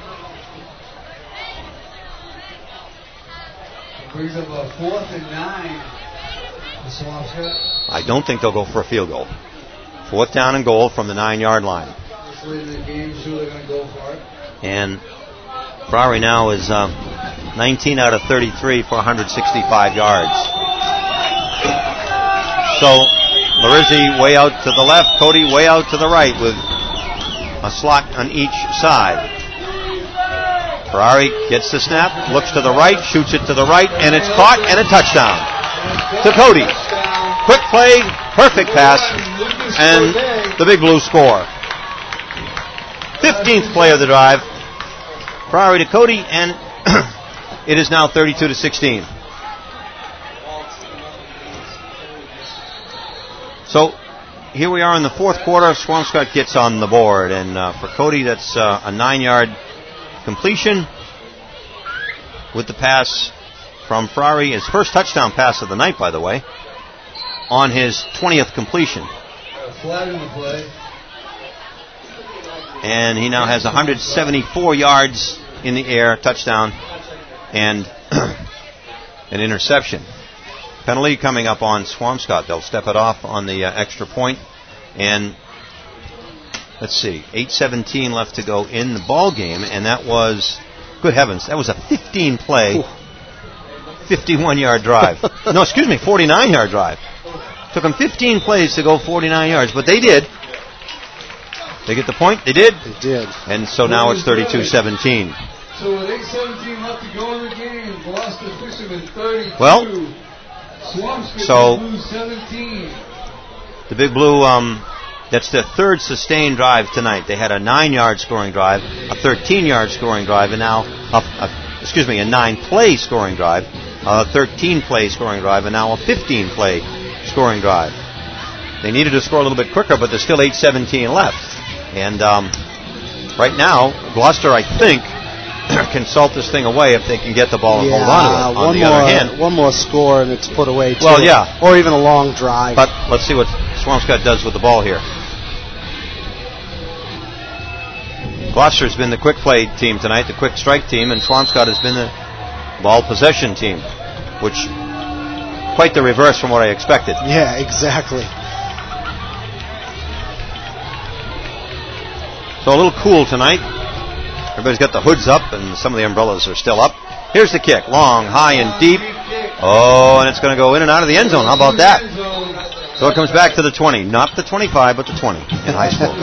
Brings up a 4th and 9. I don't think they'll go for a field goal. 4th down and goal from the 9-yard line. And Ferrari now is 19 out of 33 for 165 yards. So Larizzi way out to the left, Cody way out to the right with a slot on each side. Ferrari gets the snap, looks to the right, shoots it to the right, and it's caught, and a touchdown to Cody. Quick play, perfect pass, and the Big Blue score. 15th play of the drive. Ferrari to Cody, and it is now 32-16. So here we are in the 4th quarter. Swampscott gets on the board, and for Cody, that's a 9-yard completion with the pass from Ferrari. His first touchdown pass of the night, by the way, on his 20th completion. Flat in the play. And he now has 174 yards in the air, touchdown, and an interception. Penalty coming up on Swampscott. They'll step it off on the extra point. And let's see, 8:17 left to go in the ball game, and that was, good heavens, that was a 15-play, 51-yard drive. No, excuse me, 49-yard drive. Took them 15 plays to go 49 yards, but they did. They get the point? They did? They did. And so now it's 32-17. So with 8:17 left to go in the game, Gloucester Fisherman 32. Well, so Blue 17. the Big Blue, that's their 3rd sustained drive tonight. They had a 9-yard scoring drive, a 13-yard scoring drive, and now, a 9-play scoring drive, a 13-play scoring drive, and now a 15-play scoring drive. They needed to score a little bit quicker, but there's still 8:17 left. And right now, Gloucester, I think, can salt this thing away if they can get the ball and hold on to it. On the other hand, one more score and it's put away, too. Well, yeah. Or even a long drive. But let's see what Swampscott does with the ball here. Gloucester's been the quick play team tonight, the quick strike team, and Swampscott has been the ball possession team, which quite the reverse from what I expected. Yeah, exactly. So a little cool tonight. Everybody's got the hoods up, and some of the umbrellas are still up. Here's the kick. Long, high, and deep. Oh, and it's going to go in and out of the end zone. How about that? So it comes back to the 20. Not the 25, but the 20 in high school.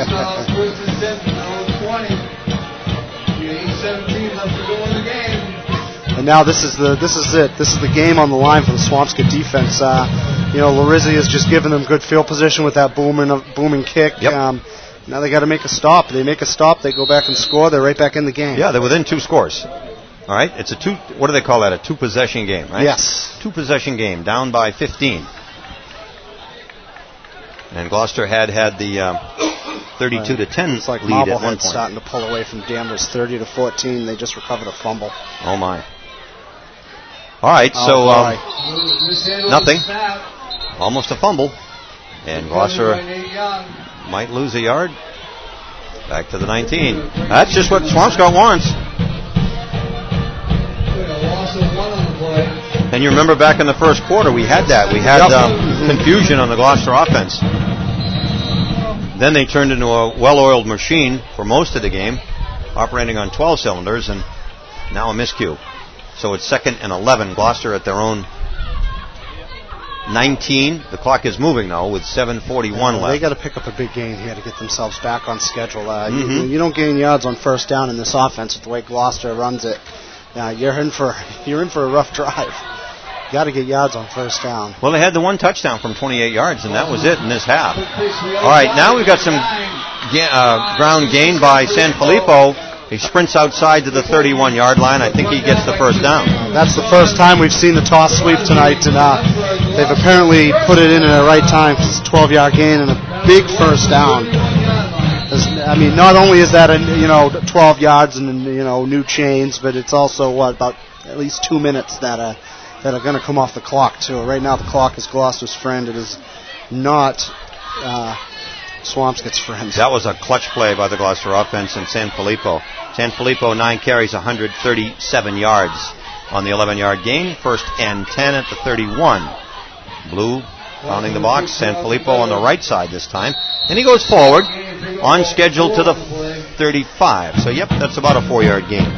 And now this is it. This is the game on the line for the Swampscott defense. Larizzi has just given them good field position with that booming kick. Yep. Now they got to make a stop. They make a stop, they go back and score. They're right back in the game. Yeah, they're within 2 scores. All right, it's a what do they call that? A 2-possession game, right? Yes. 2-possession game, down by 15. And Gloucester had the 32-10 It's like lead at one Marblehead point. starting to pull away from Danvers, 30-14. They just recovered a fumble. Oh my! All right, so nothing. Almost a fumble, and Gloucester might lose a yard. Back to the 19. That's just what Swampscott wants. And you remember back in the first quarter, we had that. We had confusion on the Gloucester offense. Then they turned into a well-oiled machine for most of the game, operating on 12 cylinders, and now a miscue. So it's 2nd and 11. Gloucester at their own 19. The clock is moving, though, with 7:41 left. They got to pick up a big gain here to get themselves back on schedule. You don't gain yards on first down in this offense with the way Gloucester runs it. You're in for a rough drive. You got to get yards on first down. Well, they had the one touchdown from 28 yards, and that was it in this half. All right, now we've got some ground gain by Sanfilippo. He sprints outside to the 31-yard line. I think he gets the first down. That's the first time we've seen the toss sweep tonight, and they've apparently put it in at the right time. It's a 12-yard gain and a big first down. I mean, not only is that 12 yards and new chains, but it's also about at least 2 minutes that are going to come off the clock too. Right now, the clock is Gloucester's friend. It is not Swampscott's friend. That was a clutch play by the Gloucester offense and Sanfilippo. Sanfilippo 9 carries, 137 yards on the 11-yard gain. 1st and 10 at the 31. Blue pounding the box. Sanfilippo on the right side this time. And he goes forward on schedule to the 35. So, yep, that's about a 4-yard gain.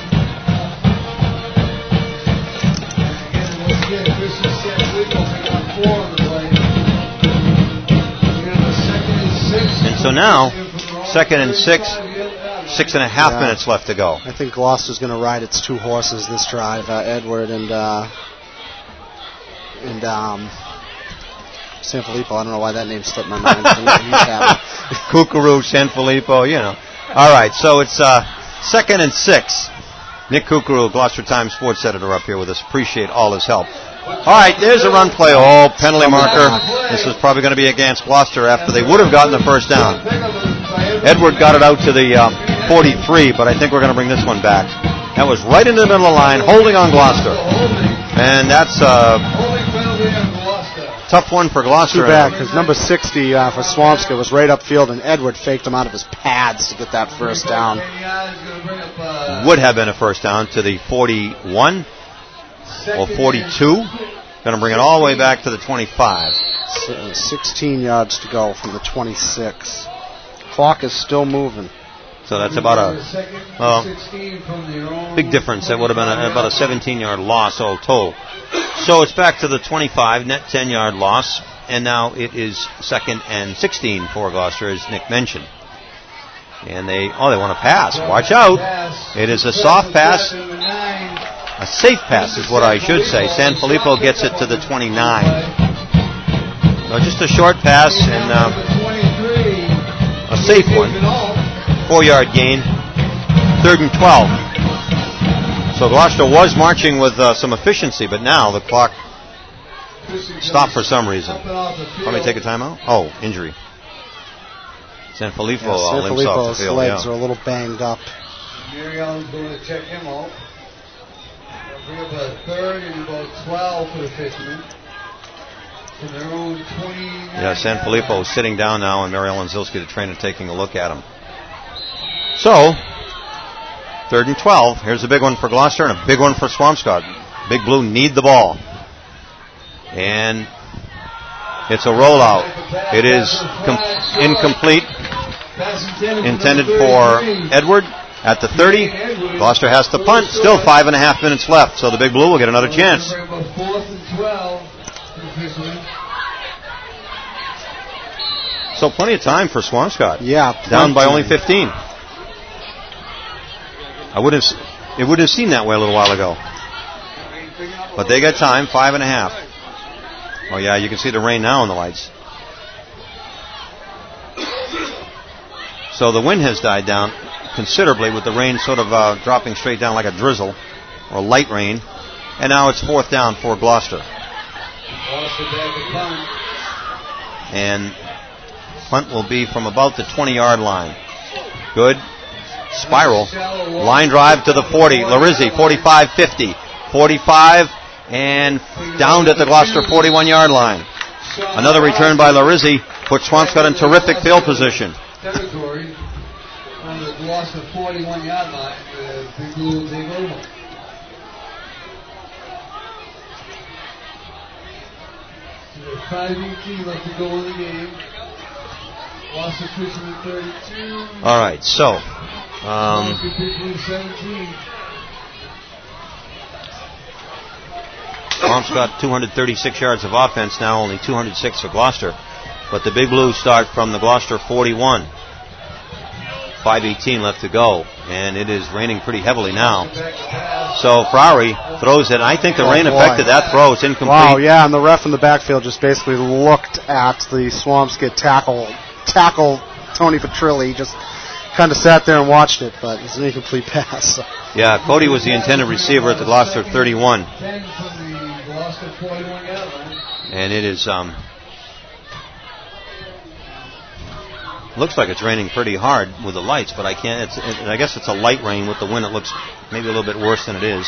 And so now, 2nd and 6, 6.5 minutes left to go. I think Gloucester's going to ride its 2 horses this drive, Edward and Sanfilippo. I don't know why that name slipped my mind. Kukuru, Sanfilippo, All right, so it's 2nd and 6. Nick Kukuru, Gloucester Times Sports Editor, up here with us. Appreciate all his help. All right, there's a run play. Oh, penalty marker. This is probably going to be against Gloucester after they would have gotten the first down. Edward got it out to the 43, but I think we're going to bring this one back. That was right into the middle of the line, holding on Gloucester. And that's a tough one for Gloucester. Too bad, because number 60 for Swampscott was right upfield, and Edward faked him out of his pads to get that first down. Would have been a first down to the 41 or 42. Going to bring it all the way back to the 25. 16 yards to go from the 26. Clock is still moving. So that's about a big difference. That would have been about a 17-yard loss all told. So it's back to the 25, net 10-yard loss, and now it is 2nd and 16 for Gloucester, as Nick mentioned. And they want to pass. Watch out. It is a soft pass. A safe pass is what I should say. Sanfilippo gets it to the 29. So just a short pass and a safe one. 4-yard gain. 3rd and 12. So Gloucester was marching with some efficiency, but now the clock stopped for some reason. Want me to take a timeout? Oh, injury. Sanfilippo limps off the field. Legs are a little banged up. Mary Ellen's going to check him out. Bring up a 3rd and about 12 for the fishermen. From their own 29. Yeah, Sanfilippo sitting down now, and Mary Ellen Zilski, the trainer, taking a look at him. So, 3rd and 12. Here's a big one for Gloucester and a big one for Swampscott. Big Blue need the ball. And it's a rollout. It is incomplete. Intended for Edward at the 30. Gloucester has to punt. Still 5.5 minutes left. So the Big Blue will get another chance. 4th and 12. So plenty of time for Swampscott. Yeah. Down by only 15. It would have seemed that way a little while ago. But they got time, 5.5. Oh yeah, you can see the rain now in the lights. So the wind has died down considerably with the rain sort of dropping straight down like a drizzle or light rain. And now it's 4th down for Gloucester. And Punt will be from about the 20-yard line. Good. Spiral. Line drive to the 40. Larizzi, 45, 50. 45, and downed at the Gloucester 41-yard line. Another return by Larizzi puts Swampscott in terrific field position. Territory on the Gloucester 41-yard line. Big Blue will take over. So 5:18 left to go in the game. Gloucester pushing the 32. All right, so Big Blue 17. Swampscott 236 yards of offense now, only 206 for Gloucester. But the Big Blues start from the Gloucester 41. 5:18 left to go, and it is raining pretty heavily now. So Frary throws it. I think the rain affected that throw. It's incomplete. Wow, yeah, and the ref in the backfield just basically looked at the Swampscott tackle Tony Petrilli, just kind of sat there and watched it, but it's an incomplete pass. Yeah, Cody was the intended receiver at the Gloucester 31. And it is, looks like it's raining pretty hard with the lights, but I can't, I guess it's a light rain with the wind. It looks maybe a little bit worse than it is.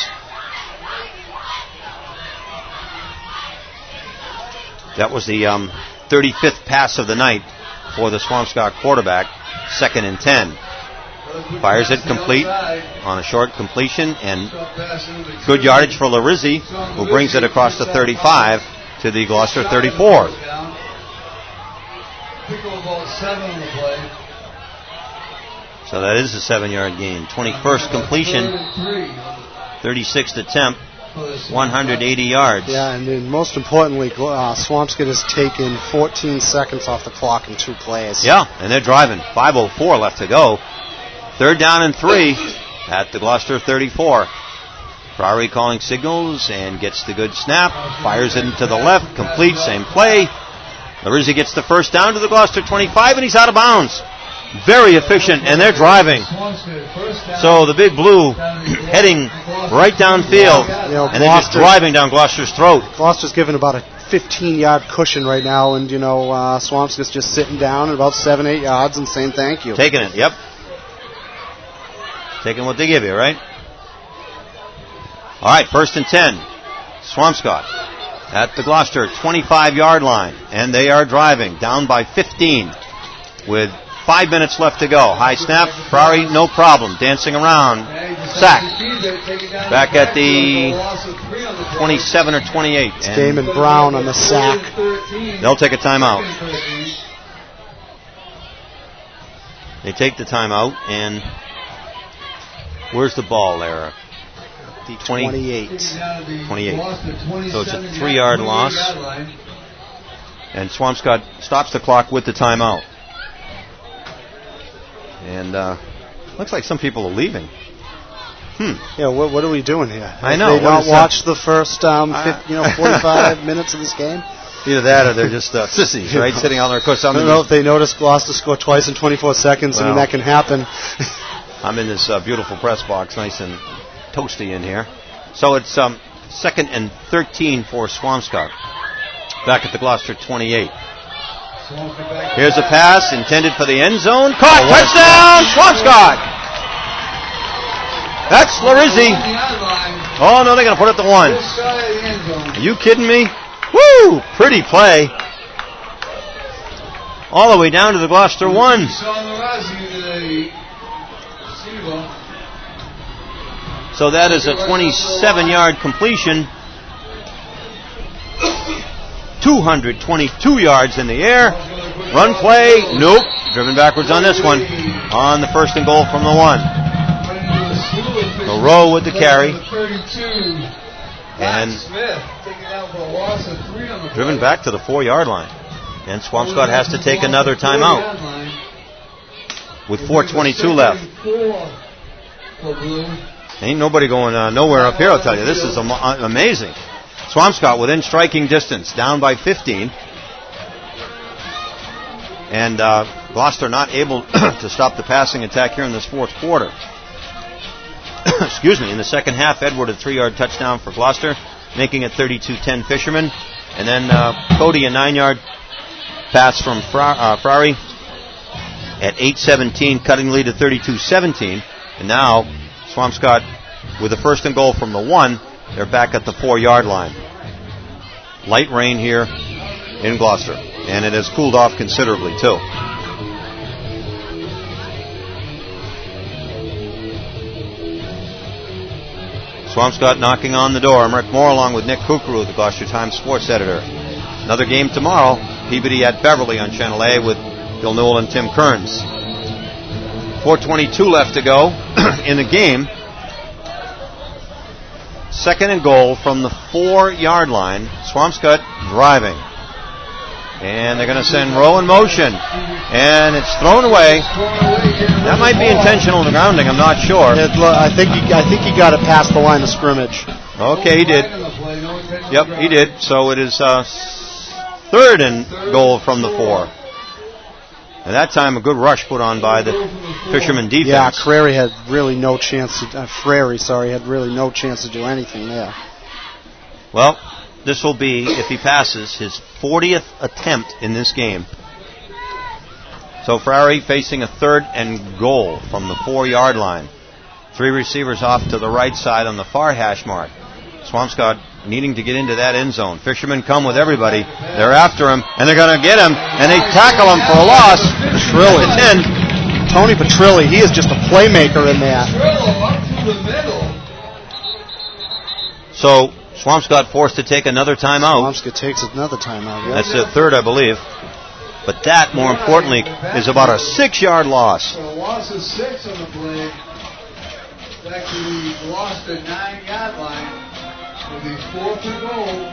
That was the 35th pass of the night for the Swampscott quarterback, 2nd and 10. Fires it complete on a short completion, and good yardage for Larizzi, who brings it across the 35 to the Gloucester 34. So that is a 7-yard gain. 21st completion, 36th attempt, 180 yards. Yeah, and then most importantly, Swampscott has taken 14 seconds off the clock in 2 plays. Yeah, and they're driving. 5:04 left to go. 3rd down and 3 at the Gloucester 34. Frary calling signals and gets the good snap. Fires it into the left. Complete. Same play. Larizzi gets the first down to the Gloucester 25, and he's out of bounds. Very efficient, and they're driving. So the Big Blue heading right downfield, and they're just driving down Gloucester's throat. Gloucester's given about a 15-yard cushion right now, and, Swampscott's just sitting down at about 7-8 yards and saying thank you. Taking it, yep. Taking what they give you, right? All right, 1st and 10. Swampscott at the Gloucester 25-yard line, and they are driving down by 15 with 5 minutes left to go. High snap, Frary, no problem, dancing around, sacked. Back at the 27 or 28. It's Damon Brown on the sack. They'll take a timeout. They take the timeout, and where's the ball there? The 28. 28. So it's a 3-yard loss. And Swampscott stops the clock with the timeout. And looks like some people are leaving. Yeah, what are we doing here? I know. They not watch the first 45 minutes of this game? Either that or they're just sissies, right? Sitting on their course. I don't know if they noticed Gloucester scored twice in 24 seconds. I mean, that can happen. I'm in this beautiful press box, nice and toasty in here. So it's 2nd and 13 for Swampscott. Back at the Gloucester 28. Here's a pass intended for the end zone. Caught! Touchdown! Swampscott! That's Larizzi. Oh, no, they're going to put it to 1. Are you kidding me? Woo! Pretty play. All the way down to the Gloucester 1. So that is a 27-yard completion. 222 yards in the air. Run play. Nope. Driven backwards on this one. On the 1st and goal from the 1. Moreau with the carry. And driven back to the 4-yard line. And Swampscott has to take another timeout. With 4:22 left. Ain't nobody going nowhere up here, I'll tell you. This is amazing. Swampscott within striking distance, down by 15. And Gloucester not able to stop the passing attack here in this 4th quarter. Excuse me. In the second half, Edward a 3-yard touchdown for Gloucester, making it 32-10 Fishermen. And then Cody a 9-yard pass from Frary at 8:17, cutting lead to 32-17. And now Swampscott with the first and goal from the 1. They're back at the 4-yard line. Light rain here in Gloucester, and it has cooled off considerably too. Swampscott knocking on the door. I'm Rick Moore along with Nick Kukru, the Gloucester Times sports editor. Another game tomorrow, Peabody at Beverly on Channel A with Bill Newell and Tim Kearns. 4:22 left to go in the game. Second and goal from the 4-yard line. Swampscott driving. And they're going to send Rowe in motion. And it's thrown away. That might be intentional grounding, I'm not sure. I think he got it past the line of scrimmage. Okay, he did. Yep, he did. So it is third and goal from the 4. And that time a good rush put on by the Fisherman defense. Yeah, Frary had really no chance to do anything there. Well, this will be, if he passes, his 40th attempt in this game. So Frary facing a third and goal from the 4-yard line. 3 receivers off to the right side on the far hash mark. Swampscott needing to get into that end zone. Fishermen come with everybody. They're after him, and they're going to get him, and they tackle him for a loss. Petrilli. Tony Petrilli, he is just a playmaker in there. So Swampscott forced to take another timeout. Swampscott takes another timeout. That's the third, I believe. But that, more importantly, is about a 6-yard loss. So a loss of 6 on the play. Back to the Gloucester 9-yard line. With the 4th and goal.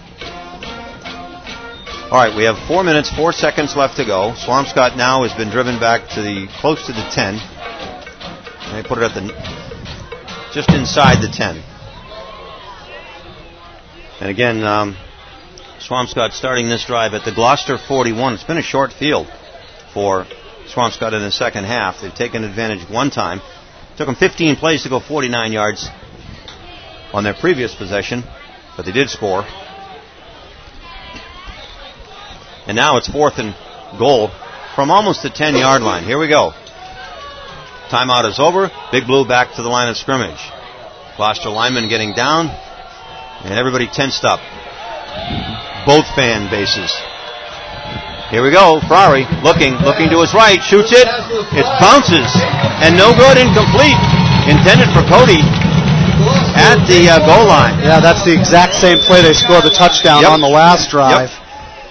All right, we have 4 minutes, 4 seconds left to go. Swampscott now has been driven back to close to the 10. They put it at just inside the 10. And again, Swampscott starting this drive at the Gloucester 41. It's been a short field for Swampscott in the second half. They've taken advantage one time. Took them 15 plays to go 49 yards on their previous possession, but they did score. And now it's 4th and goal from almost the 10-yard line. Here we go. Timeout is over. Big Blue back to the line of scrimmage. Gloucester linemen getting down, and everybody tensed up. Both fan bases. Here we go. Frary looking to his right, shoots it. It bounces, and no good, incomplete. Intended for Cody at the goal line. Yeah, that's the exact same play they scored the touchdown on the last drive. Yep.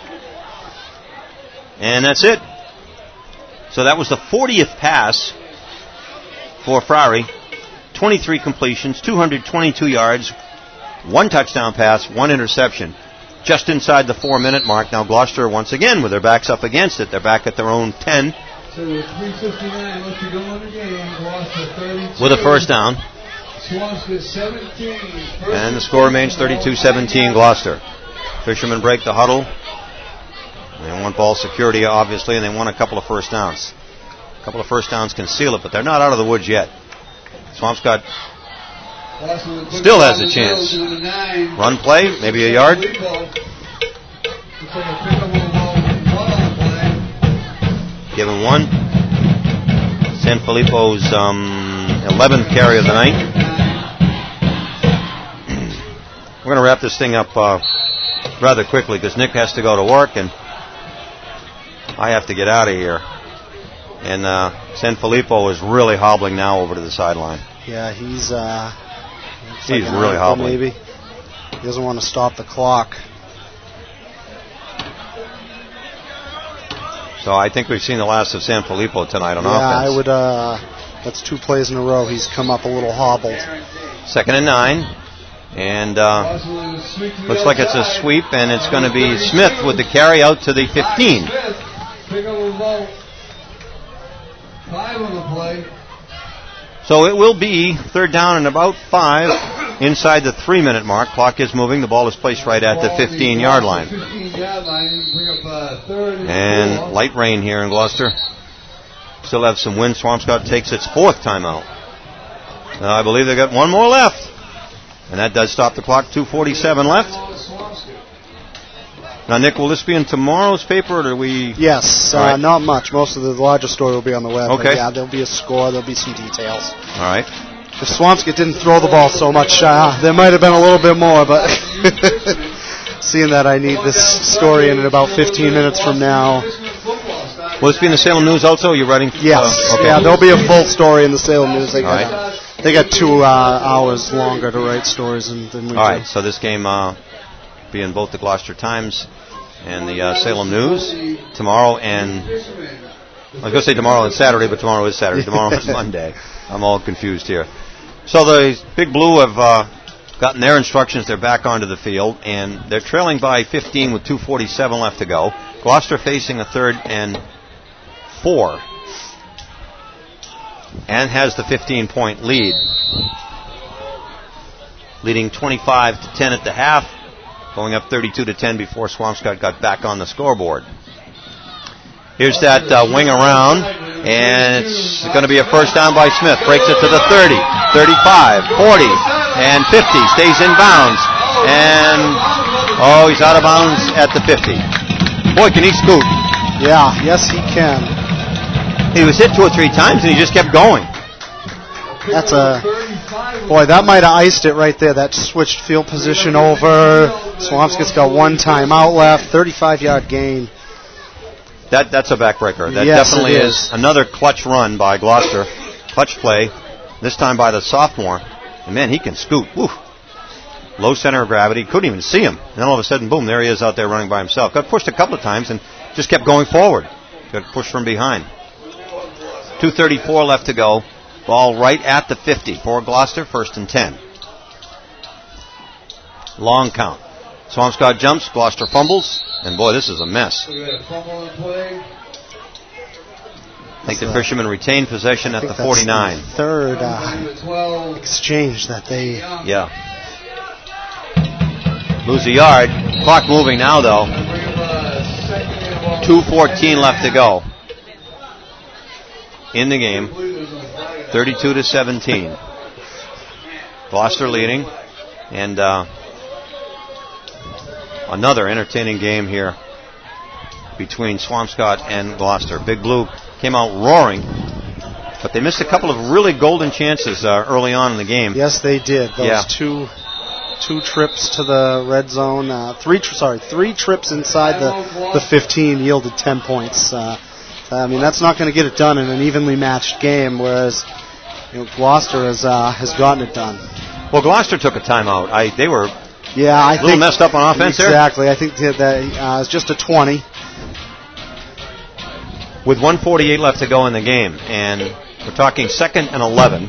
And that's it. So that was the 40th pass for Frary. 23 completions, 222 yards, 1 touchdown pass, 1 interception. Just inside the 4-minute mark. Now Gloucester once again with their backs up against it. They're back at their own 10. So with 3:59 left to go in the game, Gloucester 32. With a first down. Swampscott 17. And the score remains 32-17 Gloucester. Fishermen break the huddle. They want ball security, obviously, and they want a couple of first downs. A couple of first downs can seal it, but they're not out of the woods yet. Swampscott still has a chance. Run play, maybe a yard. Give him 1. San Filippo's 11th carry of the night. We're going to wrap this thing up rather quickly because Nick has to go to work and I have to get out of here. And San Filippo is really hobbling now over to the sideline. Yeah, he's really hobbling. Maybe. He doesn't want to stop the clock. So I think we've seen the last of San Filippo tonight on offense. Yeah, I would. That's 2 plays in a row. He's come up a little hobbled. 2nd and 9. And looks like it's a sweep, and it's going to be Smith with the carry out to the 15. Pick up about 5 on the play. So it will be 3rd down and about 5 inside the 3-minute mark. Clock is moving. The ball is placed right at the 15-yard line. And light rain here in Gloucester. Still have some wind. Swampscott takes its 4th timeout. I believe they've got 1 more left. And that does stop the clock. 2:47 left. Now, Nick, will this be in tomorrow's paper, or do we... Yes, right. Not much. Most of the larger story will be on the web. Okay. But yeah, there'll be a score. There'll be some details. All right. If Swampscott didn't throw the ball so much, there might have been a little bit more, but seeing that I need this story in about 15 minutes from now. Will this be in the Salem News also? You're writing? Yes. Okay. Yeah, there'll be a full story in the Salem News. They All got, they got 2 hours longer to write stories than we do. All right, so this game be in both the Gloucester Times and the Salem News tomorrow, and I was going to say tomorrow and Saturday, but tomorrow is Saturday. Tomorrow is Monday. I'm all confused here. So the Big Blue have gotten their instructions. They're back onto the field, and they're trailing by 15 with 2:47 left to go. Gloucester facing a 3rd and 4, and has the 15-point lead, leading 25-10 at the half, going up 32-10 before Swampscott got back on the scoreboard. Here's that wing around, and it's going to be a first down by Smith. Breaks it to the 30, 35, 40, and 50. Stays in bounds, and he's out of bounds at the 50. Boy, can he scoot. Yeah, yes he can. He was hit 2 or 3 times, and he just kept going. That might have iced it right there. That switched field position over. Swampscott's got 1 timeout left. 35-yard gain. That's a backbreaker. That yes, definitely is another clutch run by Gloucester. Clutch play, this time by the sophomore. And man, he can scoot. Woo. Low center of gravity. Couldn't even see him. Then all of a sudden, boom, there he is out there running by himself. Got pushed a couple of times and just kept going forward. Got pushed from behind. 2:34 left to go. Ball right at the 50 for Gloucester, 1st and 10. Long count. Swampscott jumps, Gloucester fumbles, and boy, this is a mess. I think the Fishermen retain possession at the 49. The third exchange that they... Yeah. Lose a yard. Clock moving now, though. 2:14 left to go in the game. 32-17. Gloucester leading, and another entertaining game here between Swampscott and Gloucester. Big Blue came out roaring, but they missed a couple of really golden chances early on in the game. Yes, they did. Those two trips to the red zone, 3 trips inside the 15 yielded 10 points. That's not going to get it done in an evenly matched game, whereas Gloucester has gotten it done. Well, Gloucester took a timeout. They were a little messed up on offense there. Exactly. I think that it's just a 20. With 1:48 left to go in the game, and we're talking 2nd and 11.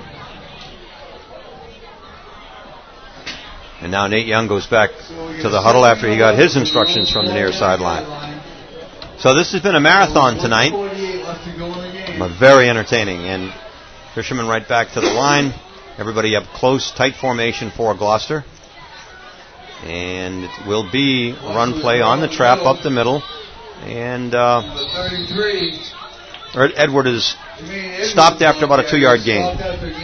And now Nate Young goes back to the huddle after he got his instructions from the near sideline. So this has been a marathon tonight, but very entertaining. And Fishermen right back to the line. Everybody up close, tight formation for Gloucester. And it will be run play on the trap up the middle. And Edward is stopped after about a 2-yard gain.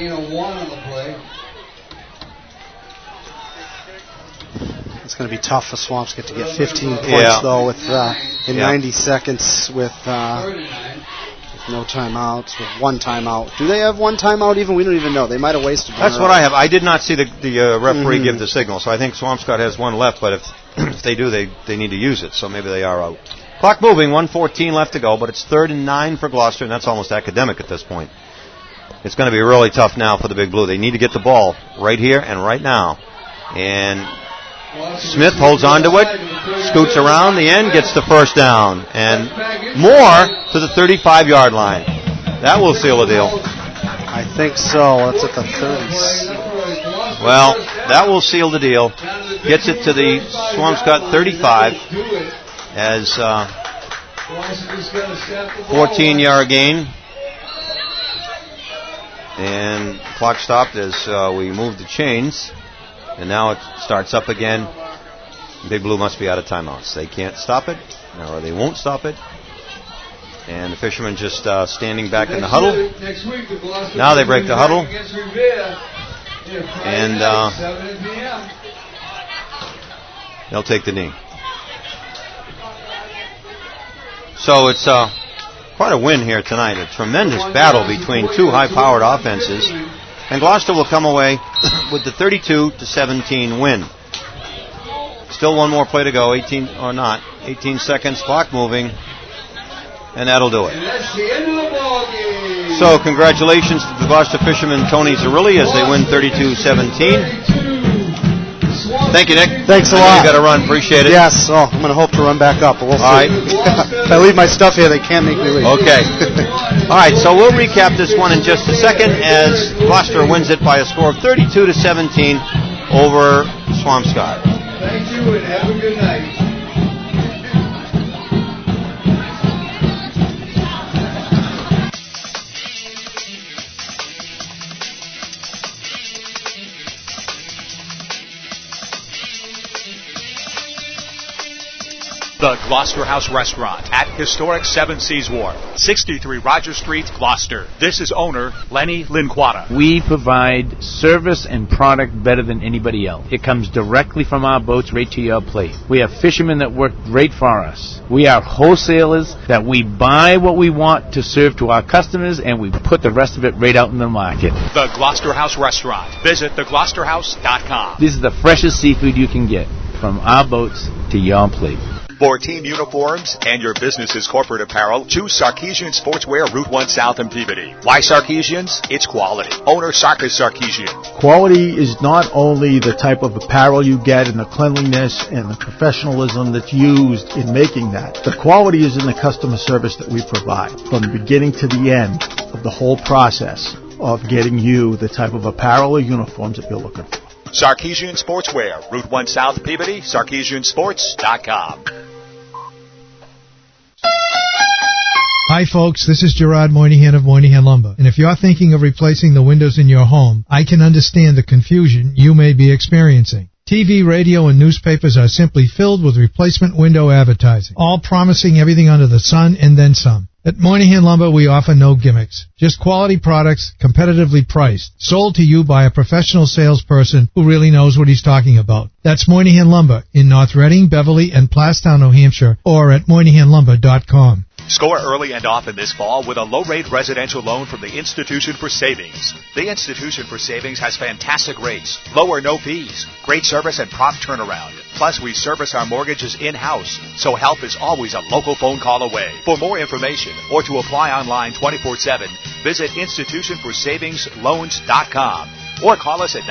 It's going to be tough for Swampscott to get 15 points, though, with 90 seconds with no timeouts, with 1 timeout. Do they have 1 timeout even? We don't even know. They might have wasted one. That's what I have. I did not see the referee give the signal, so I think Swampscott has 1 left, but if they do, they need to use it, so maybe they are out. Clock moving, 1:14 left to go, but it's 3rd and 9 for Gloucester, and that's almost academic at this point. It's going to be really tough now for the Big Blue. They need to get the ball right here and right now. And Smith holds on to it, scoots around the end, gets the first down, and more to the 35-yard line. That will seal the deal. I think so. That's at the 30s. Well, that will seal the deal. Gets it to the Swampscott 35 as 14-yard gain. And the clock stopped as we moved the chains. And now it starts up again. Big Blue must be out of timeouts. They can't stop it, or they won't stop it. And the Fishermen just standing back in the huddle. Now they break the huddle. And they'll take the knee. So it's quite a win here tonight. A tremendous battle between two high-powered offenses. And Gloucester will come away with the 32-17 win. Still one more play to go, 18 seconds, clock moving, and that'll do it. So congratulations to the Gloucester Fishermen, Tony Zerilli, as they win 32-17. Thank you, Nick. Thanks a lot. You got to run. Appreciate it. Yes. Oh, I'm going to hope to run back up, but we'll see. All right. If I leave my stuff here, they can't make me leave. Okay. All right, so we'll recap this one in just a second as Gloucester wins it by a score of 32-17 over Swampscott. Thank you and have a good night. The Gloucester House Restaurant at historic Seven Seas Wharf, 63 Roger Street, Gloucester. This is owner Lenny Linquata. We provide service and product better than anybody else. It comes directly from our boats right to your plate. We have fishermen that work great for us. We are wholesalers that we buy what we want to serve to our customers, and we put the rest of it right out in the market. The Gloucester House Restaurant. Visit thegloucesterhouse.com. This is the freshest seafood you can get from our boats to your plate. For team uniforms and your business's corporate apparel, choose Sarkeesian Sportswear, Route 1 South in Peabody. Why Sarkeesians? It's quality. Owner Sarkis Sarkeesian. Quality is not only the type of apparel you get and the cleanliness and the professionalism that's used in making that. The quality is in the customer service that we provide from the beginning to the end of the whole process of getting you the type of apparel or uniforms that you're looking for. Sarkeesian Sportswear, Route 1 South Peabody, SarkeesianSports.com. Hi folks, this is Gerard Moynihan of Moynihan Lumber, and if you're thinking of replacing the windows in your home, I can understand the confusion you may be experiencing. TV, radio, and newspapers are simply filled with replacement window advertising, all promising everything under the sun and then some. At Moynihan Lumber, we offer no gimmicks, just quality products, competitively priced, sold to you by a professional salesperson who really knows what he's talking about. That's Moynihan Lumber in North Reading, Beverly, and Plastown, New Hampshire, or at MoynihanLumber.com. Score early and often this fall with a low-rate residential loan from the Institution for Savings. The Institution for Savings has fantastic rates, low or no fees, great service and prompt turnaround. Plus, we service our mortgages in-house, so help is always a local phone call away. For more information or to apply online 24/7, visit institutionforsavingsloans.com or call us at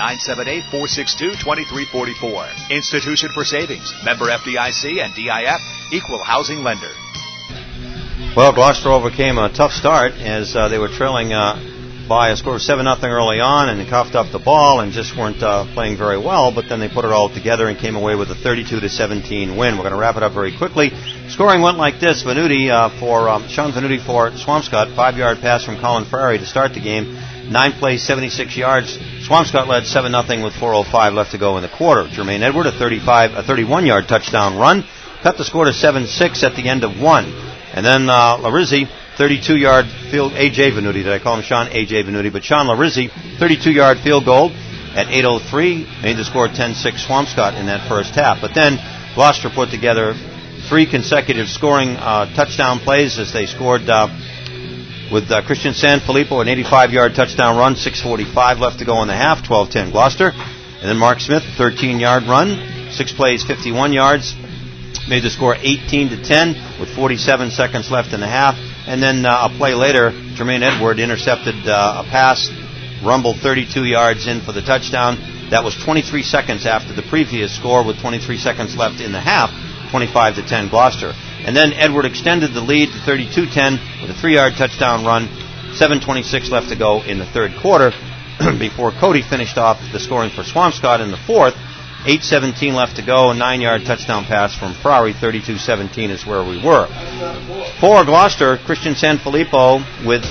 978-462-2344. Institution for Savings, member FDIC and DIF, equal housing lender. Well, Gloucester overcame a tough start as they were trailing by a score of 7-0 early on, and they coughed up the ball and just weren't playing very well, but then they put it all together and came away with a 32-17 win. We're going to wrap it up very quickly. Scoring went like this. Venuti Sean Venuti for Swampscott, 5-yard pass from Colin Ferrari to start the game. 9 plays, 76 yards. Swampscott led 7-0 with 4:05 left to go in the quarter. Jermaine Edward, a 31-yard touchdown run, cut the score to 7-6 at the end of one. And then Larizzi, 32-yard field, A.J. Venuti, did I call him Sean? A.J. Venuti, but Sean Larizzi, 32-yard field goal at 8:03, made the score 10-6 Swampscott in that first half. But then Gloucester put together 3 consecutive scoring touchdown plays as they scored with Christian Sanfilippo, an 85-yard touchdown run, 6:45 left to go in the half, 12-10 Gloucester. And then Mark Smith, 13-yard run, 6 plays, 51 yards. Made the score 18-10 with 47 seconds left in the half. And then a play later, Jermaine Edward intercepted a pass, rumbled 32 yards in for the touchdown. That was 23 seconds after the previous score with 23 seconds left in the half, 25-10 Gloucester. And then Edward extended the lead to 32-10 with a 3-yard touchdown run, 7:26 left to go in the third quarter before Cody finished off the scoring for Swampscott in the fourth. 8:17 left to go, a 9-yard touchdown pass from Ferrari, 32-17 is where we were. For Gloucester, Christian Sanfilippo with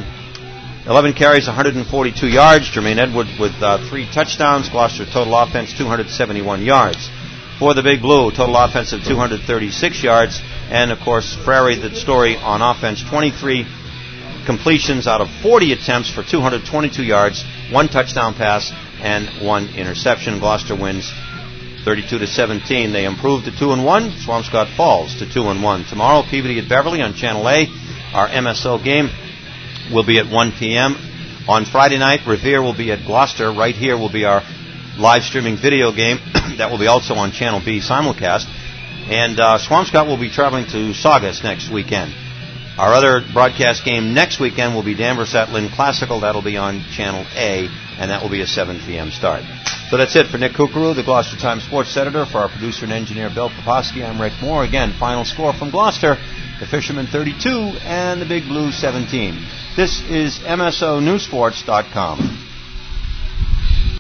11 carries, 142 yards. Jermaine Edward with 3 touchdowns. Gloucester total offense, 271 yards. For the Big Blue, total offense of 236 yards. And, of course, Ferrari, the story on offense, 23 completions out of 40 attempts for 222 yards, 1 touchdown pass, and 1 interception. Gloucester wins 32-17. They improved to 2-1. Swampscott falls to 2-1. Tomorrow, Peabody at Beverly on Channel A. Our MSO game will be at 1 p.m. On Friday night, Revere will be at Gloucester. Right here will be our live streaming video game. That will be also on Channel B simulcast. And Swampscott will be traveling to Saugus next weekend. Our other broadcast game next weekend will be Danvers at Lynn Classical. That'll be on Channel A, and that will be a 7 p.m. start. So that's it for Nick Kukuru, the Gloucester Times sports editor. For our producer and engineer, Bill Poposky, I'm Rick Moore. Again, final score from Gloucester, the Fishermen 32 and the Big Blue 17. This is MSONewsports.com.